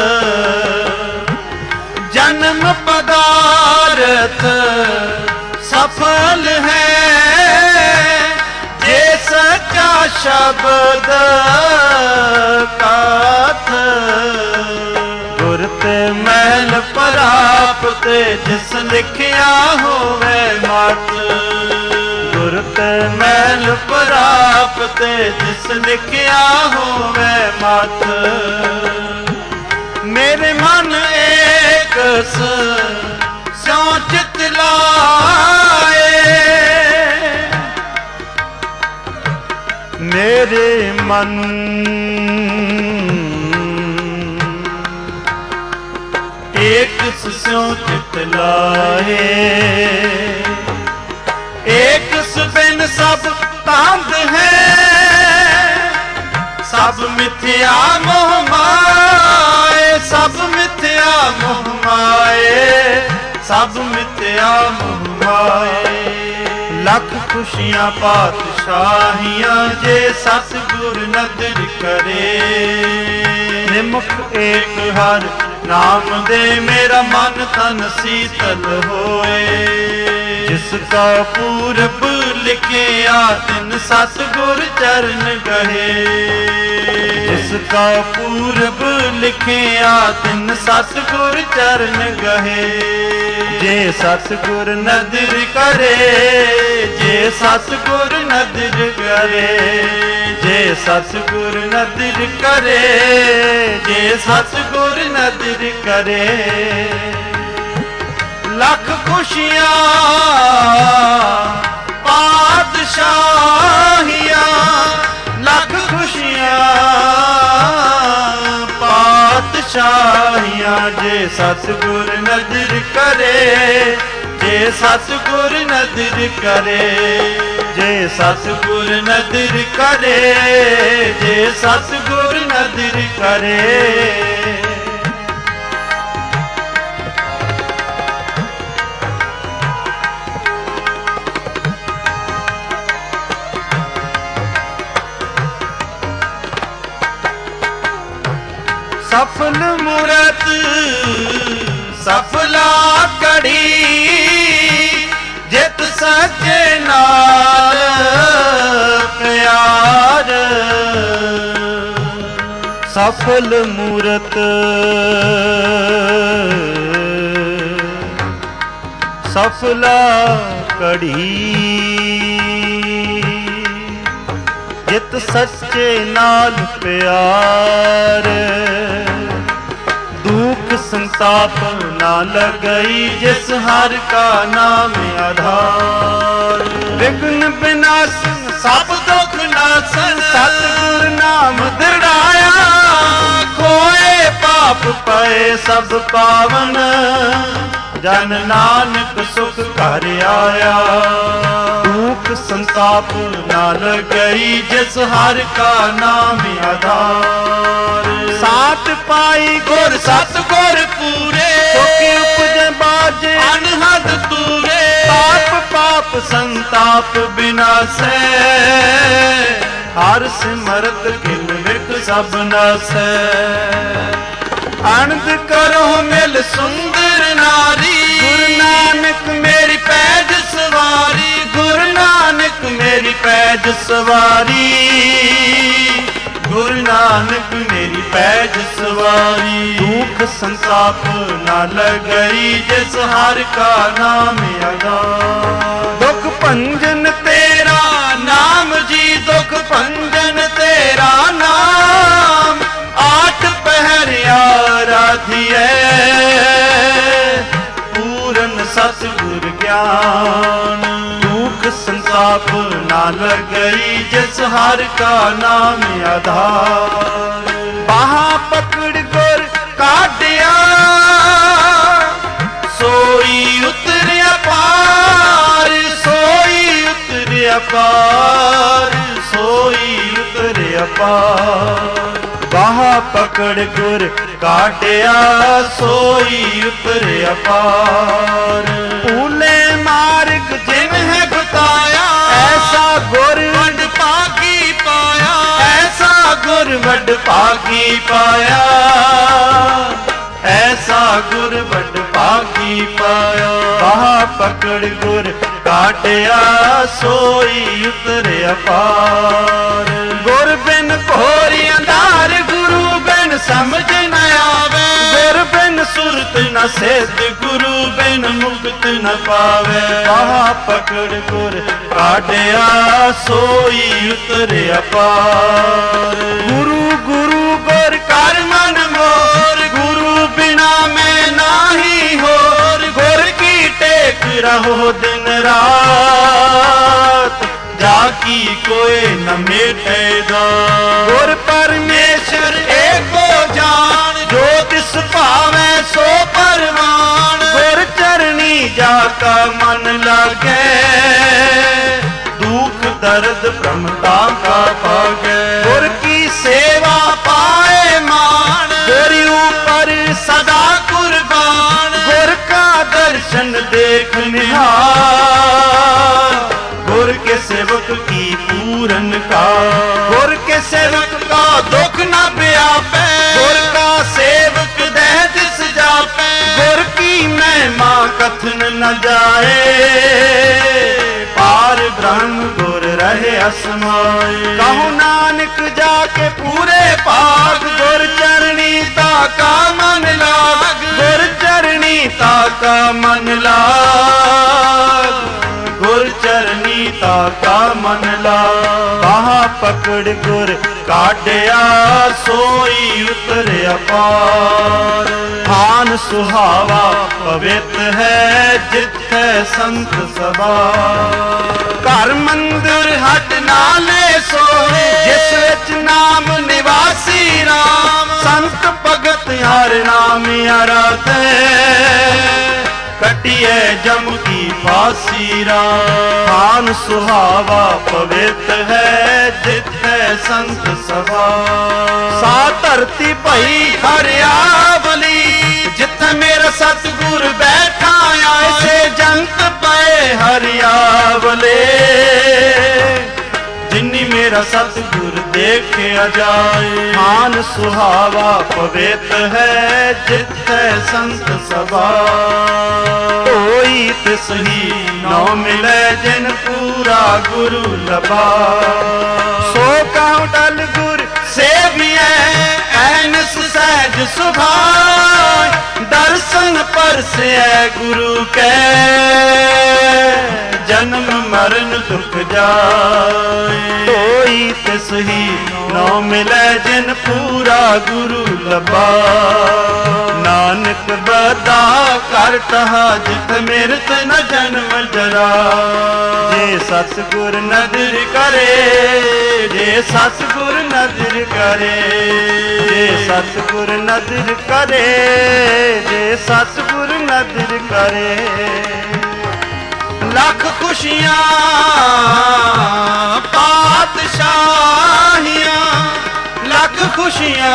ਜਨਮ ਪਦਾਰਥ ਸਫਲ ਹੈ, ਜੇ ਸੱਚਾ ਸ਼ਬਦ ਕਾਥ। ਗੁਰ ਤੇ ਮਹਿਲ ਪ੍ਰਾਪਤ, ਜਿਸ ਲਿਖਿਆ ਹੋਵੇ ਮਤ। ਗੁਰ ਤੇ ਮਹਿਲ ਪ੍ਰਾਪਤ, ਜਿਸ ਲਿਖਿਆ ਹੋਵੇ ਮਤ। ਮੇਰੇ ਮਨ ਏਕ ਸਿਉ ਚਿਤ ਲਾਏ, ਮੇਰੇ ਮਨ ਏਕ ਸਿਉ ਚਿਤ ਲਾਏ। ਏਕ ਬਿਨ ਸਭ ਤਾਂਦ ਹੈ, ਸਭ ਮਿਥਿਆ ਮੋਹ ਮਾਏ। ਸਭ ਮਿਥਿਆ ਮੋਹ ਮਾਏ, ਸਭ ਮਿਥਿਆ ਮੋਹ ਮਾਏ। ਲੱਖ ਖੁਸ਼ੀਆਂ ਪਾਤਸ਼ਾਹ ਸ਼ਾਹੀਆਂ ਜੇ ਸਤਿਗੁਰ ਨਦਰ ਕਰੇ। ਨਿਮਖ ਏਕ ਹਰ ਨਾਮ ਦੇ ਮੇਰਾ ਮਨ ਤਨ ਸੀਤਲ ਹੋਏ। ਜਿਸ ਕਾ ਪੂਰਬ ਲਿਖਿਆ ਤਿਨ ਸਤਿਗੁਰ ਚਰਨ ਗਏ। ਜਿਸ ਕਾ ਪੂਰਬ ਲਿਖਿਆ ਤਿਨ ਸਤਿਗੁਰ ਚਰਨ ਗਏ। ਜੇ ਸਤਿਗੁਰ ਨਦਰ ਕਰੇ, ਜੇ ਸਤਿਗੁਰ ਨਦਰ ਕਰੇ, ਜੇ ਸਤਿਗੁਰ ਨਦਰ ਕਰੇ, ਜੇ ਸਤਿਗੁਰ ਨਦਰ ਕਰੇ। ਲੱਖ ਖੁਸ਼ੀਆਂ ਪਾਤਸ਼ਾਹੀਆਂ, ਲੱਖ ਖੁਸ਼ੀਆਂ ਪਾਤਸ਼ਾਹੀਆਂ ਜੇ ਸਤਿਗੁਰ ਨਦਰ ਕਰੇ। ਜੇ ਸਤਿਗੁਰ ਨਦਰ ਕਰੇ, ਜੇ ਸਤਿਗੁਰ ਨਦਰ ਕਰੇ, ਜੇ ਸਤਿਗੁਰ ਨਦਰ ਕਰੇ। ਸਫਲ ਮੂਰਤ ਸਫਲਾ ਕੜੀ, ਜਿਤ ਸੱਚੇ ਨਾਲ ਪਿਆਰ। ਸਫਲ ਮੂਰਤ ਸਫਲਾ ਕੜੀ, ਜਿਤ ਸੱਚੇ ਨਾਲ ਪਿਆਰ। ਦੁਖ ਸੰਤਾਪ ਨਾ ਲਗਈ ਜਿਸ ਹਰ ਕਾ ਨਾਮ ਆਧਾਰ। ਵਿਘਨ ਵਿਨਾਸ਼ਨ ਸਭ ਦੁਖ ਨਾਸਨ ਸਤਿਗੁਰ ਨਾਮ ਦ੍ਰਿੜਾਇਆ। ਖੋਏ ਪਾਪ ਪਏ ਸਭ ਪਾਵਨ ਜਨ ਨਾਨਕ ਸੁਖ ਘਰ ਆਇਆ। ਦੁਖ ਸੰਤਾਪ ਨਾ ਲਗਈ ਜਿਸ ਹਰ ਕਾ ਨਾਮ ਆਧਾਰ। ਸਾਤ ਪਾਈ ਗੁਰ ਸਤਿਗੁਰ ਪੂਰੇ, ਸੁਖੀ ਉਪਜੈ ਬਾਜ ਅਨਹਦ ਤੂਰੇ। ਪਾਪ ਪਾਪ ਸੰਤਾਪ ਬਿਨਾਸੈ, ਹਰ ਸਿਮਰਤ ਕਿਲ ਵਿਖ ਸਭ ਨਾਸੈ। ਅਨੰਦ ਕਰੋ ਮਿਲ ਸੁੰਦਰ ਨਾਰੀ, ਗੁਰੂ ਨਾਨਕ ਮੇਰੀ ਪੈਜ ਸਵਾਰੀ। ਗੁਰੂ ਨਾਨਕ ਮੇਰੀ ਪੈਜ ਸਵਾਰੀ, ਗੁਰੂ ਨਾਨਕ ਮੇਰੀ ਪੈਜ ਸਵਾਰੀ। ਦੁਖ ਸੰਤਾਪ ਨਾ ਲਗਈ ਜਿਸ ਹਰ ਕਾ ਨਾਮ ਆਧਾਰ। ਦੁਖ ਭੰਜਨ ਤੇਰਾ ਨਾਮ ਜੀ, ਦੁਖ ਭੰਜਨ ਤੇਰਾ ਨਾਮ। ਆਠ ਪਹਿਰ ਆਰਾਧੀਐ, ਪੂਰਨ ਸਤਿਗੁਰ ਗਿਆਨ। ਦੁਖ ਸੰਤਾਪ ਨਾ ਲਗਈ ਜਿਸ ਹਰ ਕਾ ਨਾਮ ਆਧਾਰ। ਬਾਹਾਂ ਪਕੜ ਗੁਰ ਕਾਢਿਆ, ਸੋਈ ਉਤਰਿਆ ਪਾਰ। ਸੋਈ ਉਤਰਿਆ ਪਾਰ, ਸੋਈ ਉਤਰਿਆ ਪਾਰ। ਬਾਹਾਂ ਪਕੜ ਗੁਰ ਕਾਟਿਆ, ਸੋਈ ਉਤਰਿਆ ਪਾਰ। ਭੂਲੇ ਮਾਰਗ ਜਿਨ ਹੈ ਗੁਤਾਇਆ, ਐਸਾ ਗੁਰ ਵਡ ਭਾਗੀ ਪਾਇਆ। ਐਸਾ ਗੁਰ ਵਡ ਭਾਗੀ ਪਾਇਆ, ਐਸਾ ਗੁਰ ਵਡ ਭਾਗੀ ਪਾਇਆ। ਬਾਹਾਂ ਪਕੜ ਗੁਰ ਕਾਟਿਆ, ਸੋਈ ਉਤਰਿਆ ਪਾਰ। ਗੁਰ ਬਿਨ ਘੋਰ ਅੰਧਾਰ, ਗੁਰੂ ਬਿਨ ਸਮਝ ਨ ਆਵੇ। ਗੁਰ ਬਿਨ ਸੁਰਤ ਨ ਸਿਧ, ਗੁਰੂ ਬਿਨ ਮੁਕਤ ਨ ਪਾਵੇ। ਬਾਹਾਂ ਪਕੜ ਗੁਰ ਕਾਟਿਆ, ਸੋਈ ਉਤਰਿਆ ਪਾਰ। ਗੁਰੂ ਗੁਰੂ ਗੁਰ ਕਰ ਮਨ ਮੋਰ, ਗੁਰੂ ਬਿਨਾ ਮੈਂ ਨਾਹੀ ਹੋਰ। ਗੁਰ ਕੀ ਟੇਕ ਰਹੋ ਦਿਨ ਰਾਤ, ਜਾ ਕੀ ਕੋਏ ਨ ਮੇਟੇਗਾ। ਗੁਰ ਪਰਮੇਸ਼ਰ ਏਕੋ ਜਾਣ, ਜੋ ਤਿਸ ਭਾਵੈ ਸੋ ਪਰਵਾਨ। ਗੁਰ ਚਰਨੀ ਜਾ ਕਾ ਮਨ ਲਾਗੈ, ਦੁਖ ਦਰਦ ਭ੍ਰਮਤਾ ਕਾ ਭਾਗੈ। ਗੁਰ ਕੀ ਸੇਵਾ ਪਾਏ ਮਾਨ, ਗੁਰ ਉਪਰ ਸਦਾ ਕੁਰਬਾਨ। ਗੁਰ ਕਾ ਦਰਸ਼ਨ ਦੇਖ ਨਿਹਾਲ, ਗੁਰ ਕੇ ਸੇਵਕ ਕੀ ਜਾਏ ਪਾਰ ਬ੍ਰਹਮ ਗੁਰ ਰਹੇ ਅਸਮਾਏ। ਕਹੋ ਨਾਨਕ ਜਾ ਕੇ ਪੂਰੇ ਭਾਗ ਗੁਰ ਚਰਣੀ ਤਾਕਾ ਮਨ ਲਾਗ ਗੁਰ ਚਰਣੀ ਤਾਕਾ ਮਨ ਲਾਗ ਗੁਰ ਚਰਣੀ ਤਾਕਾ ਮਨ ਲਾਗ। ਬਾਹਾਂ ਪਕੜ ਗੁਰ ਕਾਢਿਆ ਸੋਈ ਉਤਰਿਆ ਪਾਰ। ਥਾਨ ਸੁਹਾਵਾ ਪਵਿੱਤ ਹੈ ਜਿੱਥੈ ਸੰਤ ਸਭਾ। ਘਰ ਮੰਦਰ ਹਟ ਨਾਲੇ ਸੋਹੇ ਜਿਸ ਵਿੱਚ ਨਾਮ ਨਿਵਾਸੀ ਰਾਮ। ਸੰਤ ਭਗਤ ਹਰ ਨਾਮ ਅਰਾਧੇ ਕਟਿਐ ਜਮ ਕੀ ਫਾਸੀ ਰਾਮ। ਥਾਨ ਸੁਹਾਵਾ ਪਵਿੱਤ ਹੈ ਜਿੱਥੈ ਸੰਤ ਸਭਾ। ਸਾ ਧਰਤੀ ਭਈ ਹਰਿਆਵਲੀ ਜਿੱਥੇ ਮੇਰਾ ਸਤਿਗੁਰ ਬੈਠਾ ਐਸੇ ਜੰਤ ਪਏ ਹਰਿਆਵਲੇ। ਜਿਨੀ ਮੇਰਾ ਸਤਿਗੁਰ ਦੇਖਿਆ ਜਾਏ। ਥਾਨ ਸੁਹਾਵਾ ਪਵਿੱਤ ਹੈ ਜਿੱਥੈ ਸੰਤ ਸਭਾ। ਹੋਈ ਤਿਸ ਹੀ ਨਉ ਮਿਲੈ ਜਿਨ ਪੂਰਾ ਗੁਰੂ ਲਭਾ। ਸੋ ਕਹਉ ਡਲ ਗੁਰ ਸੇਵੀਐ ਐਨਸ ਸਹਿਜ ਸੁਭਾਇ। ਦਰਸ਼ਨ ਪਰਸੈ ਗੁਰੂ ਕੈ ਜਨਮ ਮਰਨ ਦੁਖ ਜਾਏ। ਹੋਈ ਤਿਸ ਹੀ ਨਉ ਮਿਲੈ ਜਿਨ ਪੂਰਾ ਗੁਰੂ ਲਭਾ। ਨਾਨਕ ਬਦਾ ਕਰ ਟਹਾ ਜਿਤ ਮਿਰਤ ਨ ਜਨਮ ਜਰਾ। ਜੇ ਸਤਿਗੁਰ ਨਦਰ ਕਰੇ ਜੇ ਸਤਿਗੁਰ ਨਦਰ ਕਰੇ ਜੇ ਸਤਿਗੁਰ ਨਦਰ ਕਰੇ ਜੇ ਸਤਿਗੁਰ ਨਦਰ ਕਰੇ। ਲੱਖ ਖੁਸ਼ੀਆਂ ਪਾਤਸ਼ਾਹੀਆਂ ਲੱਖ ਖੁਸ਼ੀਆਂ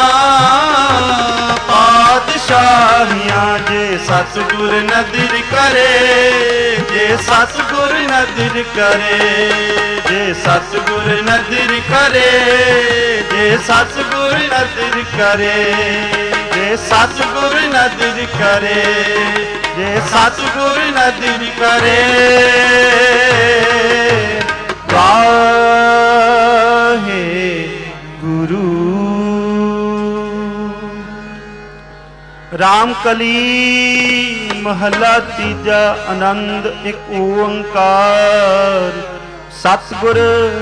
ਪਾਤਸ਼ਾਹੀਆਂ। ਜੇ ਸਤਿਗੁਰ ਨਦਰ ਕਰੇ ਜੇ ਸਤਿਗੁਰ ਨਦਰ ਕਰੇ ਜੇ ਸਤਿਗੁਰ ਨਦਰ ਕਰੇ ਜੇ ਸਤਿਗੁਰ ਨਦਰ ਕਰੇ ਜੇ ਸਤਿਗੁਰ ਨਦਰ ਕਰੇ ਜੇ ਸਤਿਗੁਰ ਨਦਰ ਕਰੇ। ਵਾਹਿਗੁਰੂ ਰਾਮ ਕਲੀ ਮਹਲਾ ਤੀਜਾ। ਆਨੰਦ ਇੱਕ ਓੰਕਾਰ ਸਤਿਗੁਰ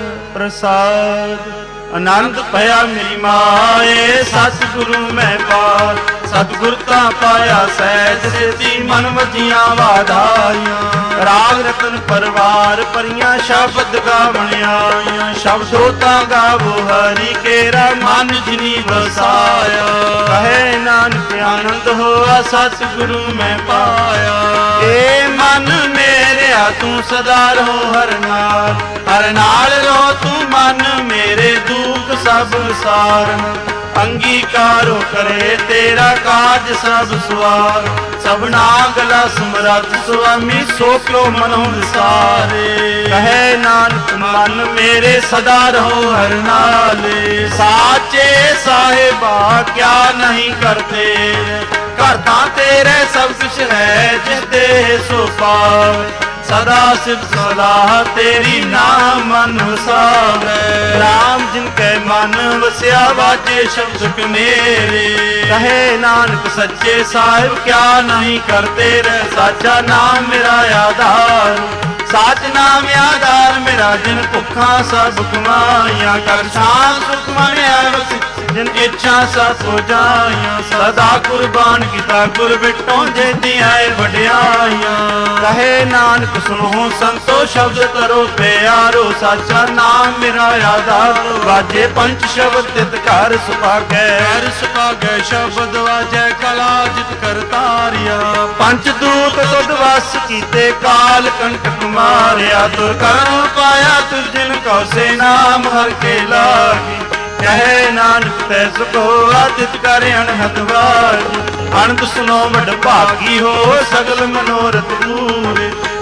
ਪ੍ਰਸਾਦ। ਆਨੰਦ ਭਇਆ ਮੇਰੀ ਮਾਏ ਸਤਿਗੁਰੂ ਮੈਂ ਪਾਰ। ਸਤਿਗੁਰ ਤਾਂ ਪਾਇਆ ਸਹਿਜ ਸੇਤੀ ਮਨ ਵਜੀਆਂ ਵਾਧਾਈਆਂ। ਰਾਗ ਰਤਨ ਪਰਵਾਰ ਪਰੀਆਂ ਸ਼ਬਦ ਗਾਵਣ ਆਈਆਂ। ਸ਼ਬਦੋ ਤਾਂ ਗਾਵੋ ਹਰੀ ਕੇਰਾ ਮਨ ਜਿਨੀ ਵਸਾਇਆ। ਕਹੇ ਨਾਨਕ ਆਨੰਦ ਹੋਆ ਸਤਿਗੁਰੂ ਮੈਂ ਪਾਇਆ। ਏ ਮਨ ਮੇਰਿਆ ਤੂੰ ਸਦਾ ਰਹੋ ਹਰ ਨਾਲ ਹਰ ਨਾਲ ਰਹੋ ਤੂੰ ਮਨ ਮੇਰੇ ਦੁੱਖ ਸਭ ਸਾਰਨ। ਅੰਗੀਕਾਰੋ ਕਰੇ ਤੇਰਾ ਕਾਜ ਸਭ ਸੁਆਰ। ਸਭਨਾ ਗਲਾ ਸਮਰੱਥ ਸੁਆਮੀ ਸੋ ਕਿਉ ਮਨੋ ਵਿਸਾਰੇ। ਕਹੇ ਨਾਨਕ ਮਨ ਮੇਰੇ ਸਦਾ ਰਹੋ ਹਰ ਨਾਲੇ। ਸਾਚੇ ਸਾਹਿਬਾ ਕਿਆ ਨਹੀਂ ਕਰਤੇ ਘਰ ਤਾਂ ਤੇਰੇ ਸਭ ਕੁਛ ਹੈ ਜਿਸ ਦੇ ਸੋ ਪਾਵੇ। ਸਦਾ ਸਿਵ ਸਲਾਹ ਤੇਰੀ ਨਾਮ ਮਨ ਵਸਾਵੇ। ਰਾਮ ਜਿਨ ਕੈ ਮਨ ਵਸਿਆ ਵਾਜੇ ਸ਼ਬਦ ਮੇਰੇ। ਕਹੇ ਨਾਨਕ ਸੱਚੇ ਸਾਹਿਬ ਕਿਆ ਨਹੀਂ ਕਰਤੇ ਰਹਿ। ਸਾਚਾ ਨਾਮ ਮੇਰਾ ਆਧਾਰ ਸਾਚ ਨਾਮ ਆਧਾਰ ਮੇਰਾ। ਜਿਨ ਭੁੱਖਾਂ ਸਭ ਕਮਾਈਆਂ ਕਰ ਸ਼ਾਨ ਸੁਖ ਮੰਨਿਆ ਵਸ। ਜਿਨ ਇੱਛਾ ਸਭ ਹੋ ਜਾਈਆਂ ਸਦਾ ਕੁਰਬਾਨ ਕੀਤਾ ਗੁਰ ਬਿਟੋਂ ਜੇਤੀ ਆਏ ਵਡਿਆਈਆਂ। ਕਹੇ ਨਾਨਕ ਸੁਣੋ ਸੰਤੋ ਸ਼ਬਦ ਕਰੋ ਪਿਆਰੋ। ਸਾਚਾ ਨਾਮ ਮੇਰਾ ਆਧਾਰ ਵਾਜੇ ਪੰਚ ਸ਼ਬਦ ਤਿਤ ਘਰ ਸੁਭਾਗੈ। ਘਰ ਸੁਭਾਗੈ ਸ਼ਬਦ ਵਾਜੈ ਕਲਾ ਜਿਤ ਕਰਤਾਰਿਆ। ਪੰਚ ਦੂਤ ਤੁਧ ਵਸ ਕੀਤੇ ਕਾਲ ਕੰਟਕ ਮਾਰਿਆ। ਤੁਰ ਕਰਮ ਪਾਇਆ ਤੁਰ ਜਿਨ ਕਉ ਸੇ ਨਾਮ ਹਰ ਕੇ ਲਾਗੀ। ਕਹੇ ਨਾਨਕ ਤੈ ਸੁਖ ਹੋਆ ਤਿਤ ਕਰ ਅਣਹਦ ਵਾਜ। ਅਨੰਦ ਸੁਨੋ ਵਡ ਭਾਗੀ ਹੋ ਸਗਲ ਮਨੋਰਥ ਪੂਰੇ।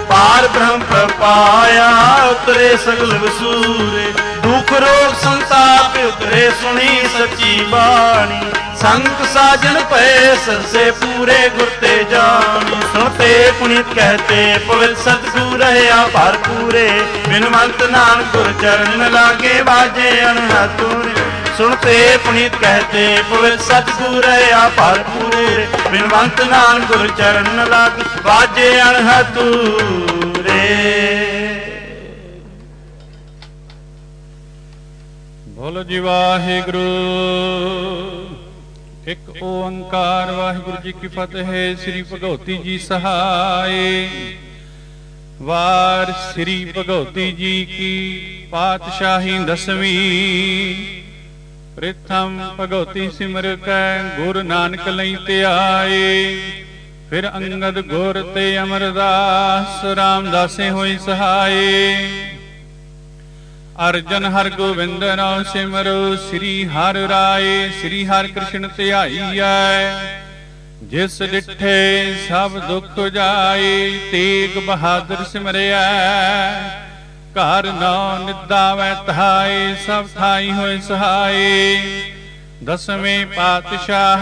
ਪਾਰ ਬ੍ਰਹਮ ਪ੍ਰਪਾਇਆ ਉਤਰੇ ਸਗਲ ਵਸੂਰੇ ਦੁਖ ਰੋਗ ਸੰਤਾਪ ਉਤਰੇ ਸੁਣੀ ਸੱਚੀ ਬਾਣੀ ਸੰਤ ਸਾਜਣ ਪਏ ਸਰਸੇ ਪੂਰੇ ਗੁਰ ਤੇ ਜਾਣੀ ਸੁਣਤੇ ਪੁਨੀਤ ਕਹਤੇ ਪਵਿੱਤ ਸਤਿਗੁਰ ਰਹਿਆ ਭਰਪੂਰੇ ਬਿਨਵੰਤ ਨਾਨਕ ਗੁਰ ਚਰਨ ਲਾਗੇ ਬਾਜੇ ਅਣਹਤੂਰੇ ਸੁਣਤੇ ਪੁਨੀਤ ਕਹਤੇ ਪਵਿੱਤ ਸਤਿਗੁਰ ਰਹਿਆ ਭਰਪੂਰੇ ਬਿਨਵੰਤ ਨਾਨਕ ਗੁਰ ਚਰਨ ਲਾਗੇ ਬਾਜੇ ਅਣਹਤੂਰੇ। ਬੋਲੋ ਜੀ ਵਾਹਿਗੁਰੂ। ਇੱਕ ਓੰਕਾਰ ਵਾਹਿਗੁਰੂ ਜੀ ਕੀ ਫਤਿਹ। ਸ੍ਰੀ ਭਗਉਤੀ ਜੀ ਸਹਾਏ। ਵਾਰ ਸ੍ਰੀ ਭਗਉਤੀ ਜੀ ਕੀ ਪਾਤਸ਼ਾਹੀ ਦਸਵੀਂ। ਪ੍ਰਥਮ ਭਗਉਤੀ ਸਿਮਰ ਕੈ ਗੁਰੂ ਨਾਨਕ ਲਈ ਧਿਆਏ। ਫਿਰ ਅੰਗਦ ਗੁਰ ਤੇ ਅਮਰਦਾਸ ਰਾਮਦਾਸੇ ਹੋਈ ਸਹਾਏ। ਅਰਜਨ ਹਰਿ ਗੋਬਿੰਦ ਨਾਮ ਸਿਮਰੋ ਸ੍ਰੀ ਹਰਿ ਰਾਏ। ਸ੍ਰੀ ਹਰਿ ਕ੍ਰਿਸ਼ਨ ਧਿਆਈਐ ਜਿਸ ਡਿਠੇ ਸਭ ਦੁਖ ਜਾਏ। ਤੇਗ ਬਹਾਦਰ ਸਿਮਰਿਆ ਘਰ ਨੌ ਨਿਦਾਵੈ ਤਹਾਏ। ਸਭ ਥਾਈ ਹੋਏ ਸਹਾਏ। ਦਸਵੇਂ ਪਾਤਸ਼ਾਹ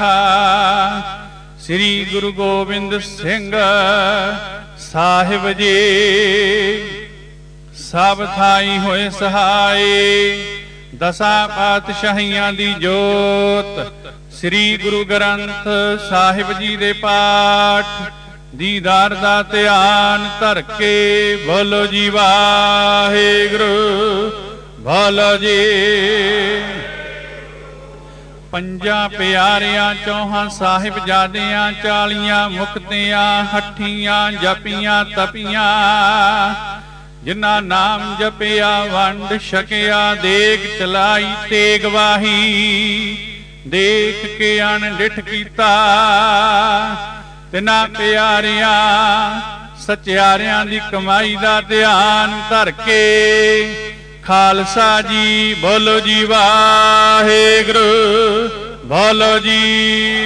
ਸ੍ਰੀ ਗੁਰੂ ਗੋਬਿੰਦ ਸਿੰਘ ਸਾਹਿਬ ਜੀ ਸਭ ਥਾਈ ਹੋਏ ਸਹਾਏ। ਦਸਾਂ ਪਾਤਸ਼ਾਹੀਆਂ ਦੀ ਜੋਤ ਸ੍ਰੀ ਗੁਰੂ ਗ੍ਰੰਥ ਸਾਹਿਬ ਜੀ ਦੇ ਪਾਠ ਦੀਦਾਰ ਦਾ ਧਿਆਨ ਧਰ ਕੇ ਬੋਲੋ ਜੀ ਵਾਹਿਗੁਰੂ। ਬੋਲੋ ਜੀ। ਪੰਜਾਂ ਪਿਆਰਿਆਂ ਚੌਹਾਂ ਸਾਹਿਬਜ਼ਾਦਿਆਂ ਚਾਲੀਆਂ ਮੁਕਤਿਆਂ ਹੱਠੀਆਂ ਜਪੀਆਂ ਤਪੀਆਂ ਜਿਨ੍ਹਾਂ ਨਾਮ ਜਪਿਆ ਵੰਡ ਛਕਿਆ ਦੇਗ ਚਲਾਈ ਤੇਗ ਵਾਹੀ ਦੇਖ ਕੇ ਅਣਡਿਠ ਕੀਤਾ ਤਿਨਾਂ ਪਿਆਰਿਆਂ ਸਚਿਆਰਿਆਂ ਦੀ ਕਮਾਈ ਦਾ ਧਿਆਨ ਧਰ ਕੇ ਖਾਲਸਾ ਜੀ ਬੋਲੋ ਜੀ ਵਾਹਿਗੁਰੂ। ਬੋਲੋ ਜੀ।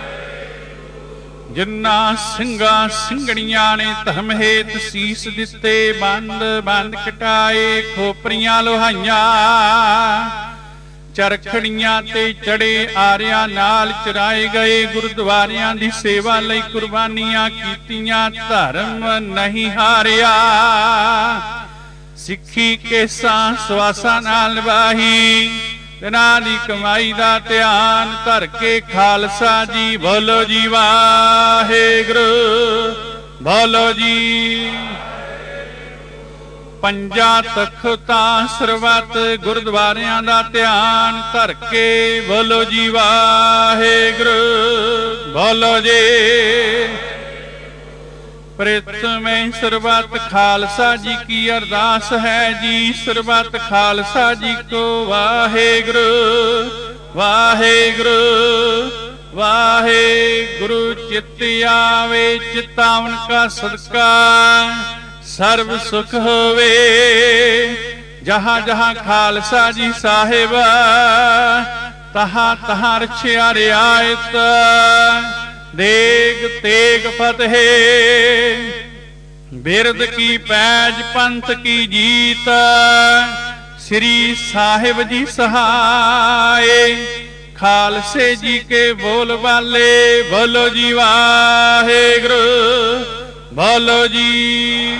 ਜਿਨ੍ਹਾਂ ਸਿੰਘਾਂ ਸਿੰਘਣੀਆਂ ਨੇ ਧਰਮ ਹੇਤ ਸੀਸ ਦਿੱਤੇ ਬੰਦ ਬੰਦ ਕਟਾਏ ਖੋਪਰੀਆਂ ਲੋਹਾਈਆਂ ਚਰਖੜੀਆਂ ਤੇ ਚੜੇ ਆਰਿਆਂ ਨਾਲ ਚਰਾਏ ਗਏ ਗੁਰਦੁਆਰਿਆਂ ਦੀ ਸੇਵਾ ਲਈ ਕੁਰਬਾਨੀਆਂ ਕੀਤੀਆਂ ਧਰਮ ਨਹੀਂ ਹਾਰਿਆ ਸਿੱਖੀ ਕੇਸਾਂ ਸਵਾਸਾਂ ਨਾਲ ਨਿਭਾਈ ਤਿਨਾਂ ਦੀ ਕਮਾਈ ਦਾ ਧਿਆਨ ਧਰ ਕੇ ਖਾਲਸਾ ਜੀ ਬੋਲੋ ਜੀ ਵਾਹਿਗੁਰੂ। ਬੋਲੋ ਜੀ। ਪੰਜਾਂ ਤਖਤਾਂ ਸਰਬੱਤ ਗੁਰਦੁਆਰਿਆਂ ਦਾ ਧਿਆਨ ਧਰ ਕੇ ਬੋਲੋ ਜੀ ਵਾਹਿਗੁਰੂ। ਬੋਲੋ ਜੀ। ਪ੍ਰਥਮੇ ਸਰਬੱਤ ਖਾਲਸਾ ਜੀ ਕੀ ਅਰਦਾਸ ਹੈ ਜੀ ਸਰਬੱਤ ਖਾਲਸਾ ਜੀ ਕੋ ਵਾਹਿਗੁਰੂ ਵਾਹਿਗੁਰੂ ਵਾਹਿਗੁਰੂ। ਚਿੱਤ ਆਵੇ ਚਿਤਾਵਨ ਕਾ ਸਦਕਾ ਸਰਬ ਸੁਖ ਹੋਵੇ ਜਹਾਂ ਜਹਾਂ ਖਾਲਸਾ ਜੀ ਸਾਹਿਬ ਤਹਾਂ ਤਹਾਂ ਰਛਿਆ ਰਿਆਇਤ ਦੇਗ ਤੇਗ ਫਤਿਹ ਬਿਰਦ ਕੀ ਪੈਜ ਪੰਥ ਕੀ ਜੀਤ ਸ੍ਰੀ ਸਾਹਿਬ ਜੀ ਸਹਾਏ ਖਾਲਸੇ ਜੀ ਕੇ ਬੋਲ ਵਾਲੇ ਬੋਲੋ ਜੀ ਵਾਹਿਗੁਰੂ। ਬੋਲੋ ਜੀ।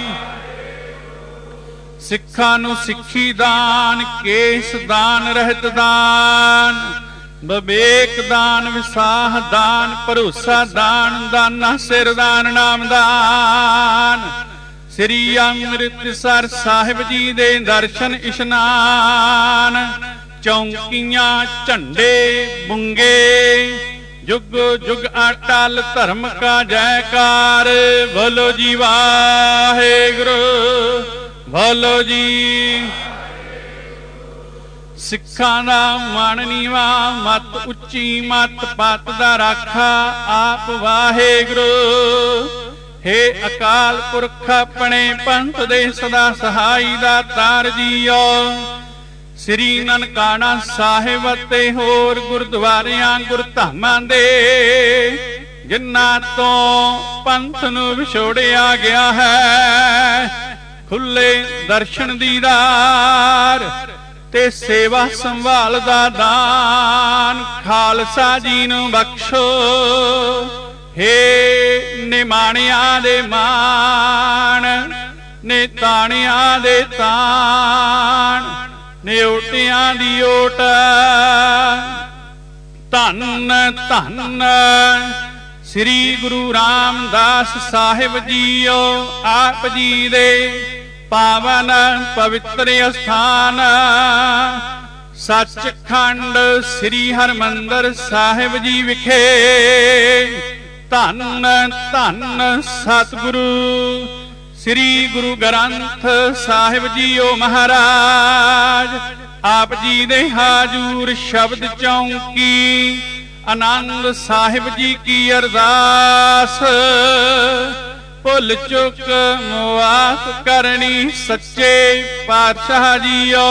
ਸਿੱਖਾਂ ਨੂੰ ਸਿੱਖੀ ਦਾਨ ਕੇਸ ਦਾਨ ਰਹਿਤ ਦਾਨ ਵਿਵੇਕ ਦਾਨ ਵਿਸਾਹ ਦਾਨ ਭਰੋਸਾ ਦਾਨ ਦਾਨਾ ਸਿਰ ਦਾਨ ਨਾਮ ਦਾਨ ਸ੍ਰੀ ਅੰਮ੍ਰਿਤਸਰ ਸਾਹਿਬ ਜੀ ਦੇ ਦਰਸ਼ਨ ਇਸ਼ਨਾਨ ਚੌਂਕੀਆਂ ਝੰਡੇ ਬੁੰਗੇ ਜੁਗ ਜੁਗ ਅਟਲ ਧਰਮ ਕਾ ਜੈਕਾਰ ਬੋਲੋ ਜੀ ਵਾਹਿਗੁਰੂ। ਬੋਲੋ ਜੀ। ਸਿੱਖਾਂ ਦਾ ਮਨ ਨੀਵਾ ਮਤ ਉੱਚੀ ਮਤ ਪਤ ਦਾ ਰਾਖਾ ਆਪ ਵਾਹਿਗੁਰੂ। ਹੇ ਅਕਾਲ ਪੁਰਖ ਆਪਣੇ ਪੰਥ ਦੇ ਸਦਾ ਸਹਾਈ ਦਾ ਤਾਰ ਜੀਓ ਸ੍ਰੀ ਨਨਕਾਣਾ ਸਾਹਿਬ ਤੇ ਹੋਰ ਗੁਰਦੁਆਰਿਆਂ ਗੁਰਧਾਮਾਂ ਦੇ ਜਿਨ੍ਹਾਂ ਤੋਂ ਪੰਥ ਨੂੰ ਵਿਛੋੜਿਆ ਗਿਆ ਹੈ, ਖੁੱਲੇ ਦਰਸ਼ਨ ਦੀਦਾਰ ਤੇ ਸੇਵਾ ਸੰਭਾਲ ਦਾ ਦਾਨ ਖਾਲਸਾ ਜੀ ਨੂੰ ਬਖਸ਼ੋ। ਹੇ ਨਿਮਾਣਿਆਂ ਦੇ ਮਾਣ, ਨੇ ਤਾਣਿਆਂ ਦੇ ਤਾਣ, ਨੇ ਓਟਿਆਂ ਦੀ ਓਟ। ਧੰਨ ਧੰਨ ਸ੍ਰੀ ਗੁਰੂ ਰਾਮਦਾਸ ਸਾਹਿਬ ਜੀਓ, ਆਪ ਜੀ ਦੇ ਪਾਵਨ ਪਵਿੱਤਰ ਅਸਥਾਨ ਸੱਚਖੰਡ ਸ੍ਰੀ ਹਰਿਮੰਦਰ ਸਾਹਿਬ ਜੀ ਵਿਖੇ। ਧੰਨ ਧੰਨ ਸਤਿਗੁਰੂ ਸ੍ਰੀ ਗੁਰੂ ਗ੍ਰੰਥ ਸਾਹਿਬ ਜੀਓ ਮਹਾਰਾਜ, ਆਪ ਜੀ ਦੇ ਹਾਜ਼ੂਰ ਸ਼ਬਦ ਚੌਂਕੀ ਆਨੰਦ ਸਾਹਿਬ ਜੀ ਕੀ ਅਰਦਾਸ। ਭੁੱਲ ਚੁੱਕ ਮੁਆਫ ਕਰਨੀ ਸੱਚੇ ਪਾਤਸ਼ਾਹ ਜੀਓ।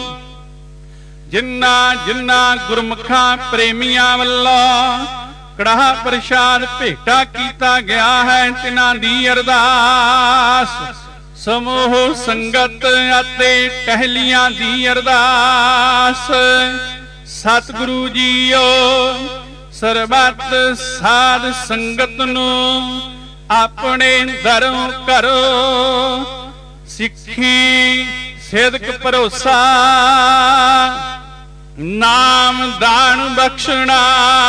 ਜਿਨ੍ਹਾਂ ਜਿਨ੍ਹਾਂ ਗੁਰਮੁਖਾਂ ਪ੍ਰੇਮੀਆਂ ਵੱਲੋਂ ਕੜਾਹ ਪ੍ਰਸ਼ਾਦ ਭੇਟਾ ਕੀਤਾ ਗਿਆ ਹੈ, ਤਿਨਾਂ ਦੀ ਅਰਦਾਸ। ਸਮੂਹ ਸੰਗਤ ਅਤੇ ਟਹਿਲੀਆਂ ਦੀ ਅਰਦਾਸ। ਸਤਿਗੁਰੂ ਜੀਓ ਸਰਬੱਤ ਸਾਧ ਸੰਗਤ ਨੂੰ ਆਪਣੇ ਦਰੋਂ ਕਰੋ ਸਿੱਖੀ ਸਿਦਕ ਭਰੋਸਾ। ਨਾਮ ਦਾਨ ਬਖਸ਼ਣਾ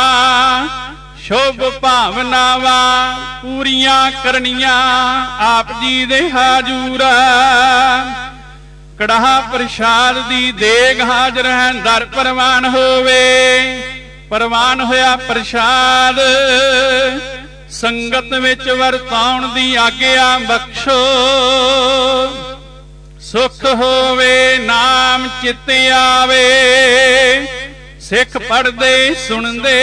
ਸ਼ੁਭ ਭਾਵਨਾਵਾਂ ਪੂਰੀਆਂ ਕਰਨੀਆਂ ਆਪ ਜੀ ਦੇ ਹਾਜ਼ੂਰ। ਕੜਾਹ ਪ੍ਰਸ਼ਾਦ ਦੀ ਦੇਗ ਹਾਜ਼ਰ ਹੈ, ਦਰ ਪ੍ਰਵਾਨ ਹੋਵੇ। ਪ੍ਰਵਾਨ ਹੋਇਆ ਪ੍ਰਸ਼ਾਦ ਸੰਗਤ ਵਿੱਚ ਵਰਤਾਉਣ ਦੀ ਆਗਿਆ ਬਖਸ਼ੋ। ਸੁਖ ਹੋਵੇ ਨਾਮ ਚਿਤ ਆਵੇ, ਸਿੱਖ ਪੜ੍ਹਦੇ ਸੁਣਦੇ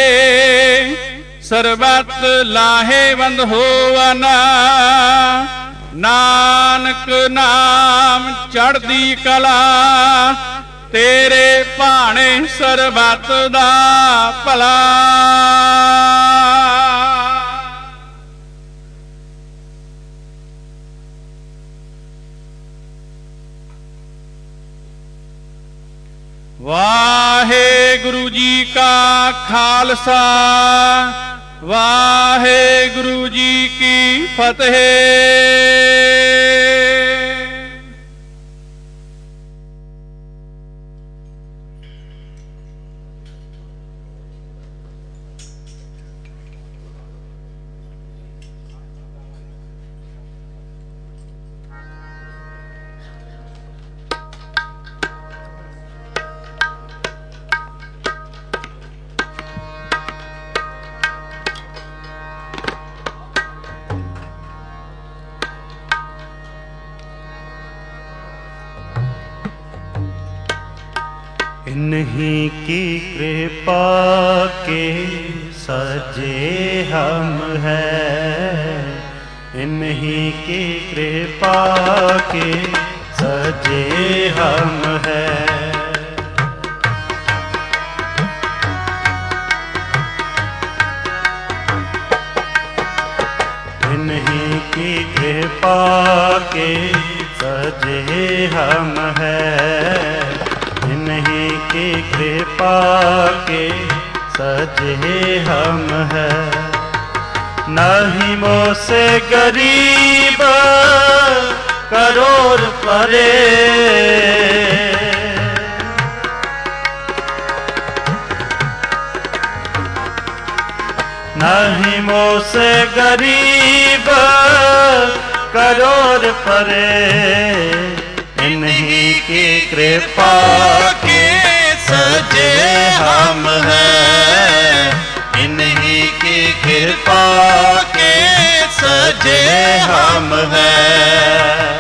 ਸਰਬੱਤ ਲਾਹੇਵੰਦ ਹੋਵਨ। ਨਾਨਕ ਨਾਮ ਚੜ੍ਹਦੀ ਕਲਾ, ਤੇਰੇ ਭਾਣੇ ਸਰਬੱਤ ਦਾ ਭਲਾ। ਵਾਹਿਗੁਰੂ ਜੀ ਕਾ ਖਾਲਸਾ, ਵਾਹਿਗੁਰੂ ਜੀ ਕੀ ਫਤਿਹ। इन्हीं की कृपा के सजे हम हैं, इन्हीं की कृपा के सजे हम हैं। इन्हीं की कृपा के सजे हम हैं, इन्हीं की कृपा के सजे हम हैं। नहीं मोह से गरीब करोड़ परे, नहीं मोह से गरीब करोड़ परे, इन्हीं की कृपा के सजे हम हैं, इन्हीं की कृपा के सजे हम हैं।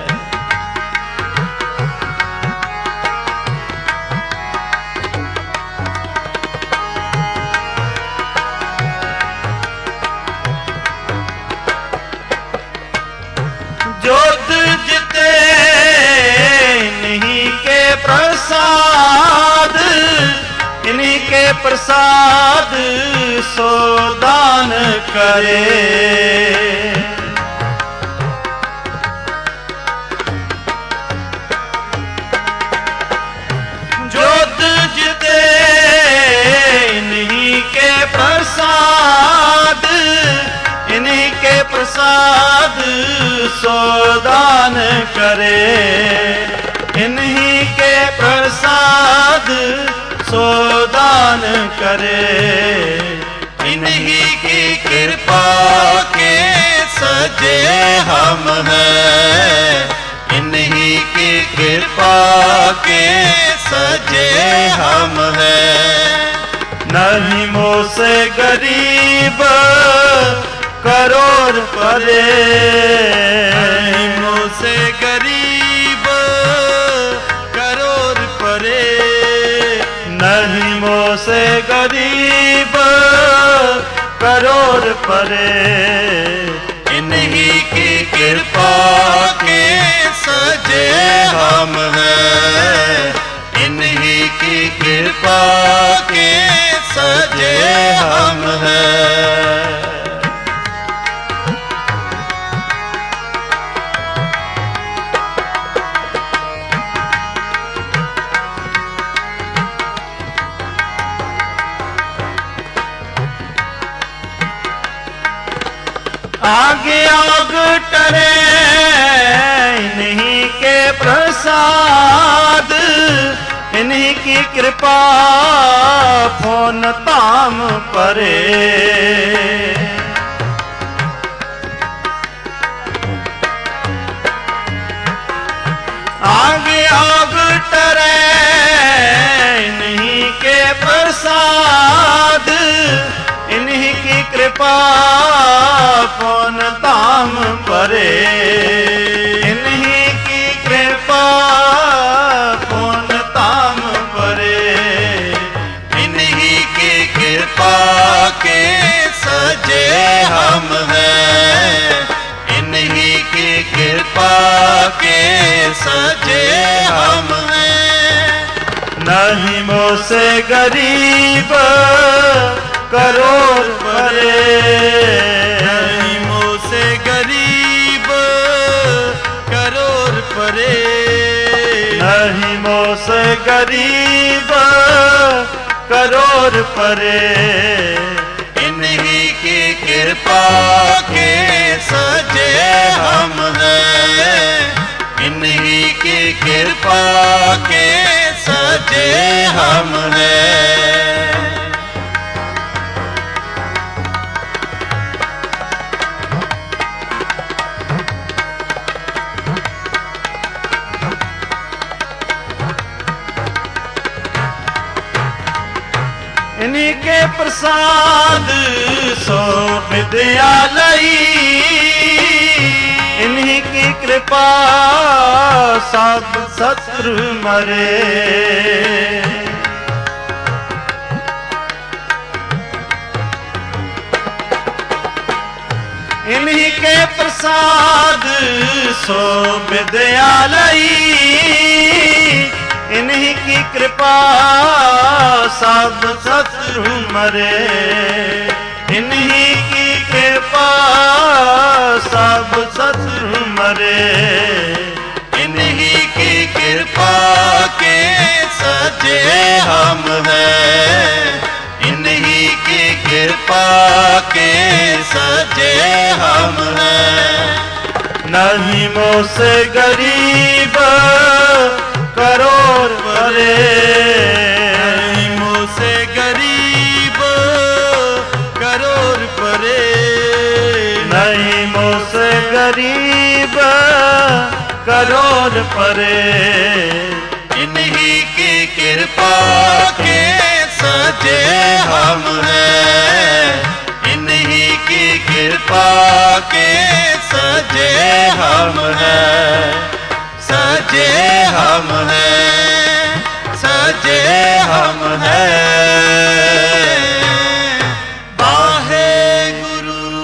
जोत जिते इन्हीं के प्रसाद, इन्हीं के प्रसाद सो दान करे। जोत जिते इन्हीं के प्रसाद, इन्हीं के प्रसाद सो दान करे। इन्हीं के प्रसाद सो दान करे। इन्हीं की कृपा के सजे हम हैं। इन्हीं की कृपा के सजे हम हैं। नहीं मोह से गरीब करोड़ परे। नहीं मोह से गरीब करोड़ परे। नहीं मोह से गरीब करोड़ परे। इन्हीं की कृपा के सजे हम हैं। इन्हीं की कृपा के सजे हम हैं। आगे आग टरे इन्हीं के प्रसाद। इन्हीं की कृपा फोन ताम परे। आगे आग टरे इन्हीं के प्रसाद। इन्हीं की कृपा फोन ताम परे। इन्हीं की कृपा फोन ताम परे। इन्हीं की कृपा के सजे हम हैं। इन्हीं की कृपा के सजे हम हैं। नहीं मोह से गरीब करोड़ परे। नहीं मोह से गरीब करोड़ परे। नहीं मोह से गरीब करोड़ परे। इन्हीं की कृपा के सजे हम हैं। इन्हीं की कृपा के सजे हम हैं। इन्हीं के प्रसाद सो विद्यालयी। इन्हीं की कृपा सब शत्रु मरे। इन्हीं के प्रसाद सो विद्यालयी। इन्हीं की कृपा सब शत्रु मरे। इन्हीं की कृपा सब शत्रु मरे। इन्हीं की कृपा के सजे हम हैं। इन्हीं की कृपा के सजे हम हैं। नहीं मोह से गरीब करोड़ परे। नहीं मोह से गरीब करोड़ परे। नहीं मोह से गरीब करोड़ परे। इन्हीं की कृपा के सजे हम हैं। इन्हीं की कृपा के सजे हम हैं। सजे हम हैं। सजे हम हैं। बाहे गुरु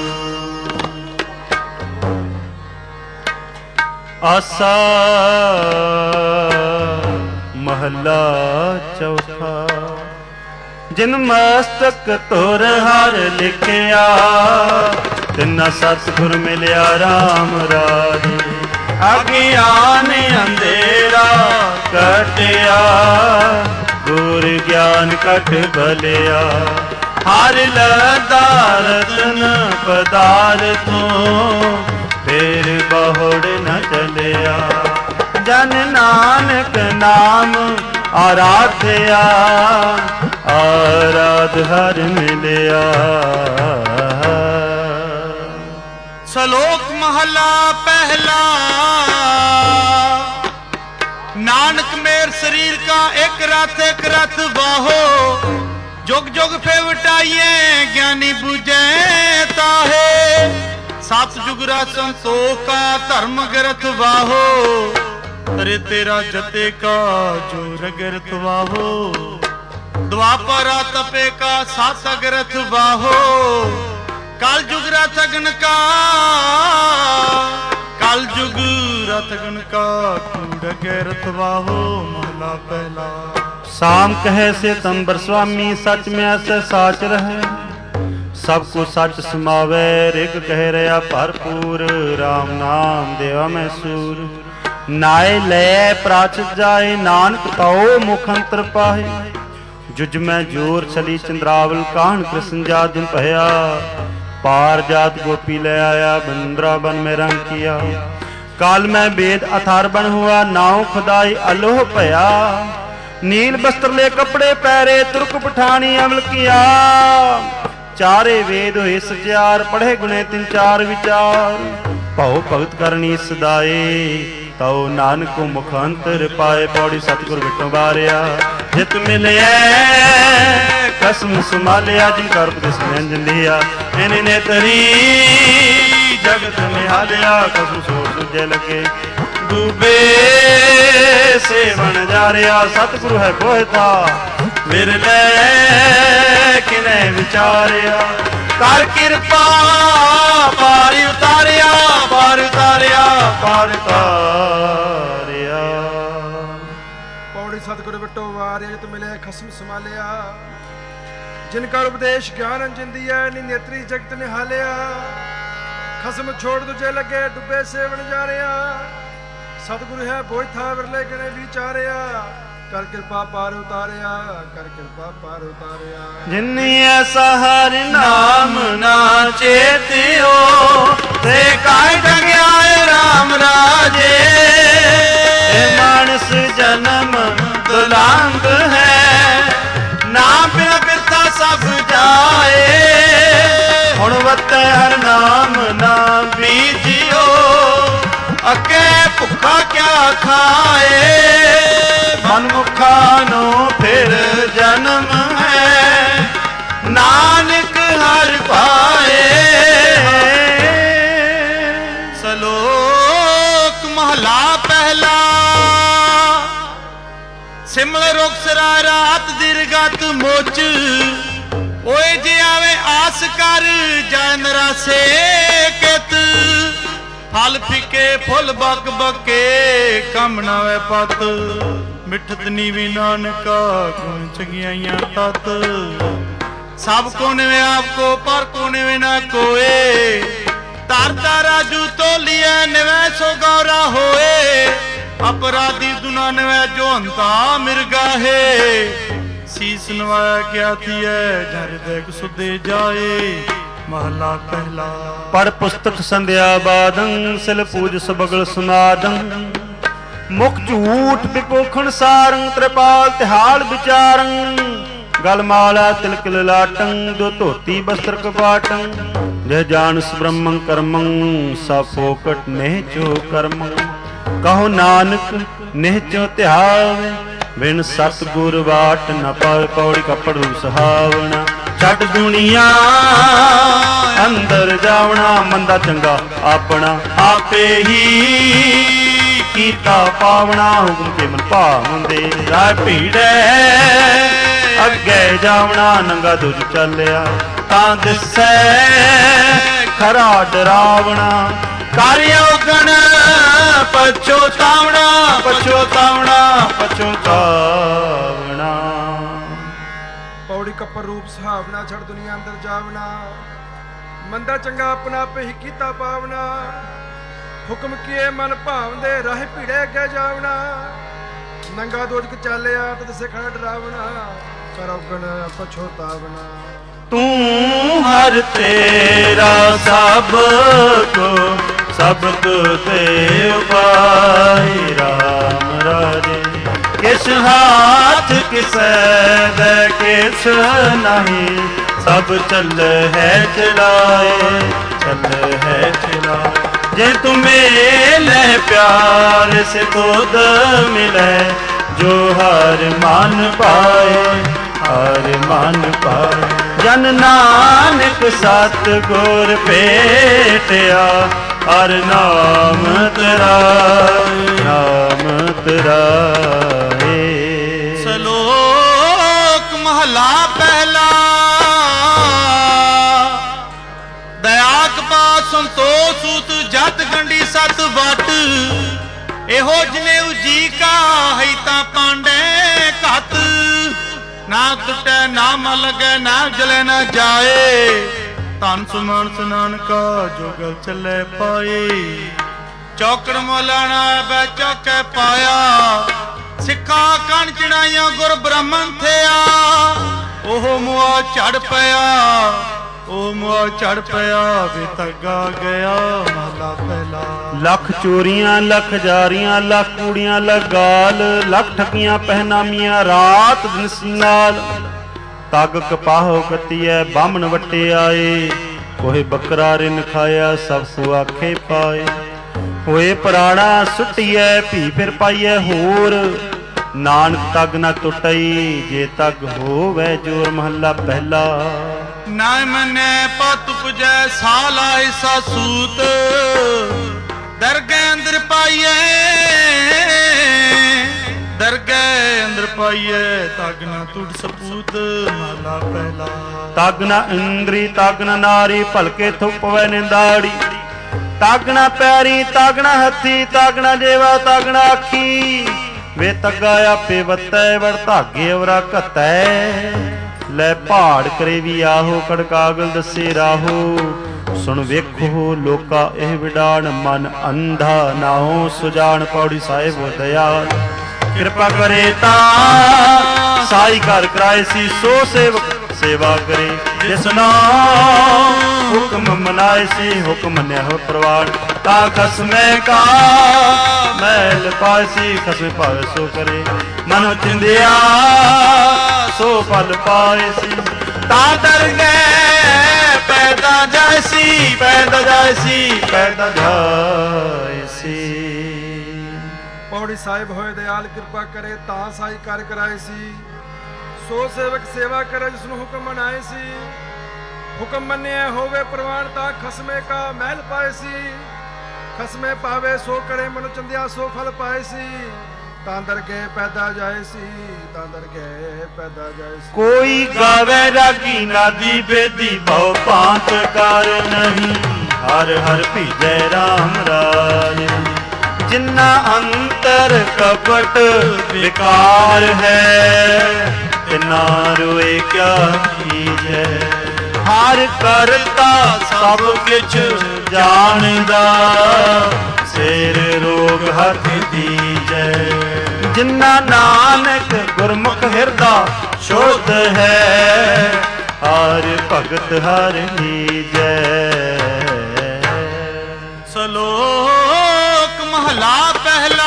आसा महला चौथा। ਜਿਨ ਮਸਤਕ ਤੁਰ ਹਰ ਲਿਖਿਆ, ਤਿਨਾ ਸਤਿਗੁਰ ਮਿਲਿਆ ਰਾਮ ਰਾਜੇ। ਅਗਿਆਨ ਅੰਧੇਰਾ ਕਟਿਆ, ਗੁਰ ਗਿਆਨ ਕਟ ਭਲਿਆ। ਹਰ ਲਦਾ ਰਤਨ ਪਦਾਰਥੋਂ, ਫੇਰ ਬਹੁੜ ਨ ਚਲਿਆ। ਜਨ ਨਾਨਕ ਨਾਮ ਆਰਾਧਿਆ, ਆਰਾਧ ਹਰ ਮਿਲਿਆ। ਸ਼ਲੋਕ ਮਹਲਾ ਪਹਿਲਾ। ਨਾਨਕ ਮੇਰ ਸਰੀਰ ਕਾ ਇੱਕ ਰਥ ਇੱਕ ਰਥ ਬਾਹੋ, ਜੁਗ ਜੁਗ ਫੇ ਵਟਾਈਏ ਗਿਆਨੀ ਬੁਝੈ ਤਾਹੇ। ਸਤ ਜੁਗ ਰਾ ਸੰਤੋਖ ਕਾ ਧਰਮ ਗ੍ਰਥ ਵਾਹੋ, ਤਰੇ ਤੇਰਾ ਜਤੇ ਕਾ ਜੋ ਰਗਰਥ ਵਾਹੋ। ਦੁਆਪਰਾ ਤਪੇ ਕਾ ਸਤ ਗ੍ਰਥ ਵਾਹੋ, ਕਲ ਜੁਗ ਰਥ ਅਗਨ ਕਾ, ਕਲ ਜੁਗ ਰਥ ਅਗਨ ਕਾ ਕੂੜ ਗੈਰਥ ਵਾਹੋ। ਮਹਲਾ ਪਹਿਲਾ। ਸਾਮ ਕਹੈ ਸੇ ਤੰਬਰ ਸੁਆਮੀ, ਸਚ ਮੈਂ ਸੇ ਸਾਚ ਰਹੈ। ਸਭ ਕੋ ਸੱਚ ਸਮਾਵੈ, ਰਿਗ ਕਹਿ ਰਿਹਾ ਭਰਪੂਰ। ਰਾਮ ਨਾਮ ਦੇਵਾ ਮੈਂ ਸੂਰ, ਨਾਏ ਲੈ ਪ੍ਰਾਚਿਤ ਜਾਏ। ਨਾਨਕ ਤਾਓ ਮੁਖ ਅੰਤਰ ਪਾਹੇ, ਜੁਜ ਮੈਂ ਜੋਰ ਛਲੀ ਚੰਦਰਾਵਲ। ਕਾਹਨ ਕ੍ਰਿਸ਼ਨ ਜਾਦੁ ਭਇਆ, ਪਾਰ ਜਾਤ गोपी ले आया। बंदरा बन में रंग किया, काल में वेद अथार बन हुआ। नाव खुदाई अलोह भया, नील वस्त्र ले कपड़े पैरे। तुर्क पठानी अमल किया, चारे वेद होए सचार। पढ़े गुणे तिन चार विचार, भाव भगत करनी सदाए। ताओ नानक मुख अंतर पाए, पौड़ी सतगुर विटों बारिया। जित मिलिया कसम संभालिया, जिन कर उपदेश व्यंजन लिया। इन्हें ने तरी जगत निहालिया, कसम सोच सुझे लगे। डूबे सेवन जा रहा, सतगुरु है कोहता विरले किने विचारिया। कर कृपा पार उतारिया, पार उतारिया, पार उतारिया। पौड़ी सतगुरु बिटो वारिया, जित मिले खसम संभालिया। जिनका उपदेश ज्ञान अंजन दिया, नी नेत्री जगत निहालिया। खसम छोड़ तुझे लगे, डुबे सेवन जा रहा। सतगुरु है बोझ था विरले किने विचारिया। कर कृपा पार उतारिया, कर कृपा पार उतारिया। जिन्नी ऐसा हर नाम ना चेतियो, ते काय डग्या राम राजे। मानस जन्म दुलांग है, नाम बिन बिरता सब जाए। हुण वतै हर नाम ना बीजियो, अके भुखा क्या खाए। मनमुखा नो फिर जन्म है, नानक हर पाए। सलोक महला पहला। सिमल रुख सरा रात दीर्घत मोच, ओए जे आवे आस कर जाय नरासे कित। फल फिके फुल बक बके, कम ना वे पत। मिठत नीवी नानका गुण चंगियाइयां तत। सब को निवे आपको, पर को निवे ना कोए। तारता राजू तो लिया निवे सो गौरा होए। अपराधी दुना निवे जो अंता मिर्गा है। शीस नवाया क्या थी है, झर देख सुदे जाए। महला पहला। पढ़ पुस्तक संध्या बादं, सिल पूज सबगल सुनादं। मुख झूठ विपोखण सारंग, त्रिपाल तिहाल विचारं। गलमाला तिलक ललाटं, दो धोती वस्त्र कपाटं। जय जानस ब्रह्मं कर्मं, सब फोकट नेह चो कर्मं। कहो नानक नेह चो त्यावे, बिन सतगुर वाट न पावे। पौड़ी कपड़ रूप सहावना, छट दुनिया अंदर जावना। मंदा चंगा अपना आपे ही कीता पावना। हुक्म के मन भावंदे राह भीड़े, अगे जावना। नंगा दुज चलिया तां दिसै खरा डरावना। कार्य गण पछोतावना, पछोतावना, पछोतावना। ਪੌੜੀ ਕੱਪਰ ਰੂਪ ਸੁਹਾਵਣਾ ਛੜ ਦੁਨੀਆ ਅੰਦਰ ਜਾਵਣਾ ਮੰਦਾ ਚੰਗਾ ਆਪਣਾ ਆਪੇ ਹੀ ਕੀਤਾ ਪਾਵਣਾ ਹੁਕਮ ਕੀਏ ਮਨ ਭਾਵਦੇ ਰਾਹ ਭੀੜੇ ਅੱਗੇ ਜਾਵਣਾ ਨੰਗਾ ਦੋਜਕ ਚਾਲਿਆ ਤੇ ਦਸੇ ਖੜਾ ਡਰਾਵਣਾ ਕਰੌਗਣ ਪਛੋਤਾਵਣਾ ਤੂੰ ਹਰ ਤੇਰਾ ਸਭ ਕੋ ਸਬਦ ਤੇ ਉਪਾਈ ਰਾਮ ਰਾਜੇ ਕਿਸ ਹਾਥ ਕਿਸੈ ਦੇ ਕਿਸ ਨਹੀਂ ਸਭ ਚੱਲ ਹੈ ਚਲਾਏ ਚੱਲ ਹੈ ਚਲਾਏ ਜੇ ਤੁਮੇ ਲੈ ਪਿਆਰ ਸੇ ਖੁਦ ਮਿਲੇ ਜੋ ਹਰ ਮਨ ਪਾਏ ਹਰ ਮਨ ਪਾਏ ਜਨ ਨਾਨਕ ਸਤ ਗੁਰ ਭੇਟਿਆ ਹਰ ਨਾਮ ਤੇਰਾ ਨਾਮ ਤੇਰਾ ਏ। ਸ਼ਲੋਕ ਮਹਲਾ ਪਹਿਲਾ ਦਇਆ ਕਪਾ ਸੰਤੋਖ ਸੂਤ ਜਤ ਗੰਢੀ ਸਤ ਵਟ ਇਹੋ ਜਿਨੇ ਉਜੀ ਕਾ ਹੈ ਤਾਂ ਪਾਂਡੇ ਘਤ ਨਾ ਟੁੱਟੇ ਨਾ ਮਲ ਲਗੇ ਨਾ ਜਲੇ ਨਾ ਜਾਏ ਧਨ ਸੁਮਨ ਨਾਨਕਾ ਜੋਗਲ ਚੱਲੇ ਪਾਏ ਚੌਕੜ ਮੋਲਾਣਾ ਬੈ ਚੌਕੇ ਪਾਇਆ ਸਿੱਖਾ ਕਣ ਚੜਾਈਆਂ ਗੁਰ ਬ੍ਰਾਹਮਣ ਥਿਆ ਉਹ ਮੁਆ ਝੜ ਪਿਆ ਉਹ ਮੁਆ ਝੜ ਪਿਆ ਵੇ ਤੱਗਾ ਗਿਆ ਮਹਲਾ ਪਹਿਲਾ ਲੱਖ ਚੋਰੀਆਂ ਲੱਖ ਜਾਰੀਆਂ ਲੱਖ ਕੂੜੀਆਂ ਲਗਾਲ ਲੱਖ ਠੱਗੀਆਂ ਪਹਿਨਾਮੀਆਂ ਰਾਤ ਦਿਨ ਨਾਲ ਤਗ ਕਪਾਹੋ ਕਤੀਐ ਬਾਹਮਣ ਵੱਟੇ ਆਏ ਕੋਹੇ ਬੱਕਰਾ ਰਿਨ ਖਾਇਆ ਸਭ ਕੋ ਆਖੇ ਪਾਏ ਹੋਏ ਪਰਾਣਾ ਸੁੱਟੀਐ ਭੀ ਫਿਰ ਪਾਈਐ ਹੋਰ ਨਾਨਕ ਤਗ ਨਾ ਟੁੱਟਈ ਜੇ ਤਗ ਹੋਵੇ ਜੋਰ ਮਹੱਲਾ ਪਹਿਲਾ ਨਾ ਮਨੇ ਪਤ ਪੁਜੈ ਸਾਲ ਐਸਾ ਸੂਤ ਦਰਗਹਿ ਅੰਦਰ ਪਾਈਐ ਦਰਗਹਿ ਅੰਦਰ ਪਾਈਐ ਤਗ ਨਾ ਟੁੱਟ ਸਪੂਤ ਮਹਲਾ ਪਹਿਲਾ ਤਗ ਨਾ ਇੰਦਰੀ ਤਗ ਨਾ ਨਾਰੀ ਭਲਕੇ ਥੁਪਵੇ ਨਿੰਦਾੜੀ ਤਗ ਨਾ ਪੈਰੀ ਤਗ ਨਾ ਹੱਥੀ ਤਗ ਨਾ ਜੇਵਾ ਤਗ ਨਾ ਅੱਖੀ ਵੇ ਤੱਗਾ ਆਪੇ ਵੱਤੈ ਵੜ ਧਾਗੇ ਔਰਾ ਘਤੈ ਲੈ ਪਹਾੜ ਕਰੇ ਵੀ ਆਹੋ ਕੜਕਾਗਲ ਦੱਸੇ ਰਾਹੋ ਸੁਣ ਵੇਖੋ ਲੋਕਾ ਇਹ ਵਿਡਾਣ ਮਨ ਅੰਧਾ ਨਾਹੋ ਸੁਜਾਨ ਪੌੜੀ ਸਾਹਿਬ ਦਇਆਲ ਕਿਰਪਾ ਕਰੇ ਤਾਂ ਸਾਈ ਘਰ ਕਰਾਏ ਸੀ ਸੋ ਸੇਵਕ ਸੇਵਾ ਕਰੇ ਜਿਸ ਨਾਮ ਹੁਕਮ ਮਨਾਏ ਸੀ ਹੁਕਮ ਮੰਨਿਆ ਹੋ ਪ੍ਰਵਾਨ ਤਾ ਖਸਮੇ ਕਾ ਮੈਲ ਪਾਏ ਸੀ ਖਸਮੇ ਭਾਵੇ ਸੋ ਕਰੇ ਮਨੋ ਚਿੰਦਿਆ ਸੋ ਫਲ ਪਾਏ ਸੀ ਤਾ ਦਰਗਹਿ ਪੈਦਾ ਜਾਏ ਸੀ ਪੈਦਾ ਜਾਏ ਸੀ ਪੈਦਾ ਜਾਏ ਸੀ ਪੌੜੀ ਸਾਹਿਬ ਹੋਏ ਦਇਆਲ ਕਿਰਪਾ ਕਰੇ ਤਾਂ ਸਾਈ ਕਰ ਕਰਾਏ ਸੀ ਸੋ ਸੇਵਕ ਸੇਵਾ ਕਰੇ ਜਿਸ ਨੂੰ ਹੁਕਮ ਮਨਾਏ ਸੀ ਹੁਕਮ ਮੰਨਿਆ ਹੋਵੇ ਪ੍ਰਵਾਨ ਤਾਂ ਖਸਮੇ ਕਾ ਮਹਿਲ ਪਾਏ ਸੀ ਖਸਮੇ ਪਾਵੇ ਸੋ ਕਰੇ ਮਨ ਚੰਦਿਆ ਸੋ ਫਲ ਪਾਏ ਸੀ ਤਾਂ ਦਰਗਹਿ ਪੈਦਾ ਜਾਏ ਸੀ ਤਾਂ ਦਰਗਹਿ ਪੈਦਾ ਜਾਏ ਸੀ ਕੋਈ ਗਾਵੇ ਰਾਗੀ ਨਾਦੀ ਬੇਦੀ ਭਉ ਪਾਂਤ ਕਰ ਨਹੀਂ ਹਰ ਹਰ ਭੀਜੈ ਰਾਮ ਰਾਜ ਜਿਨ੍ਹਾਂ ਅੰਤਰ ਕਪਟ ਵਿਕਾਰ ਹੈ ਤਿਨਾ ਰੋਏ ਕਿਆ ਕੀਜੈ ਹਰ ਕਰਤਾ ਸਭ ਕਿਛ ਜਾਣਦਾ ਸਿਰ ਰੋਗ ਹੱਥ ਦੀਜੈ ਜਿਨ੍ਹਾਂ ਨਾਨਕ ਗੁਰਮੁਖ ਹਿਰਦਾ ਸ਼ੁੱਧ ਹੈ ਹਰ ਭਗਤ ਹਰ ਲੀਜੈ ਸ਼ਲੋਕ ਮਹਲਾ ਪਹਿਲਾ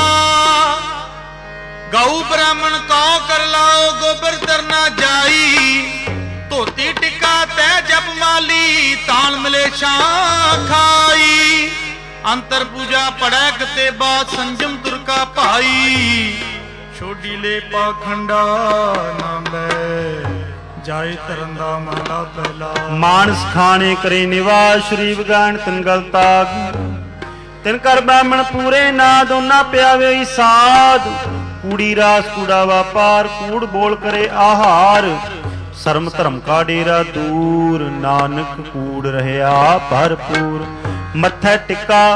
ਗਊ ਬ੍ਰਾਹਮਣ ਕਉ ਕਰ ਲਾਓ ਗੋਬਰ ਤਰਨਾ ਜਾਈ ਧੋਤੀ ਟਿੱਕਾ ਤੈ ਜਪ ਮਾਲੀ ਤਾਲ ਮਲੇਸ਼ਾਂ ਖਾਈ ਅੰਤਰ ਪੂਜਾ ਪੜੈ ਕਤੇ ਬਾਤ ਸੰਜਮ ਤੁਰਕਾ ਭਾਈ ਛੋਡੀ ਲੈ ਪਾਖੰਡਾ ਨਾ ਲੈ ਜਾਏ ਤਰਨ ਦਾ ਮਹਲਾ ਪਹਿਲਾ ਮਾਨਸ ਖਾਣੇ ਕਰੇ ਨਿਵਾਸ ਸ਼੍ਰੀ ਵਿਗਾਨ ਤਿਨ ਗਲ ਤਾਗ ਤਿਨ ਕਰ ਬ੍ਰਾਹਮਣ ਪੂਰੇ ਨਾ ਦੋਨਾ ਪਿਆਵੇ ਸਾਧ ਕੂੜੀ ਰਾਸ ਕੂੜਾ ਵਾਪਾਰ ਕੂੜ ਬੋਲ ਕਰੇ ਆਹਾਰ ਸ਼ਰਮ ਧਰਮ ਕਾ ਡੇਰਾ ਦੂਰ ਨਾਨਕ ਕੂੜ ਰਹਿਆ ਭਰਪੂਰ ਮੱਥੇ ਟਿੱਕਾ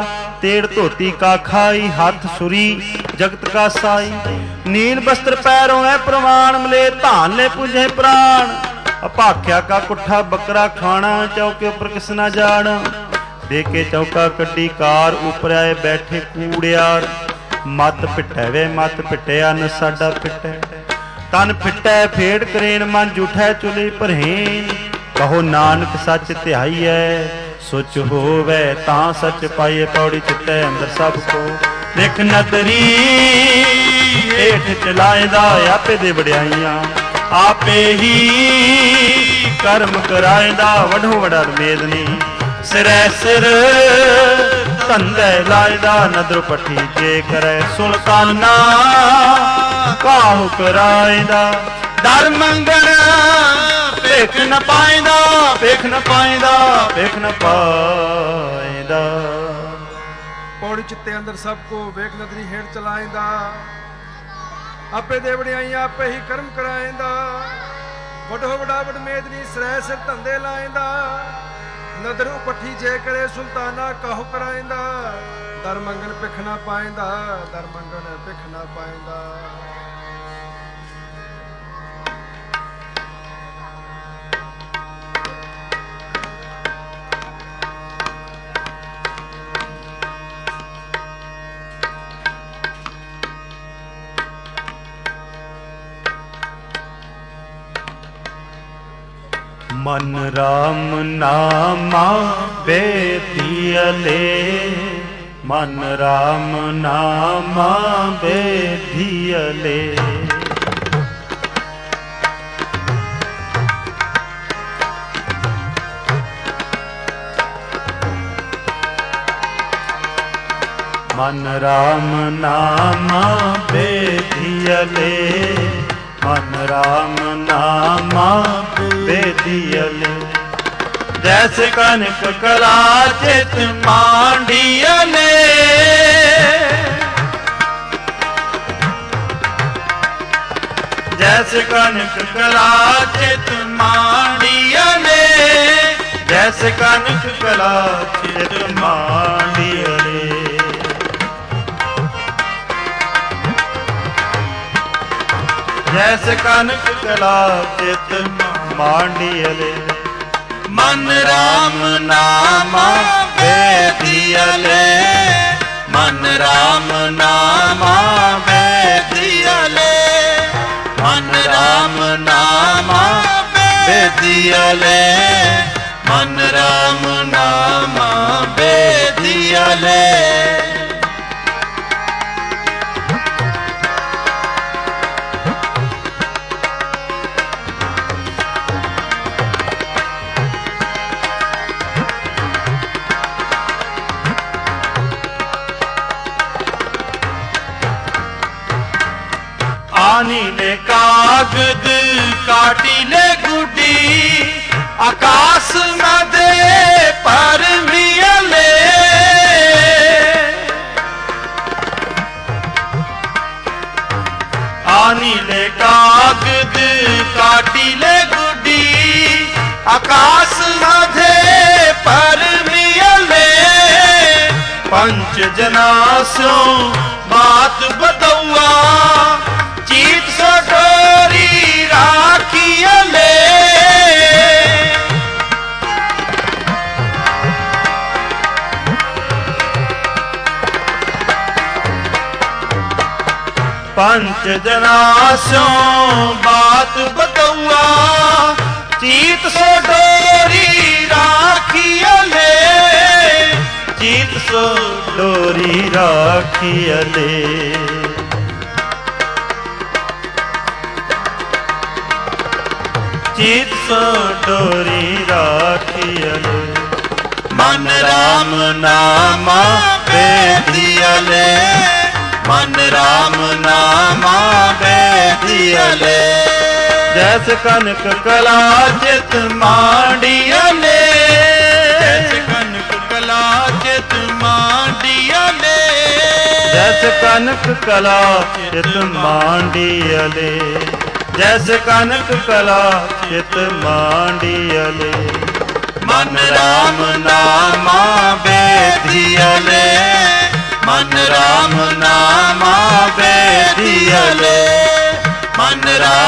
तेड़ धोती का खाई, हाथ सुरी जगत का साई। नील वस्त्र पैरों है प्रमाण, मिले धान ले पूजे प्राण। अभाख्या का कुठा बकरा खाना, चौके ऊपर किस ना जाना। देके चौका कड्डी कार, ऊपर आए बैठे कूड़ियार। मत पिटै वे मत पिटै, अन साडा पिटै। तन फिटै फेड़ करेन, मन जूठै चुली भरेन। कहो नानक सच ध्याई है, सुच होवे तां सच पाइए। पौड़ी चित्तै अंदर सब को देख नदरी, हेठ चलाएदा आपे दे वड्याइयां। आपे ही कर्म कराएदा, वढो वडा मेदनी। सिरै सिर धंधे लाएदा, नदर पट्ठी जे करे। सुल्ताना काहू कराएदा, दर मंगण भेख न पाएंदा, भेख न पाएंदा, भेख न पाएंदा। पौड़ी चित्ते अंदर सबको वेख नदरी हेठ चलाएंदा। आपे दे वड्याइयां आपे ही कर्म कराएंदा। वडो वडा वड मेदनी, सिरै सिर धंधे लाएंदा। नदर उपठी जे करे, सुल्ताना काहू कराएंदा। दर मंगन भिख न पाएंदा, दर मंगन भिख न पाएंदा। मन राम नामा बेधियले, मन राम नामा बेधियले। मन राम नामा बेधियले, मन राम नामा बेधियले। जैसे कनक कला चित मांडियले, जैसे कनक कला चित मांडियले, जैसे कनक कला चित मांडियले। जैसे कनक कला चित मांडियले। मन राम नामा बेधियले, मन राम नामा बेधियले। मन राम नामा बेधियले, मन राम नामा बेधियले। आनी ले कागद काटी ले गुडी, आकाश मदे पर मियले। आनी ले कागद काटी ले गुडी, आकाश मधे पर मियले। पंच जनास्यों बात बतौआ, चीत सो डोरी राखियले। पंच जनास्यों बात बतौआ, चीत सो डोरी राखियले। चीत सो डोरी राखियले। चित सो डोरी राखियले। मन राम नामा बेधियले, मन राम नामा बेधियले। जैसे कनक कला चित मांडियले, जैसे कनक कला चित मांडियले। जैसे कनक कला चित मांडियले, जैसे कनक कला चित मांडियले। मन राम नामा बेधियले,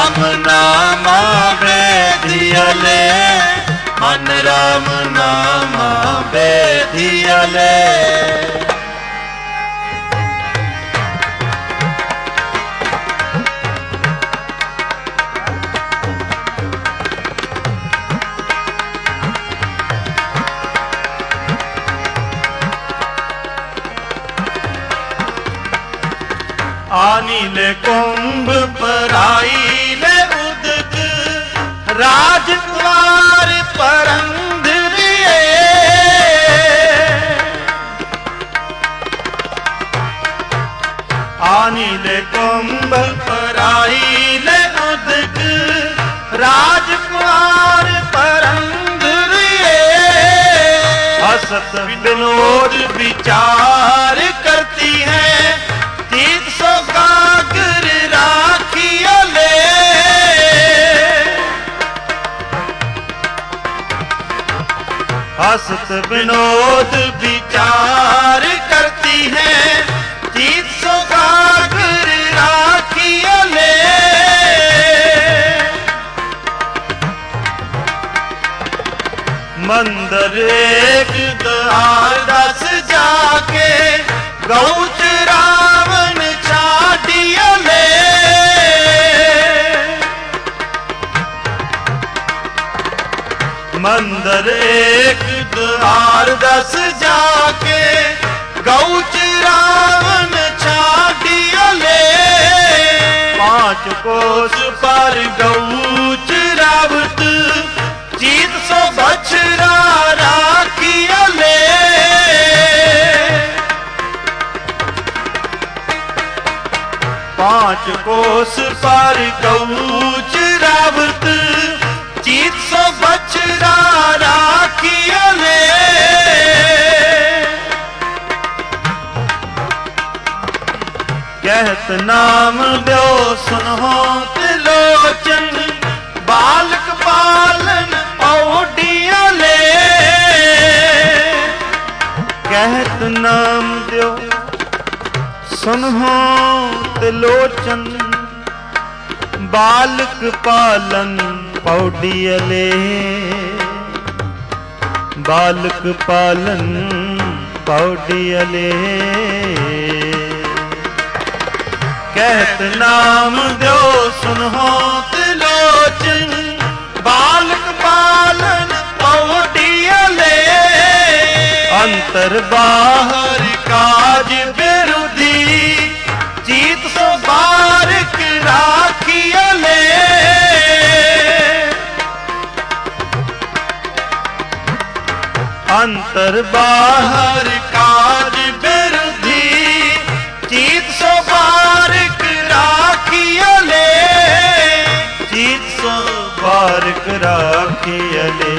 राम नामा बेदियले मन राम नामा बेदियले। आनीले कुंभ पराईले उदक राजकुमार परंदरिए। आनीले कुंभ पराईले उदक राजकुमार परंदरिए। हसत विनोद विचार करती है तीत सो गागर राखियले। हसत विनोद विचार करती है तीत सो गागर राखियले। मंदर एक द्वार दस जाके गौच रावण छाटियले। मंदर एक द्वार दस जाके गौच रावण छाटियले। पांच कोस पर गौच रावत चीत सो बछड़ा राखियले। पांच कोस पर गौच रावत चीत सो बछड़ा राखियले। कहत नाम दो सुनहो त्रिलोचन बालक पालन औडियले। कहत नाम दो सुनहो त्रिलोचन बालक पालन पौडियले। बालक पालन पौडियले। कहत नाम दो सुनहो त्रिलोचन बालक पालन पौडियले। अंतर बाहर काज विरुद्धि चीत सो बारक राखियले। अंतर बाहर काज विरुद्धि चीत सो बारक राखियले। चीत सो बारक राखियले।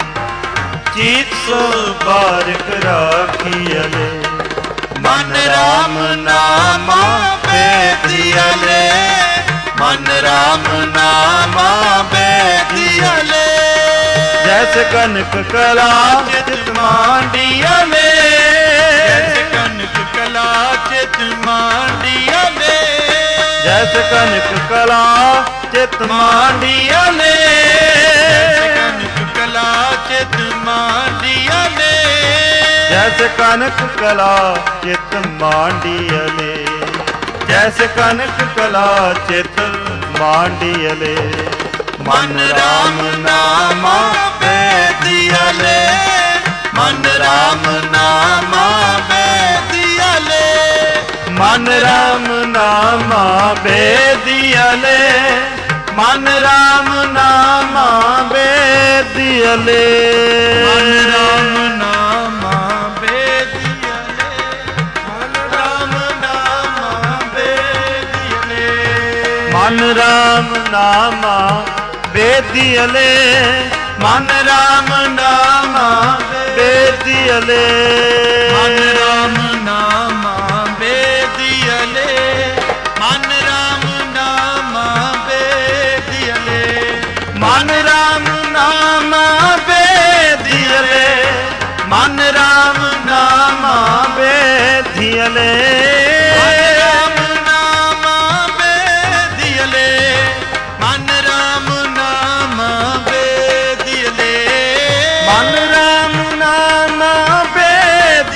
चीत सो बारक राखियले। मन राम नामा बेदियले। मन राम नामा बेदियले। जैसे कनक कला चित मांडियले। जैसे कनक कला चित मांडियले। जैसे कनक कला चित मांडियले। जैसे कनक कला चित मांडियले। जैसे कनक कला चित मांडियले। जैसे कनक कला चित मांडियले। मन राम नामा बेदियले। मन राम नामा बेदियले। मन राम नामा बेदियले। मन राम नामा बेदियले। मन राम नामा बेदियले। मन राम नामा बेदियले। मन राम नामा बेदियले। मन राम नामा बेदियले। मन राम नामा बेदियले। मन राम नामा बेदियले। मन राम नामा बेदियले। मन राम नामा बेदियले। मन राम नामा बेदियले। मन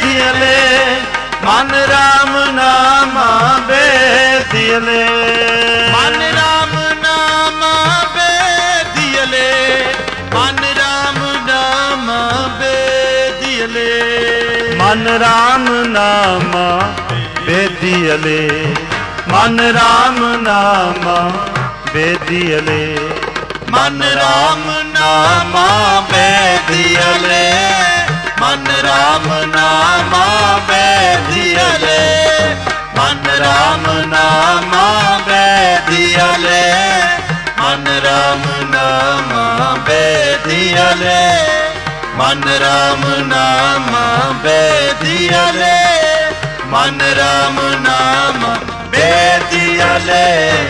ਬੇਦੀਅਲੇ ਮਨ ਰਾਮ ਨਾਮਾ ਬੇਦੀਅਲੇ ਮਨ ਰਾਮ ਨਾਮਾ ਬੇਦੀਅਲੇ ਮਨ ਰਾਮ ਨਾਮਾ ਬੇਦੀਅਲੇ ਮਨ ਰਾਮ ਨਾਮਾ ਬੇਦੀਅਲੇ ਮਨ ਰਾਮ ਨਾਮਾ ਬੇਦੀਅਲੇ ਮਨ ਰਾਮ ਨਾਮਾ ਬੇਦੀਅਲੇ ਮਨ ਰਾਮ ਨਾਮਾ ਬੇਦੀਅਲੇ ਮਨ ਰਾਮ ਨਾਮਾ ਬੇਦੀਅਲੇ ਮਨ ਰਾਮ ਨਾਮਾ ਬੇਦੀਅਲੇ ਮਨ ਰਾਮ ਨਾਮਾ ਬੇਦੀਅਲੇ ਮਨ ਰਾਮ ਨਾਮਾ ਬੇਦੀਅਲੇ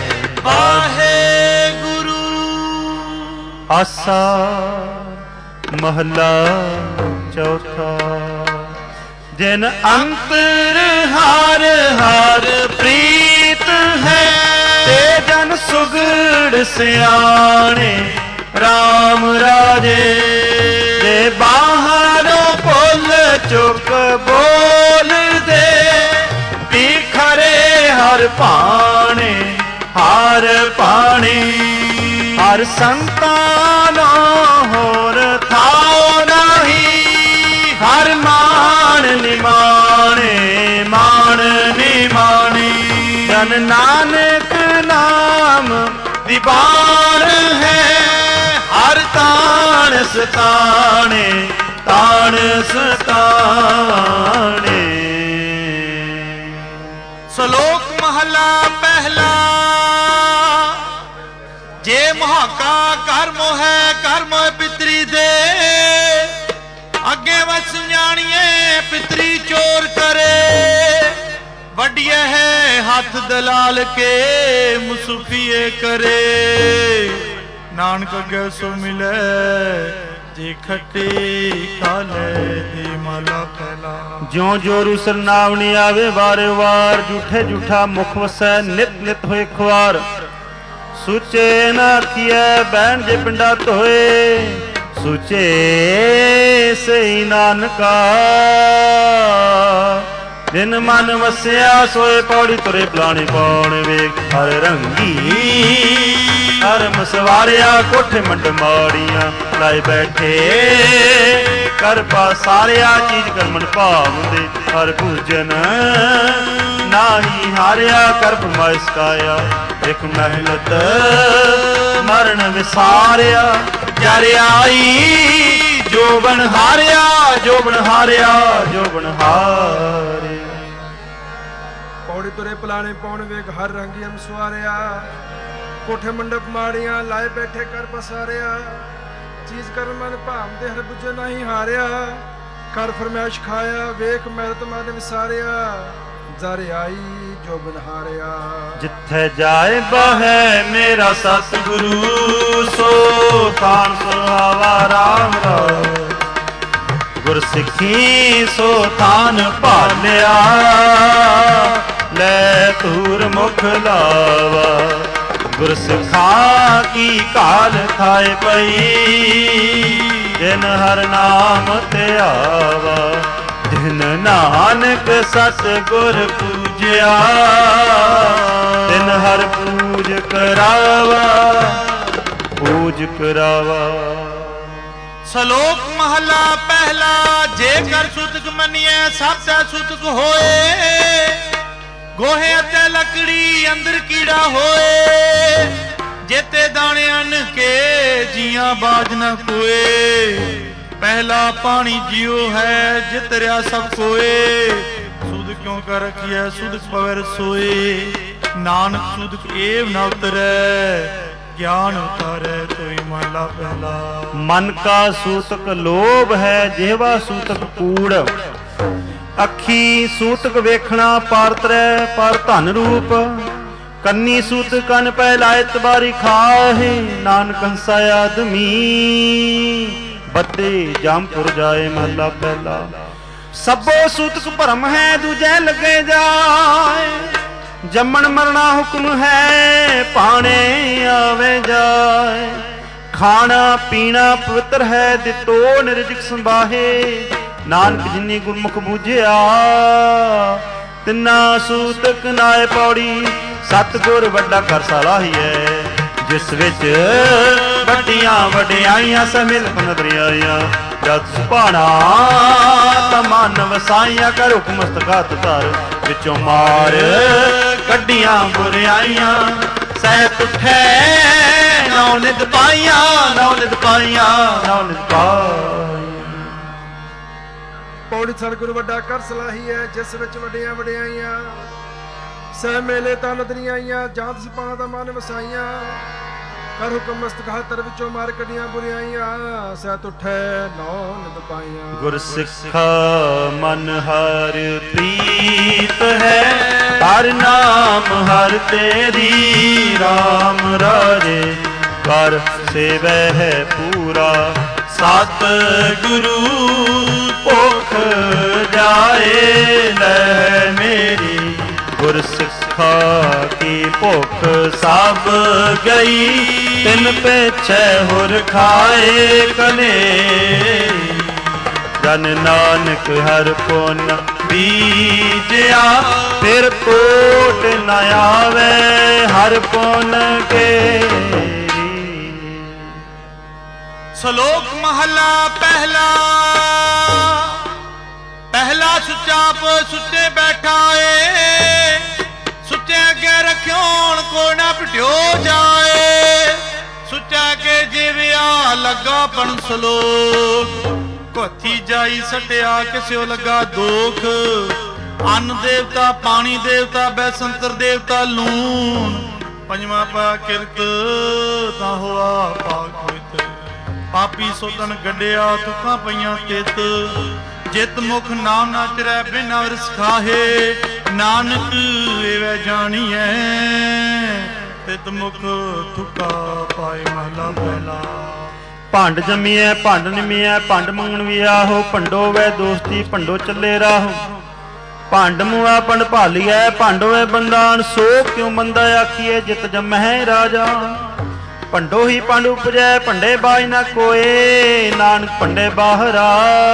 ਵਾਹਿਗੁਰੂ। ਆਸਾ ਮਹਲਾ ਚੌਥਾ। ਜਿਨ ਅੰਤਰ ਹਰ ਹਰ ਪ੍ਰੀਤ ਹੈ ਤੇ ਜਨ ਸੁਗੜ ਸਿਆਣੇ ਰਾਮ ਰਾਜੇ ਜੇ ਬਾਹਰੋਂ ਭੁੱਲ ਚੁੱਕ ਬੋਲਦੇ ਵੀ ਖਰੇ ਹਰ ਭਾਣੇ ਹਰ ਭਾਣੇ ਹਰ ਸੰਤਾਨੋ ਹੋਰ ਥਾਉ ਨਹੀਂ ਹਰ ਮਾਣ ਨਿਮਾਣੇ ਮਾਣ ਨਿਮਾਣੇ ਜਨ ਨਾਨਕ ਨਾਮ ਦੀਵਾਨ ਹੈ ਹਰ ਤਾਣ ਸਤਾਣੇ ਤਾਣ ਸਤਾਣੇ। ਸ਼ਲੋਕ ਮਹਲਾ ਪਹਿਲਾ। ਜੇ ਮੁਹਾਕਾ ਕਰ ਮੋਹੈ ਕਰ ਮੋਹ ਪਿਤਰੀ ਦੇ ਅੱਗੇ ਵਸ ਜਾਣੀਏ ਪਿਤਰੀ ਚੋਰ ਕਰੇ ਵੱਡਿਆ ਹੈ ਹੱਥ ਦਲਾਲ ਕੇ ਮੁਸਫੀਏ ਕਰੇ ਨਾਨਕ ਅੱਗੇ ਸੋ ਮਿਲੇ ਜੇ ਖੱਟੇ ਖਾਲੇ ਦੀ ਮਲਾ ਪਹਿਲਾ। ਜਿਉ ਜੋ ਰੁਸਰ ਨਾਵਣੀ ਆਵੇ ਵਾਰ ਵਾਰ ਝੂਠੇ ਝੂਠਾ ਮੁਖ ਵਸੈ ਨਿਤ ਨਿਤ ਹੋਏ ਖੁਆਰ ਸੁਚੇ ਨਾ ਆਖੀਐ ਬਹਿਣ ਜੇ ਪਿੰਡਾ ਧੋਏ ਸੁਚੇ ਸਈ ਨਾਨਕਾ ਜਿਨ ਮਨ ਵਸਿਆ ਸੋਏ ਪੌੜੀ ਤੁਰੇ ਪਲਾਣੀ ਪੌਣ ਵੇਖ ਹਰ ਰੰਗੀ ਹਰ ਸਵਾਰਿਆ ਕੋਠੇ ਮੰਡ ਮਾੜੀਆਂ ਲਾਏ ਬੈਠੇ ਕਰ ਪਾ ਸਾਰਿਆ ਚੀਜ਼ ਕਰਮਨ ਭਾਵਦੇ ਹਰ ਭੂਜਨ ਨਾਹੀ ਹਾਰਿਆ ਕਰ ਫਰਮਾਇਸ਼ ਕਾਇਆ ਇੱਕ ਮਹਿਲਤ ਮਰਨ ਵਿਸਾਰਿਆ ਜਰ ਆਈ ਜੋਬਨ ਹਾਰਿਆ ਜੋਬਨ ਹਾਰਿਆ ਜੋਬਨ ਹਾਰਿਆ। ਪੌੜੀ ਤੁਰੇ ਪਲਾਣੇ ਪਾਉਣ ਵੇਖ ਹਰ ਰੰਗੀ ਹਮ ਸਵਾਰਿਆ ਕੋਠੇ ਮੰਡਪ ਮਾੜੀਆਂ ਲਾਏ ਬੈਠੇ ਕਰ ਪਸਾਰਿਆ ਚੀਜ਼ ਕਰ ਮਨ ਭਾਵਦੇ ਹਰ ਬੁਝੇ ਨਹੀਂ ਹਾਰਿਆ ਕਰ ਫਰਮਾਇਸ਼ ਖਾਇਆ ਵੇਖ ਮਹਿਲਤ ਮਨ ਵਿਸਾਰਿਆ ਜਰ ਆਈ ਜੋਬਨ ਹਾਰਿਆ। ਜਿੱਥੇ ਜਾਏ ਬਹੈ ਮੇਰਾ ਸਤਿਗੁਰੂ ਸੋ ਥਾਨ ਸੁਹਾਵਾ ਰਾਮ ਰਾਮ ਗੁਰ ਸਿੱਖੀ ਸੋ ਥਾਨ ਭਾਲਿਆ ਲੈ ਧੂਰ ਮੁਖ ਲਾਵਾ ਗੁਰ ਸਿਖਾ ਕੀ ਕਾਲ ਥਾਏ ਪਈ ਜਿਨ ਹਰ ਨਾਮ ਤੇ ਆਵਾ ਜਿਨ ਨਾਨਕ ਸਤ ਗੁਰ ਪੂਜਿਆ ਤਿਨ ਹਰ ਪੂਜ ਕਰਾਵਾ ਪੂਜ ਕਰਾਵਾ। ਸ਼ਲੋਕ ਮਹਲਾ ਪਹਿਲਾ। ਜੇਕਰ ਸੁਤਕ ਮੰਨੀਐ ਸਭ ਤੈ ਸੁਤਕ ਹੋਏ ਗੋਹੇ ਅਤੇ ਲੱਕੜੀ ਅੰਦਰ ਕੀੜਾ ਹੋਏ ਜੇਤੇ ਦਾਣੇ ਅੰਨ ਕੇ ਜੀਆਂ ਬਾਜ ਨ ਕੋਏ ਪਹਿਲਾ ਪਾਣੀ ਜਿਉ ਹੈ ਜਿਤ ਰਿਆ ਸਭ ਕੋਏ ਸੁਧ ਕਿਉ ਕਰ ਰਖੀਐ ਸੁਧ ਪਵੈ ਰਸੋਏ ਨਾਨਕ ਸੁਧ ਏਵ ਨ ਉਤਰੈ ਗਿਆਨ ਉਤਾਰੈ ਤੋਈ ਮਹਲਾ ਪਹਿਲਾ। ਮਨ ਕਾ ਸੂਤਕ ਲੋਭ ਹੈ ਜਿਹਵਾ ਸੂਤਕ ਕੂੜ ਅੱਖੀ ਸੂਤਕ ਵੇਖਣਾ ਪਾਰਤਰੈ ਪਰ ਧਨ ਰੂਪ ਕੰਨੀ ਸੂਤ ਕੰਨ ਪੈ ਲਾਇ ਤਬਾਰੀ ਖਾਹੇ ਨਾਨਕ ਹੰਸਾ ਆਦਮੀ ਬੱਦੇ ਜੰਪੁਰ ਜਾਏ ਮਹਲਾ ਪਹਿਲਾ। ਸਭੋ ਸੂਤਕ ਭਰਮ ਹੈ ਦੂਜੈ ਲੱਗੇ ਜਾਏ ਜੰਮਣ ਮਰਨਾ ਹੁਕਮ ਹੈ ਪਾਣੇ ਆਵੇ ਜਾਏ ਖਾਣਾ ਪੀਣਾ ਪਵਿੱਤਰ ਹੈ ਦਿੱਤੋ ਨਿਰਜਿਕ ਸੰਭਾਹੇ ਨਾਨਕ ਜਿਨੀ ਗੁਰਮੁਖ ਬੂਝਿਆ ਤਿੰਨਾ ਸੂਤਕ ਨਾਏ ਪੌੜੀ। ਸਤਿਗੁਰ ਵੱਡਾ ਕਰ ਸਲਾਹੀਐ ਜਿਸ ਵਿੱਚ ਵੱਡੀਆਂ ਵਡਿਆਈਆਂ ਸਮਿਲ ਪਨਦਰਿਆਈਆਂ। ਜਦ ਸੁਭਾਣਾ ਤਾਂ ਮਨ ਵਸਾਈਆਂ ਕਰ ਹੁਕਮ ਮਸਤਕਾਤ ਧਰ ਵਿੱਚੋਂ ਮਾਰ ਕੱਢੀਆਂ ਬੁਰਿਆਈਆਂ। ਸਹਿਤ ਉਠੈ ਨੌ ਨਿਤ ਪਾਈਆਂ ਨੌ ਨਿਤ ਪਾਈਆਂ ਨੌ ਨਿਤ ਪਾਈਆਂ। ਪੌੜੀ ਸਤਿਗੁਰ ਵੱਡਾ ਕਰ ਸਲਾਹੀ ਹੈ ਜਿਸ ਵਿੱਚ ਵੱਡੀਆਂ ਵਡਿਆਈਆਂ। ਸਹਿ ਮੇਲੇ ਤਾਂ ਨਦਰੀਆਂ ਆਈਆਂ ਜਾਂਤ ਸੁਭਾਣਾ ਦਾ ਮਨ ਵਸਾਈਆਂ। ਕਰ ਹੁਕਮ ਮਸਤਕਾਤ ਧਰ ਵਿੱਚੋਂ ਮਾਰ ਕੱਢੀਆਂ ਬੁਰਿਆਈਆਂ। ਸਹਿਤ ਉਠੈ ਨੌ ਨਿਤ ਪਾਈਆਂ। ਗੁਰ ਸਿੱਖਾ ਮਨ ਹਰ ਪ੍ਰੀਤ ਹੈ ਹਰ ਨਾਮ ਹਰ ਤੇਰੀ। ਰਾਮ ਰਾਜੇ ਕਰ ਸੇਵੈ ਹੈ ਪੂਰਾ ਸਤ ਗੁਰੂ ਭੁਖ ਜਾਏ ਲੈ ਮੇਰੀ। ਗੁਰ ਸਿੱਖਾ ਕੀ ਭੁਖ ਸਭ ਗਈ ਤਿਨ ਪਿਛੈ ਹੁਰ ਖਾਏ ਕਨੇਰੀ। ਜਨ ਨਾਨਕ ਹਰ ਪੁਨ ਬੀਜਿਆ ਫਿਰ ਕੋਟ ਨ ਆਵੇ ਹਰ ਪੁਨ ਕੇ। ਸ਼ਲੋਕ ਮਹਲਾ ਪਹਿਲਾ। ਪਹਿਲਾ ਸੁਚਾਪ ਸੁੱਚੇ ਬੈਠਾ ਏ ਸੁੱਚੇ ਅੱਗੇ ਰੱਖਿਓਣ ਕੋ ਨਾ ਭਟਿਓ ਜਾਏ। ਸੁੱਚਾ ਕੇ ਜਿਵਿਆ ਲੱਗਾ ਪਣ ਸ਼ਲੋਕ ਕੋਥੀ ਜਾਈ ਸਟਿਆ ਕਿਸਿਓ ਲੱਗਾ ਦੋਖ। ਅੰਨ ਦੇਵਤਾ ਪਾਣੀ ਦੇਵਤਾ ਬੈਸੰਤਰ ਦੇਵਤਾ ਲੂਣ। ਪੰਜਵਾਂ ਪਾ ਕਿਰਤ ਤਾਂ ਹੋਆ ਪਾਕ ਹੋਇਤ। ਪਾਪੀ ਸੋਤਨ ਗੱਡਿਆ ਤੁਕਾਂ ਪਈਆਂ ਤਿਤ। ਜਿਤ ਮੁਖ ਨਾਮ ਨਾ ਚਰੈ ਬਿਨਾ ਰਸ ਖਾਹੇ। ਨਾਨਕ ਏਵੈ ਜਾਣੀਐ ਤਿਤ ਮੁਖ ਤੁਕਾ ਪਾਏ। ਮਹਲਾ ਪਹਿਲਾ। ਭੰਡ ਜੰਮੀਐ ਭੰਡ ਨਿਮੀਐ ਭੰਡ ਮੰਗਣ ਵੀ ਆਹੋ। ਭੰਡੋ ਵੈ ਦੋਸਤੀ ਭੰਡੋ ਚੱਲੇ ਰਾਹੋ। ਭੰਡ ਮੂਆ ਭੰਡ ਭਾਲੀਐ ਭੰਡੋਏ ਬੰਦਾਨ। ਸੋ ਕਿਉ ਮੰਦਾ ਆਖੀਐ ਜਿਤ ਜੰਮਹਿ ਰਾਜਾ। ਭੰਡੋ ਹੀ ਭੰਡ ਉਪਜੈ ਭੰਡੇ ਬਾਝ ਨਾ ਕੋਏ। ਨਾਨਕ ਭੰਡੇ ਬਾਹਰਾ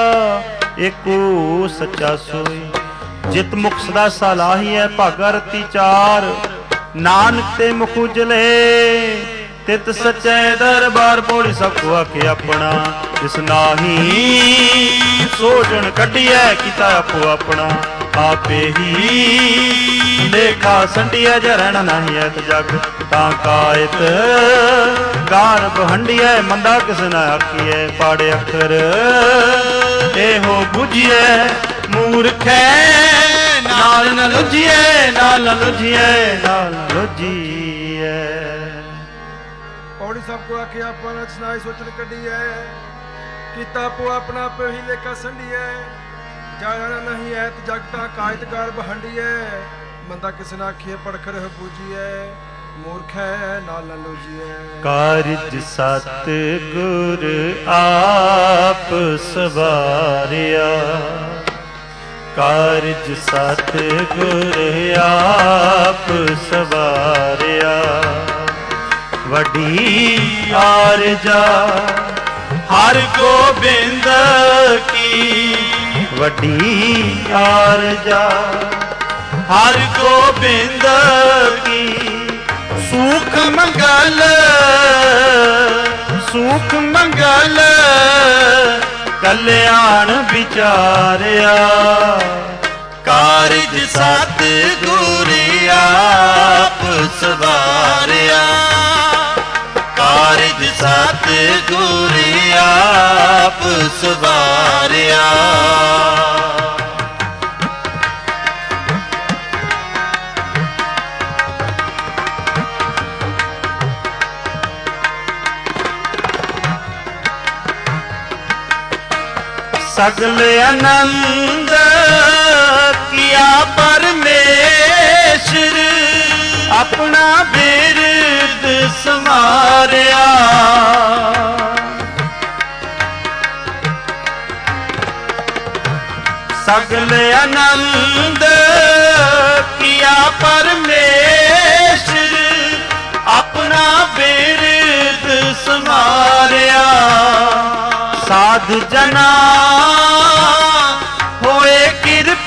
ਏਕੋ ਸੱਚਾ ਸੋਈ। ਜਿਤ ਮੁਖ ਸਦਾ ਸਲਾਹੀਐ ਭਾਗਾ ਰਤੀ ਚਾਰ। ਨਾਨਕ ਤੇ ਮੁਖ ਉਜਲੇ ਤਿਤ ਸਚੈ ਦਰਬਾਰ। ਪੌੜੀ ਸਭ ਕੋ ਆਖੇ ਆਪਣਾ ਜਿਸ ਨਾਹੀ ਸੋਜਣ ਕੱਢੀਐ ਕੀਤਾ ਆਪੋ ਆਪਣਾ। ਆਪੇ ਹੀ ਲੇਖਾ ਸੰਡੀਐ ਜਰਣ ਨਹੀਂ ਐਤ ਜਗ। ਤਾਂ ਕਾਇਤ ਗਾਰਬ ਹੰਡੀਐ ਮੰਦਾ ਕਿਸ ਨ ਆਖੀਐ। ਪਾੜੇ ਅੱਖਰ ਇਹੋ ਬੁਝੀਐ ਮੂਰਖੈ ਨਾਲ ਨ ਲੁਝੀਐ ਨਾਲ ਨ ਲੁਝੀਐ ਨਾਲ ਨ ਲੁਝੀਐ। ਪੌੜੀ ਸਭ ਕੋ ਆਖੇ ਆਪਣਾ ਸੁਨਾਈ ਸੋਚਣ ਕੱਢੀਐ। ਕੀਤਾ ਆਪੋ ਆਪਣਾ ਆਪੇ ਹੀ ਲੇਖਾ ਸੰਡੀਐ। ਜਾਣਾ ਨਹੀਂ ਐਤ ਜਗ ਤਾਂ ਕਾਇਤ ਗਾਰਬ ਹੰਡੀਐ। ਮੰਦਾ ਕਿਸ ਨ ਆਖੀਐ ਪੜਖ ਰਹਿ ਬੂਝੀਐ। ਮੂਰਖ ਹੈ ਨਾਲ ਨ ਲੋਜੀਐ। ਕਾਰਜ ਸਤ ਗੁਰ ਆਪ ਸਵਾਰਿਆ। ਕਾਰਜ ਸਤ ਗੁਰ ਆਪ ਸਵਾਰਿਆ। ਵੱਡੀ ਆਰਜਾ ਹਰ ਗੋਬਿੰਦ ਕੀ। ਵੱਡੀ ਆਰਜਾ ਹਰ ਗੋਬਿੰਦ ਕੀ। ਸੁਖ ਮੰਗਲ ਸੁਖ ਮੰਗਲ ਕਲਿਆਣ ਵਿਚਾਰਿਆ। ਕਾਰਜ ਸਤ ਗੁਰ ਆਪ ਸਵਾਰਿਆ। ਕਾਰਜ ਸਤ ਗੁਰ ਆਪ ਸਵਾਰਿਆ। ਸਗਲ ਆਨੰਦ ਕੀਆ ਪਰਮੇਸ਼ਰ। ਆਪਣਾ ਬਿਰਦ ਸਮਾਰਿਆ। ਸਗਲ ਆਨੰਦ ਕੀਆ ਪਰਮੇਸ਼ਰ। ਆਪਣਾ ਬਿਰਦ ਸਮਾਰਿਆ। ਸਾਧ ਜਨਾ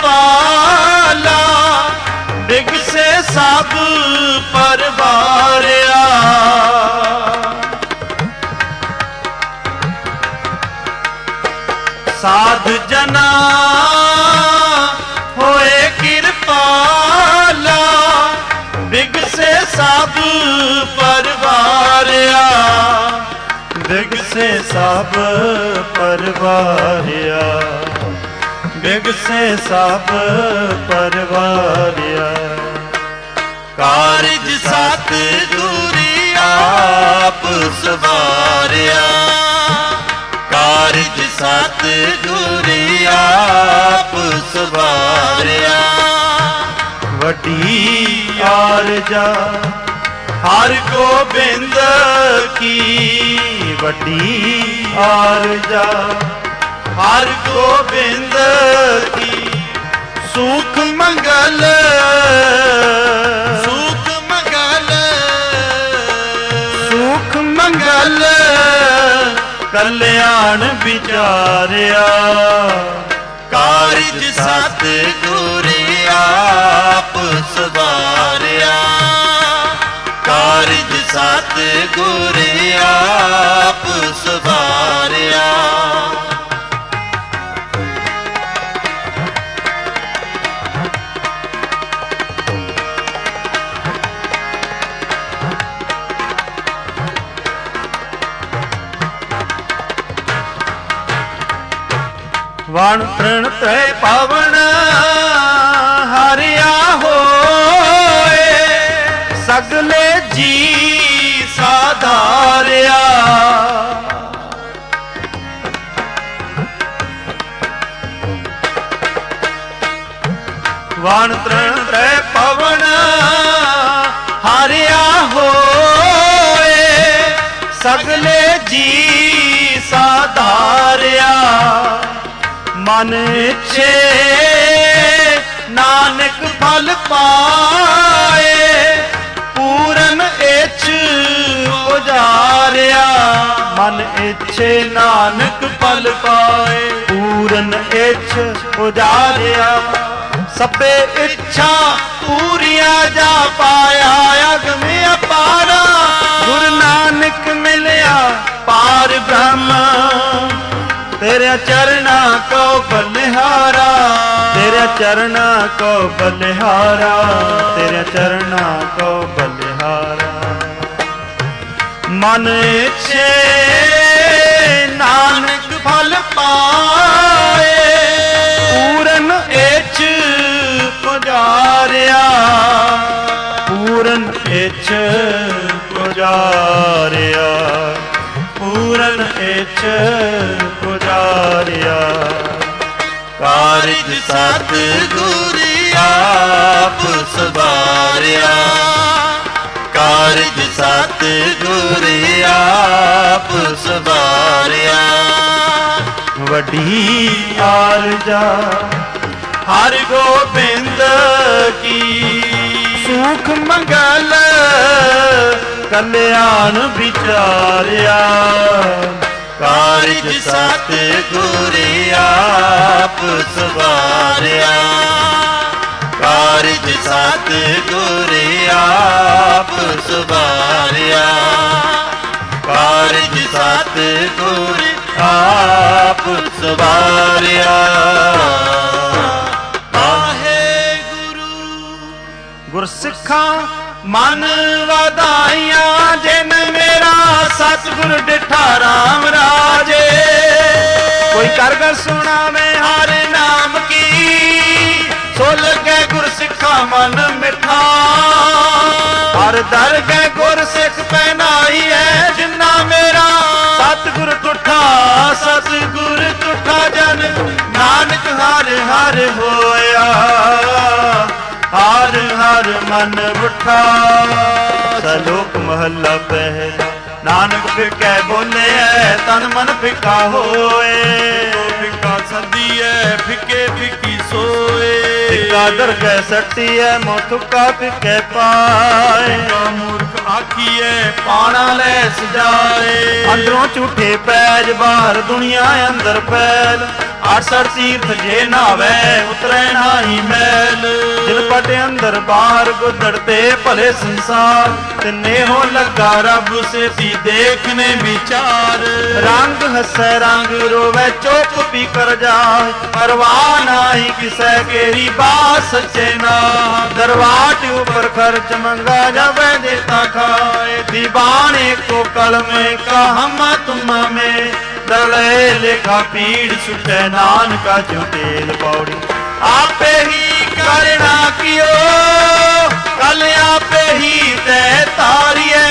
ਕਿਰਪਾਲਾ ਬਿਗਸੇ ਸਭ ਪਰਵਾਰਿਆ। ਸਾਧ ਜਨਾ ਹੋਏ ਕਿਰਪਾਲਾ ਬਿਗਸੇ ਸਭ ਪਰਵਾਰਿਆ। ਬਿਗਸੇ ਸਭ ਪਰਵਾਰਿਆ। ਬਿਗਸੇ ਸਭ ਪਰਵਾਰਿਆ। ਕਾਰਜ ਸਤਿਗੁਰੀ ਆਪ ਸਵਾਰਿਆ। ਕਾਰਜ ਸਤਿਗੁਰੀ ਆਪ ਸਵਾਰਿਆ। ਵੱਡੀ ਆਰਜਾ ਹਰਿ ਗੋਬਿੰਦ ਕੀ। ਵੱਡੀ ਆਰਜਾ ਹਰਿ ਗੋਬਿੰਦ ਕੀ। ਸੁਖ ਮੰਗਲ ਸੁਖ ਮੰਗਲ ਸੁਖ ਮੰਗਲ ਕਲਿਆਣ ਵਿਚਾਰਿਆ। ਕਾਰਜ ਸਤਿਗੁਰੀ ਆਪ ਸਵਾਰਿਆ। ਕਾਰਜ ਸਤਿਗੁਰੀ ਆਪ ਸਵਾਰਿਆ। ਵਣ ਤ੍ਰਿਣ ਤ੍ਰੈ ਪਾਵਨ ਹਰਿਆ ਹੋਏ। ਸਗਲੇ ਜੀ ਸਾਧਾਰਿਆ। ਵਣ ਤ੍ਰਿਣ ਤ੍ਰੈ ਪਾਵਨ ਹਰਿਆ ਹੋਏ। ਸਗਲੇ ਜੀ ਸਾਧਾਰਿਆ। ਮਨ ਇੱਛੇ ਨਾਨਕ ਫਲ ਪਾਏ। ਪੂਰਨ ਇੱਛ ਉਜਾਰਿਆ। ਮਨ ਇੱਛੇ ਨਾਨਕ ਫਲ ਪਾਏ। ਪੂਰਨ ਇੱਛ ਉਜਾਰਿਆ। ਸਭੇ ਇੱਛਾ ਪੂਰੀਆਂ ਜਾ ਪਾਇਆ। ਅਗਮ ਅਪਾਰਾ ਗੁਰੂ ਨਾਨਕ ਮਿਲਿਆ ਪਾਰ ਬ੍ਰਹਮ। ਤੇਰੇ ਚਰਨਾ ਕੋ ਬਲਿਹਾਰਾ। ਤੇਰੇ ਚਰਨਾ ਕੋ ਬਲਿਹਾਰਾ। ਤੇਰੇ ਚਰਨਾ ਕੋ ਬਲਿਹਾਰਾ। ਮਨ ਇੱਛੇ ਨਾਨਕ ਫਲ ਪਾਏ। ਪੂਰਨ ਇੱਛ ਪੁਜਾਰਿਆ। ਪੂਰਨ ਇੱਛ ਪੁਜਾਰਿਆ। ਪੂਰਨ ਇੱਛ ਪੁਜਾਰਿਆ। ਕਾਰਜ ਸਤਿਗੁਰੀ ਆਪ ਸਵਾਰਿਆ। ਕਾਰਜ ਸਤਿਗੁਰੀ ਆਪ ਸਵਾਰਿਆ। ਵੱਡੀ ਆਰਜਾ ਹਰਿ ਗੋਬਿੰਦ ਕੀ। ਸੁਖ ਮੰਗਲ ਕਲਿਆਣ ਵਿਚਾਰਿਆ। ਕਾਰਜ ਸਤਿਗੁਰੀ ਆਪ ਸਵਾਰਿਆ। ਕਾਰਜ ਸਤਿਗੁਰੀ ਆਪ ਸਵਾਰਿਆ। ਕਾਰਜ ਸਤਿਗੁਰੀ ਆਪ ਸਵਾਰਿਆ। ਗੁਰਸਿੱਖਾਂ ਮਨ ਵਧਾਈਆਂ ਜਿਨ ਮੇਰਾ ਸਤਿਗੁਰ ਡਿਠਾ ਰਾਮ ਰਾਜੇ। ਕੋਈ ਕਰ ਕਰ ਸੁਣਾਵੇ ਹਰ ਨਾਮ ਕੀ। ਸੋ ਲੱਗੇ ਗੁਰਸਿੱਖਾਂ ਮਨ ਮਿਠਾ। ਹਰ ਦਰਗਹਿ ਗੁਰਸਿੱਖ ਪਹਿਨਾਈ ਹੈ ਜਿੰਨਾ ਮੇਰਾ ਸਤਿਗੁਰ ਟੁੱਠਾ। ਸਤਿਗੁਰ ਟੁੱਠਾ ਜਨ ਨਾਨਕ ਹਰ ਹਰ ਹੋਇਆ। ਹਰ ਹਰ ਮਨ ਉਠਾ। ਸਲੋਕ ਮਹੱਲਾ ਪਹਿਲਾ। ਨਾਨਕ ਫਿੱਕੈ ਬੋਲੇ ਤਨ ਮਨ ਫਿੱਕਾ ਹੋਏ। ਫਿੱਕਾ ਸਦੀਐ ਫਿੱਕੇ ਫਿੱਕੀ ਸੋਏ। ਫਿੱਕਾ ਦਰਗਹਿ ਸੱਟੀਐ ਮੋਹ ਥੁੱਕਾ ਫਿੱਕੇ ਪਾਏ। ਮੂਰਖ ਆਖੀਐ ਪਾਣਾ ਲੈ ਸਜਾਏ। ਅੰਦਰੋਂ ਝੂਠੇ ਪੈਜ ਬਾਹਰ ਦੁਨੀਆ ਅੰਦਰ ਪੈਲ। ਅਠਸਠ ਤੀਰਥ ਜੇ ਨਾਵੇ ਉਤਰੈ ਨਾਹੀ ਮੈਲ। ਜਿਨ ਪਟ ਅੰਦਰ ਬਾਹਰ ਗੁੱਦੜ ਤੇ ਭਲੇ ਸੰਸਾਰ ਤਿੰਨੇ ਹੋ ਲੱਗਾ ਰੱਬ ਸੇਤੀ ਦੇਖਨੇ ਵਿਚਾਰ। ਰੰਗ ਹੱਸੈ ਰੰਗ ਰੋਵੇ ਚੁੱਪ ਵੀ ਕਰ ਜਾਏ ਪਰਵਾਹ ਨਾਹੀ ਕਿਸੈ ਕੇਰੀ ਬਾਤ ਸੱਚੇ ਨਾ। ਦਰਵਾਟ ਉਪਰ ਖਰਚ ਮੰਗਾ ਜਾਵੇ ਦੇਤਾ ਖਾਏ दीवाने को कलमे का हम तुम में दले लेखा पीड़ सुटे नानका जो तेल पौड़ी। आपे ही करना कियो कल आपे ही ते तारिए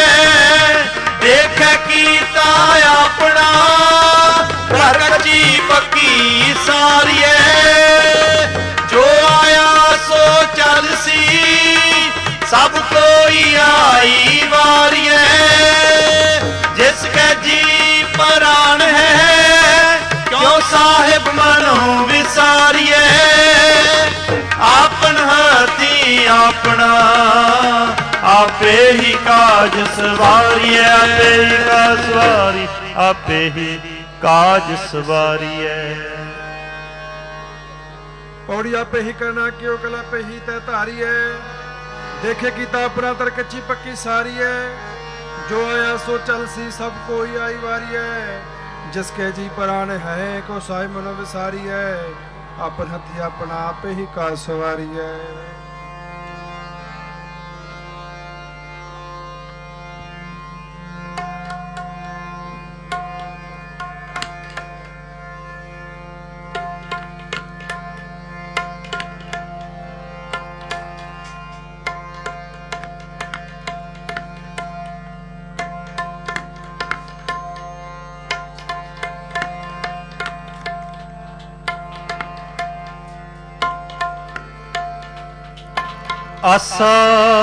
देख कीता अपना घर कच्ची पक्की सारिए। जो आया सो चल सी सब कोई आई वारिए जिसके जी प्राण है क्यों साहिब मनो विसारिए। आपन हाथी अपना आपे ही काज सवारिए आपे ही का सवारी आपे ही काज सवारिए। पौड़ी आपे ही करना क्यों कला पे ही तय धारी है देखे कीता अपना तर कच्ची पक्की सारी है। जो आया सो चल सी सब कोई आई वारी है जिसके जी प्राण है को साई मनो विसारी है। अपन हथी अपना आपे ही का सवारी है। आसा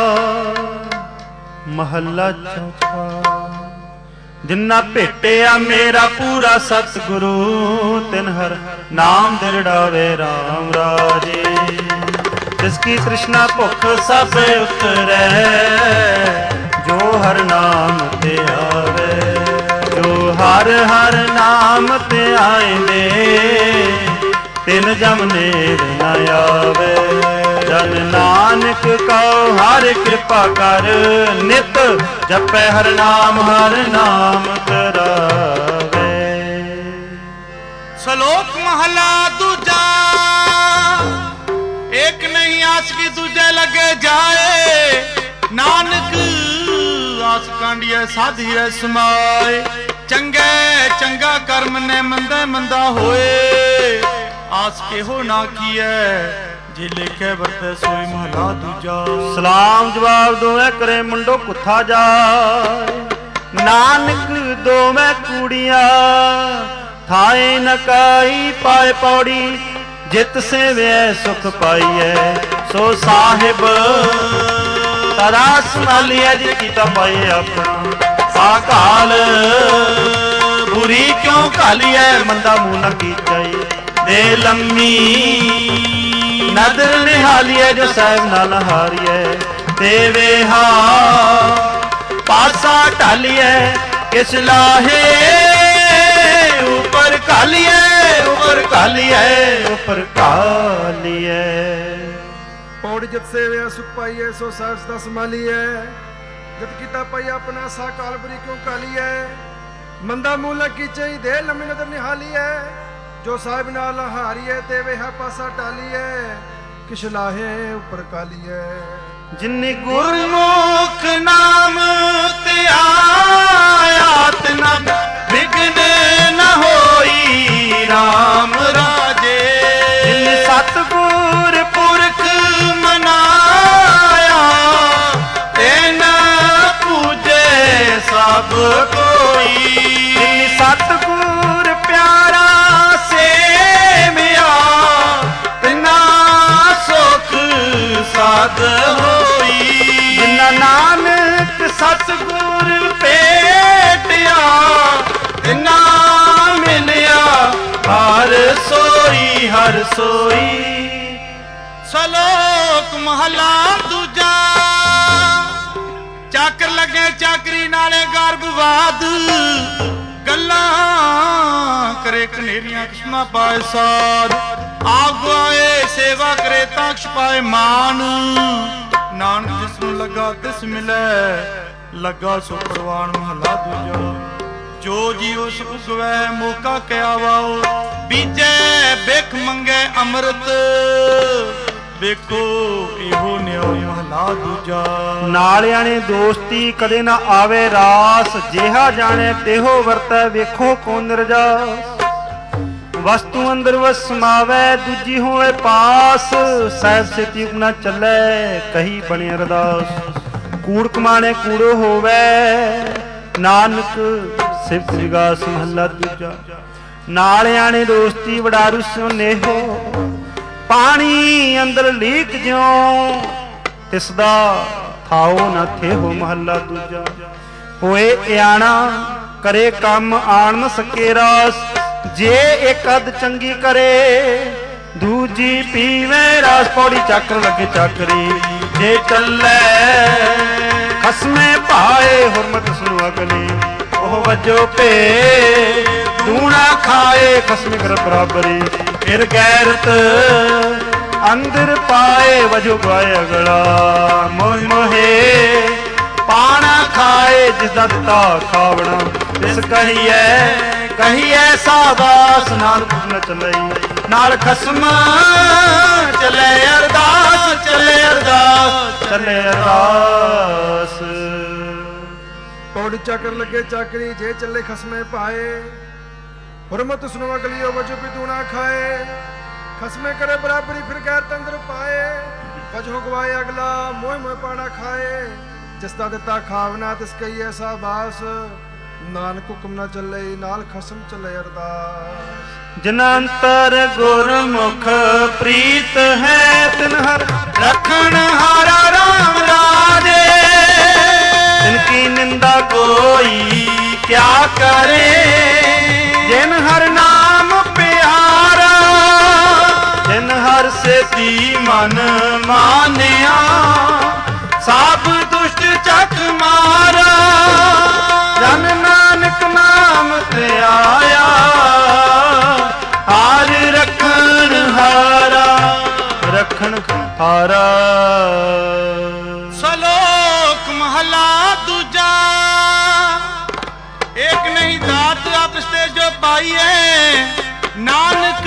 महला चौथा जिन्ना भेटिया मेरा पूरा सतगुरु तिन हर नाम दिरड़ावे राम राजे। जिसकी तृष्णा भुख सब उतरे जो हर नाम ते आवे। जो हर हर नाम ते आए तिन जम नेर न आवे। जन नानक कहो हर कृपा कर नित जपै हर नाम हर नाम करावे। श्लोक महला दूजा एक नहीं आस की दूजे लगे जाए। नानक आस कांडिया साधिया समाए। चंगे चंगा कर्म ने मंदे मंदा होए। आस के हो ना किए जे लेखे वरते सोई महला दूजा। सलाम जवाब दोवे करे मुंडो कुत्था जाए। नानक दोवे कुड़िया थाए नकाई पाए पौड़ी। जित से वे सुख पाइए सो साहिब तारा संभालिए। जिती ता पाए अपना साकाल बुरी क्यों कालिए। मंदा मुंह न की चाहिए दे लम्मी नदर निहालिए। जो साहिब नाल हारिए देवे हा पासा ढालिए। किस लाहे ऊपर कालिए ऊपर कालिए ऊपर कालिए। पौड़ी जित से वे सुख पाइए सो साहिब सदा संभालिए। जत कीता पाई अपना सा काल बुरी क्यों कालिए। मंदा मूल की चाहिए दे लम्मी नदर निहालिए। जो साहिब नाल हारिए तेवे है पासा टालिए। किश लाहे ऊपर कालिए। जिन्नी गुरमुख नाम ते आया तना विघ्न न होई राम राजे। जिन सतगुर पुरख मनाया तेना पूजे सब कोई। जिन सतगुर प्यारा साध होई। जिन्ना नानक सतगुर भेटिया तिना मिलिया हर सोई हर सोई। श्लोक महला दूजा चाकर लगे चाकरी नाले गर्भवाद। ਗੱਲਾਂ ਕਰੇ ਕਨੇਰੀਆਂ ਕਿਸਨਾ ਪਾਏ ਸਾਧ, ਆਪ ਗਵਾਏ ਸੇਵਾ ਕਰੇ ਤਾਂ ਛਪਾਏ ਮਾਨ। ਨਾਨਕ ਜਿਸ ਨੂੰ ਲੱਗਾ ਤਿਸ ਮਿਲੈ, ਲੱਗਾ ਸੋ ਪ੍ਰਵਾਨ ਮਹਲਾ ਦੂਜਾ। ਜੋ ਜੀਉ ਸੁ ਉਗਵੈ ਮੌਕਾ ਕਿਆ ਵਾਓ, ਬੀਜੈ ਬਿਖ ਮੰਗੈ ਅੰਮ੍ਰਿਤ, ਵੇਖੋ ਇਹੋ ਨਿਉ ਮਹਲਾ ਦੂਜਾ। ਨਾਲਿਆਂ ਨੇ ਦੋਸਤੀ ਕਦੇ ਨਾ ਆਵੇ ਰਾਸ, ਜਿਹਾ ਜਾਣੇ ਤਿਹੋ ਵਰਤੈ ਵੇਖੋ ਕੋ ਨਿਰਜਾਸ। ਵਸਤੂ ਅੰਦਰ ਵਸ ਸਮਾਵੈ ਦੂਜੀ ਹੋਵੇ ਪਾਸ, ਸਹਿਬ ਸੇਤੀ ਨਾ ਚੱਲੈ ਕਹੀ ਬਣੇ ਅਰਦਾਸ। ਕੂੜ ਕਮਾਣੇ ਕੂੜੋ ਹੋਵੇ ਨਾਨਕ ਸਿਫਤ ਵਿਗਾਸ ਮਹੱਲਾ ਦੂਜਾ। ਨਾਲਿਆਂ ਨੇ ਦੋਸਤੀ ਵਡਾਰੂ ਸਿਉ ਨੇਹੋ, ਪਾਣੀ ਅੰਦਰ ਲੀਕ ਜਿਉ ਤਿਸਦਾ ਥਾਓ ਨਾ ਥੇਹੋ ਮਹੱਲਾ ਦੂਜਾ। ਹੋਏ ਇਆਣਾ ਕਰੇ ਕੰਮ ਆਣ ਨ ਸਕੇ ਰਾਸ, ਜੇ ਇੱਕ ਅੱਧ ਚੰਗੀ ਕਰੇ ਦੂਜੀ ਪੀਵੇ ਰਾਸ। ਪੌੜੀ ਚੱਕਰ ਲੱਗੇ ਚੱਕਰੀ ਜੇ ਚੱਲੇ ਖਸਮੇ ਭਾਏ, ਹੁਰਮਤ ਸੁਨੂ ਅਗਲੀ ਉਹ ਵਜੋ ਭੇ ਦੂਣਾ ਖਾਏ। ਖਸਮੇ ਕਰ ਬਰਾਬਰੀ ਫਿਰ ਗੈਰਤ ਅੰਦਰ ਪਾਏ, ਵਜੋ ਗਾਏ ਅਗਲਾ ਮੋਹ ਮੋਹੇ ਪਾਣਾ ਖਾਏ। ਜਿਸ ਦਾ ਦਿੱਤਾ ਖਾਵਣਾ ਤਿਸ ਕਹੀਐ, ਕਹੀਐ ਸਾਦਾਸ ਨਾਨਕ ਨ ਚੱਲਈ ਨਾਲ ਖਸਮ ਚੱਲੇ ਅਰਦਾਸ, ਚੱਲੇ ਅਰਦਾਸ, ਚੱਲੇ ਅਰਦਾਸ। ਪੌੜੀ ਚੱਕਰ ਲੱਗੇ ਚਾਕਰੀ ਜੇ ਚੱਲੇ ਖਸਮੇ ਪਾਏ, ਹੁਰਮਤ ਸੁਨੋ ਅਗਲੀਓ ਵਜੋ ਪਿਤੂ ਨਾ ਖਾਏ। ਖਸਮੇ ਕਰੇ ਬਰਾਬਰੀ ਫਿਰ ਗੈਰ ਤੰਦਰ ਪਾਏ, ਵਜੋ ਗਵਾਏ ਅਗਲਾ ਮੋਹ ਮੋਹ ਪਾਣਾ ਖਾਏ। ਜਿਸ ਦਾ ਦਿੱਤਾ ਖਾਵਨਾ ਤਿਸ ਕਈ ਐਸਾ ਬਾਸ, ਨਾਨਕ ਹੁਕਮ ਨਾ ਚੱਲੇ ਨਾਲ ਖਸਮ ਚੱਲੇ ਅਰਦਾਸ। ਜਿਨ ਅੰਤਰ ਗੁਰਮੁਖ ਪ੍ਰੀਤ ਹੈ, ਤਿਨ ਹਰ ਰਖਣ ਹਾਰਾ ਰਾਮ ਰਾਜੇ। ਤਿਨ ਕੀ ਨਿੰਦਾ ਕੋਈ ਕਿਆ ਕਰੇ, ਜਿਨ ਹਰ ਨਾਮ ਪਿਆਰਾ। ਜਿਨ ਹਰ ਸੇਤੀ ਮਨ ਮਾਨਿਆ, ਸਭ ਦੁਸ਼ਟ ਚੱਕ ਮਾਰਾ। ਜਨ ਨਾਨਕ ਨਾਮ ਤੇ ਆਇਆ, ਹਾਰ ਰੱਖਣ ਹਾਰਾ, ਰੱਖਣ ਹਾਰਾ। ਸਲੋਕ ਮਹਲਾ ਦੂਜਾ। ਏਕ ਨਹੀਂ ਦਾਤ ਆਪਸ ਤੇ ਜੋ ਪਾਈਏ, ਨਾਨਕ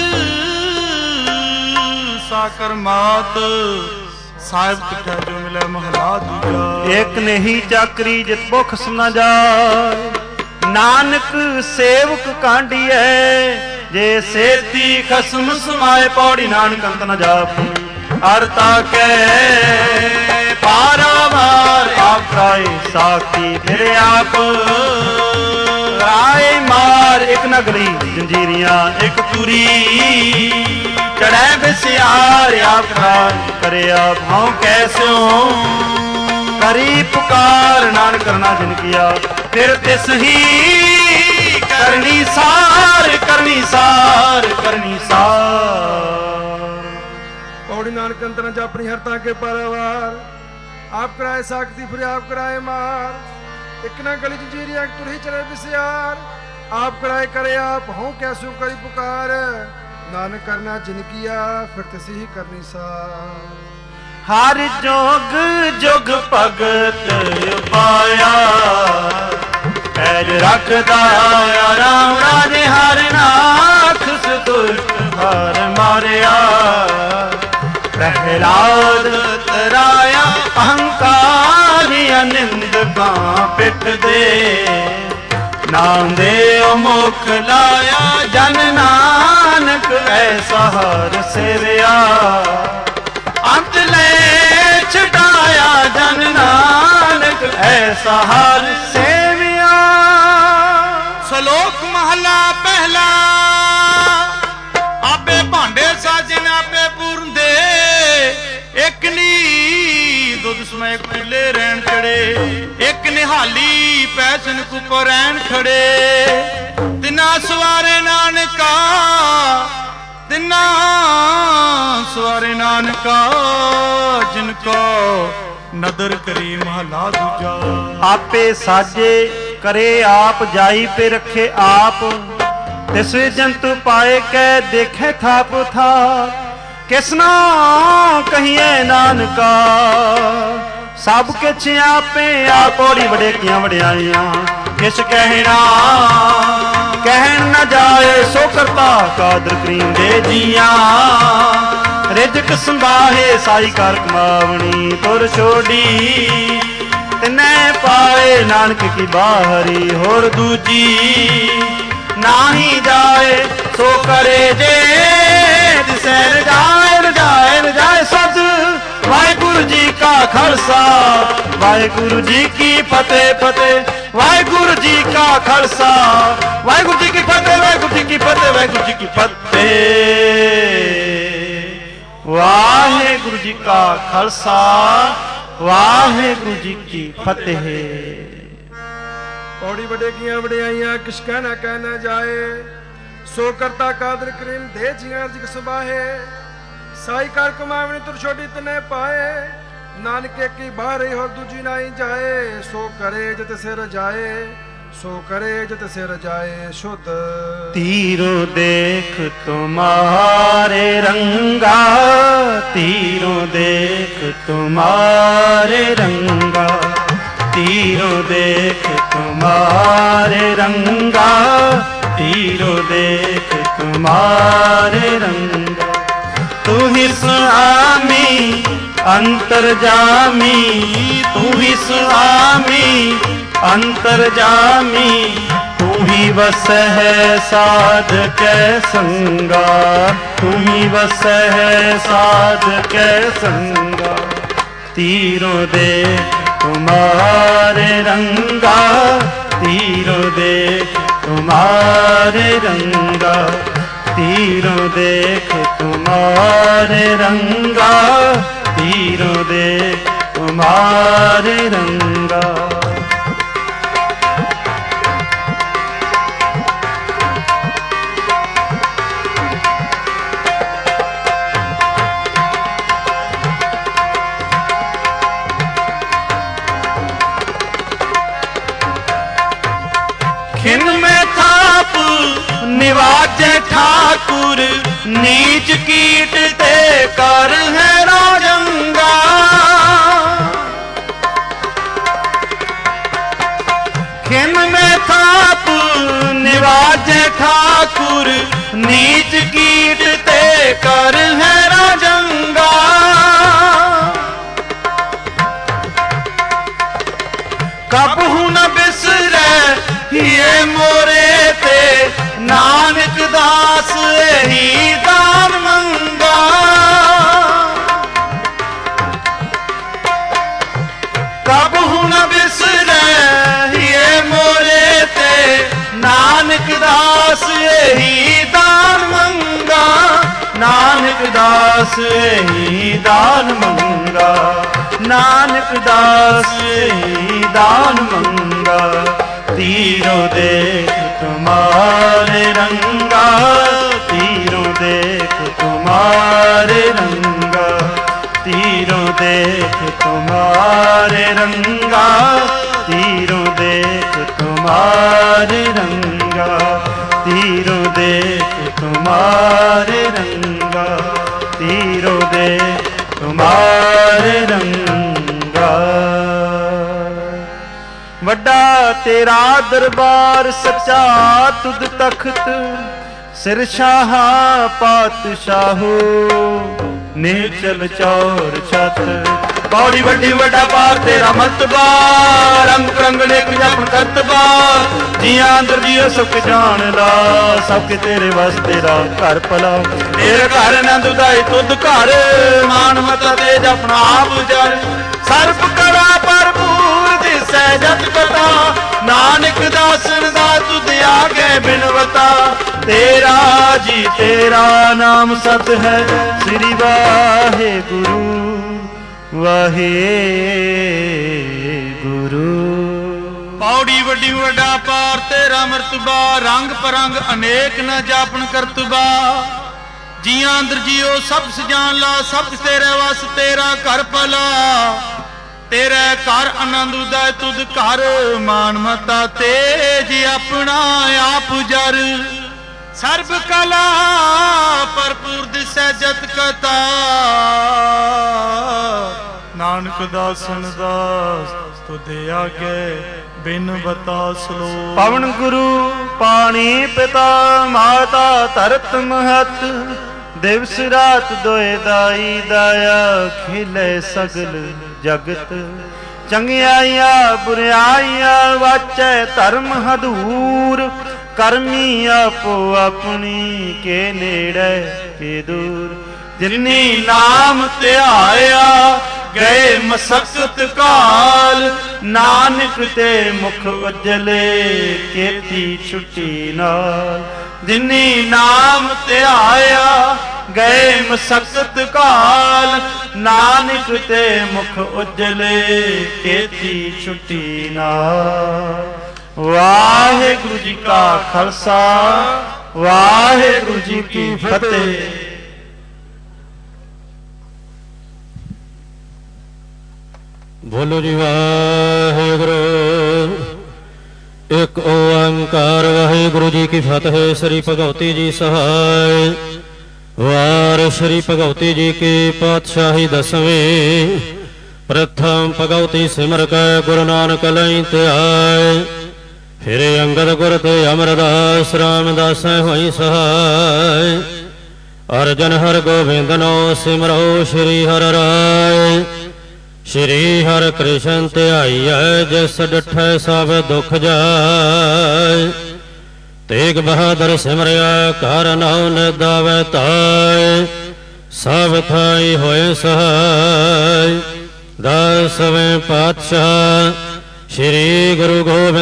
ਸਾਕਰ ਮਾਤ ਸਾਹਿਬ ਤੁਠੈ ਜੋ ਮਿਲੇ ਮਹਲਾ ਦੂਜਾ। ਇੱਕ ਨਹੀਂ ਚਾਕਰੀ ਜਿਤ ਭੁਖ ਸੁਨਾ ਜਾਏ, ਨਾਨਕ ਸੇਵਕ ਕਾਂਡੀਐ ਜੇ ਸੇਤੀ ਖਸਮ ਸਮਾਏ। ਪੌੜੀ ਨਾਨਕ ਅੰਤ ਨ ਜਾਪ ਅਰਤਾ ਕੈ ਪਾਰਾਵਾਰ, ਆਪ ਕਾਏ ਸਾਖੀ ਫਿਰ ਆਪ ਰਾਏ ਮਾਰ। ਇੱਕ ਨਗਰੀ ਜੰਜੀਰੀਆਂ ਇੱਕ ਤੁਰੀ, ਚੜੈ ਬਿਸਿਆਰ ਆਪ ਕਰਿਆ ਭਾਉ ਕੈਸਿਓ। ਕਰੀ ਪੁਕਾਰ ਨਾਨਕ ਕਰਨਾ ਜਿਨ ਕੀਆ, ਫਿਰ ਤਿਸ ਹੀ ਕਰਨੀ ਸਾਰ, ਕਰਨੀ ਸਾਰ, ਕਰਨੀ ਸਾਰ। ਪੌੜੀ ਨਾਨਕ ਅੰਤਰ ਚ ਆਪਣੀ ਹਰਤਾ ਕੇ ਪਰਵਾਰ, ਆਪ ਕਰਾਏ ਸਾਖਤੀ ਫਿਰ ਆਪ ਕਰਾਏ ਮਾਰ। ਇੱਕ ਨਾ ਗਲੀ ਜੰਜੀਰੀਆਂ ਤੁਰਹੀ ਚਲੇ ਬਿਸਿਆਰ, ਆਪ ਕਰਾਏ ਕਰੇ ਆਪ ਹਉ ਕੈਸੂ ਕਰੀ ਪੁਕਾਰ। ਨਾਨਕ ਕਰਨਾ ਜਿਨ ਕੀਆ ਫਿਰ ਤਿਸ ਹੀ ਕਰਨੀ ਸਾਰ। ਹਰ ਜੋਗ ਜੁਗ ਭਗਤ ਪਾਇਆ, ਪੈਰ ਰੱਖਦਾ ਰਾਮ ਰਾਜੇ ਹਰ ਨਾਖ ਸੁਦੁਸ਼ਟ ਹਰ ਮਾਰਿਆ। ਪ੍ਰਹਿਲਾਦ ਤਰਾਇਆ ਅਹੰਕਾਰੀ ਅਨਿੰਦਕਾਂ ਪਿੱਠ ਦੇ, ਨਾਮ ਦੇ ਮੁਖ ਲਾਇਆ ਜਨ ਨਾਨਕ ਐਸਾ ਹਰ ਸੇਵਿਆ। ਅੰਤ ਲੈ ਛਡਾਇਆ ਜਨ ਨਾਨਕ ਐਸਾ ਹਰ ਸੇਵਿਆ। ਸਲੋਕ ਮਹਲਾ ਪਹਿਲਾ। ਆਪੇ ਭਾਂਡੇ ਸਾਜਨ ਆਪੇ ਪੂਰਨ ਦੇ, ਇੱਕ ਨੀ ਦੁੱਧ ਸਮੈ ਖੁੱਲੇ ਰਹਿਣ ਚੜੇ। ਇੱਕ ਨਿਹਾਲੀ ਪੈਸਨ ਕੁਪਰ ਰਹਿਣ ਖੜੇ। ਤਿਨਾ ਸਵਾਰੇ ਨਾਨਕਾ, ਤਿਨਾ ਸਵਾਰੇ ਨਾਨਕਾ, ਜਿਨ ਕੋ ਨਦਰ ਕਰੀ ਮਹਲਾ ਦੂਜਾ। ਆਪੇ ਸਾਜੇ करे आप जाई पे रखे आप। तिस जंतु पाए कै देखे थाप था, किसना कहिए नानका। सब किछ आपे आप। पौड़ी बड़े किया वड्याइयां किस कहना, कहन न जाए सो करता कादर करीम दे जिया। रिजक संभाहे साई कर कमावनी तुर छोड़ी, तिनै पाए नानक की बाहरी होर दूजी। नाही जाए सो करे जे दिसै रजाए रजाए रजाए सद। वाहिगुरु जी का खालसा वाहिगुरु जी की फतेह फतेह। वाहिगुरु जी का खालसा वाहिगुरु जी की फतेह वाहिगुरु जी की फतेह वाहिगुरु जी की फतेह। वाहिगुरु जी का खालसा वाहिगुरु जी की फतेह। पौड़ी बड़े किया वड्याइयां किस कहना कहना जाए, सो करता कादर करीम दे जियां जिक सुबाहे। साई कर कमावनी तुर छोटी तने पाए, नानके की बाहर ही और दूजी नाई जाए। सो करे जत सिर जाए सो करे जत सिर जाए शुद्ध। तीरों देख तुम्हारे रंगा, तीरों देख तुम्हारे रंगा। तीरों देख तुम्हारे रंगा, तीरों देख तुम्हारे रंगा। तू ही स्वामी अंतर्जामी, तू ही स्वामी अंतर्जामी। तू ही वस है साध कै संगा, तू ही वस है साध कै संगा। तीरों देख तुम्हारे रंगा, तीरों देख तुम्हारे रंगा। तीरों देख तुम्हारे रंगा, तीरों देख तुम्हारे रंगा। खिन में थाप निवाजे ठाकुर, नीच कीट ते कर है राजंगा। खिन में थाप निवाजे ठाकुर, नीच कीट ते कर है राजंगा। कबहू न बिसरे ये मोरे ते, नानक दास ही दान मंगा। कबहू न बिसरे ये मोरे ते, नानक दास ही दान मंगा। नानक दास ही दान मंगा, नानक दास ही दान मंगा। तीरों देख तुम्हारे रंगा, तीरों देख तुम्हारे रंगा। तीरों देख तुम्हारे रंगा, तीरों देख तुम्हारे रंगा। तीरों देख तुम्हारे रंगा, तीरों देख तुम्हारे रंगा। वड्डा तेरा दरबार सच्चा तुद तख्त, सिर शाह पातशाहो नीचल चौर छत। पौड़ी वड्डी वड्डा पार तेरा मतबा, रंग रंग ने अपन करतबा। जिया अंदर जियो सुख जान ला, सबके तेरे वास तेरा घर भला। तेरे घर नंद उदाई तुद घर, मान मता तेज अपना आप जर। सर्प करा भरपूर दिसै जत कथा, नानक दासन दा तुद आगे बिनवता। तेरा जी तेरा नाम सत है, श्री वाहे गुरु वाहे गुरु। पौड़ी वड्डी वड्डा पार तेरा मरतबा, रंग परंग अनेक न जापन करतबा। जिया अंदर जियो सब सजान ला, सब तेरे वस तेरा घर भला। ਤੇਰੇ ਘਰ ਆਨੰਦ ਉਦੈ ਤੁਧ ਘਰ ਮਾਨ ਮਤਾ ਤੇਜ ਆਪਣਾ ਆਪ ਜਰ ਸਰਬ ਕਲਾ ਭਰਪੂਰ ਦਿਸੈ ਜਤ ਕਤਾ ਨਾਨਕ ਦਾਸਨ ਦਾਸ ਤੁਧ ਆਗੇ ਬਿਨ ਬਤਾ ਸਲੋ ਪਵਨ ਗੁਰੂ ਪਾਣੀ ਪਿਤਾ ਮਾਤਾ ਧਰਤ ਮਹਤ ਦਿਵਸ ਰਾਤ ਦੋਏ ਦਾਈ ਦਾਇਆ ਖਿਲੇ ਸਗਲ ਜਗਤ ਚੰਗਿਆਈਆਂ ਬੁਰਿਆਈਆਂ ਵਾਚੈ ਧਰਮ ਹਦੂਰ ਕਰਮੀ ਆਪੋ ਆਪਣੀ ਕੇ ਨੇੜੇ ਕੇ ਦੂਰ ਜਿਨੀ ਨਾਮ ਧਿਆਇਆ ਗਏ ਮਸਕਤ ਕਾਲ ਨਾਨਕ ਤੇ ਮੁਖ ਉਜਲੇ ਕੀਤੀ ਛੁੱਟੀ ਨਾਲ ਜਿਨੀ ਨਾਮ ਧਿਆਇਆ ਗਏ ਮਸਕਤ ਕਾਲ ਨਾਨਕ ਤੇ ਮੁਖ ਉਜਲੇ ਕੀਤੀ ਛੁੱਟੀ ਨਾਲ। ਵਾਹਿਗੁਰੂ ਜੀ ਕਾ ਖਾਲਸਾ ਵਾਹਿਗੁਰੂ ਜੀ ਕੀ ਫਤਿਹ। ਬੋਲੋ ਜੀ ਵਾਹਿਗੁਰੂ ਇੱਕ ਓੰਕਾਰ ਵਾਹਿਗੁਰੂ ਜੀ ਕੀ ਫਤਿਹ। ਸ੍ਰੀ ਭਗਵਤੀ ਜੀ ਸਹਾਇ ਵਾਰ ਸ੍ਰੀ ਭਗਵਤੀ ਜੀ ਕੀ ਪਾਤਸ਼ਾਹੀ ਦਸਵੇਂ ਪ੍ਰਥਮ ਭਗਵਤੀ ਸਿਮਰ ਕੈ ਗੁਰੂ ਨਾਨਕ ਲਈ ਧਿਆਇ ਫਿਰ ਅੰਗਦ ਗੁਰ ਤੇ ਅਮਰਦਾਸ ਰਾਮਦਾਸੈ ਹੋਈ ਸਹਾਇ ਅਰਜਨ ਹਰ ਗੋਬਿੰਦਨੋ ਸਿਮਰੋ ਸ੍ਰੀ ਹਰਿ ਰਾਇ ਸ਼੍ਰੀ ਹਰਿ ਕ੍ਰਿਸ਼ਨ ਧਿਆਈਐ ਜਿਸ ਡਿਠੈ ਸਭ ਦੁਖ ਜਾਇ ਤੇਗ ਬਹਾਦਰ ਸਿਮਰਿਆ ਕਰ ਨਾਉ ਨਿਦਾਵੈ ਤਾਇ ਸਭ ਥਾਈ ਹੋਏ ਸਹਾਇ ਦਸਵੇਂ ਪਾਤਸ਼ਾਹ ਸ਼੍ਰੀ ਗੁਰੂ ਗੋਬਿੰਦ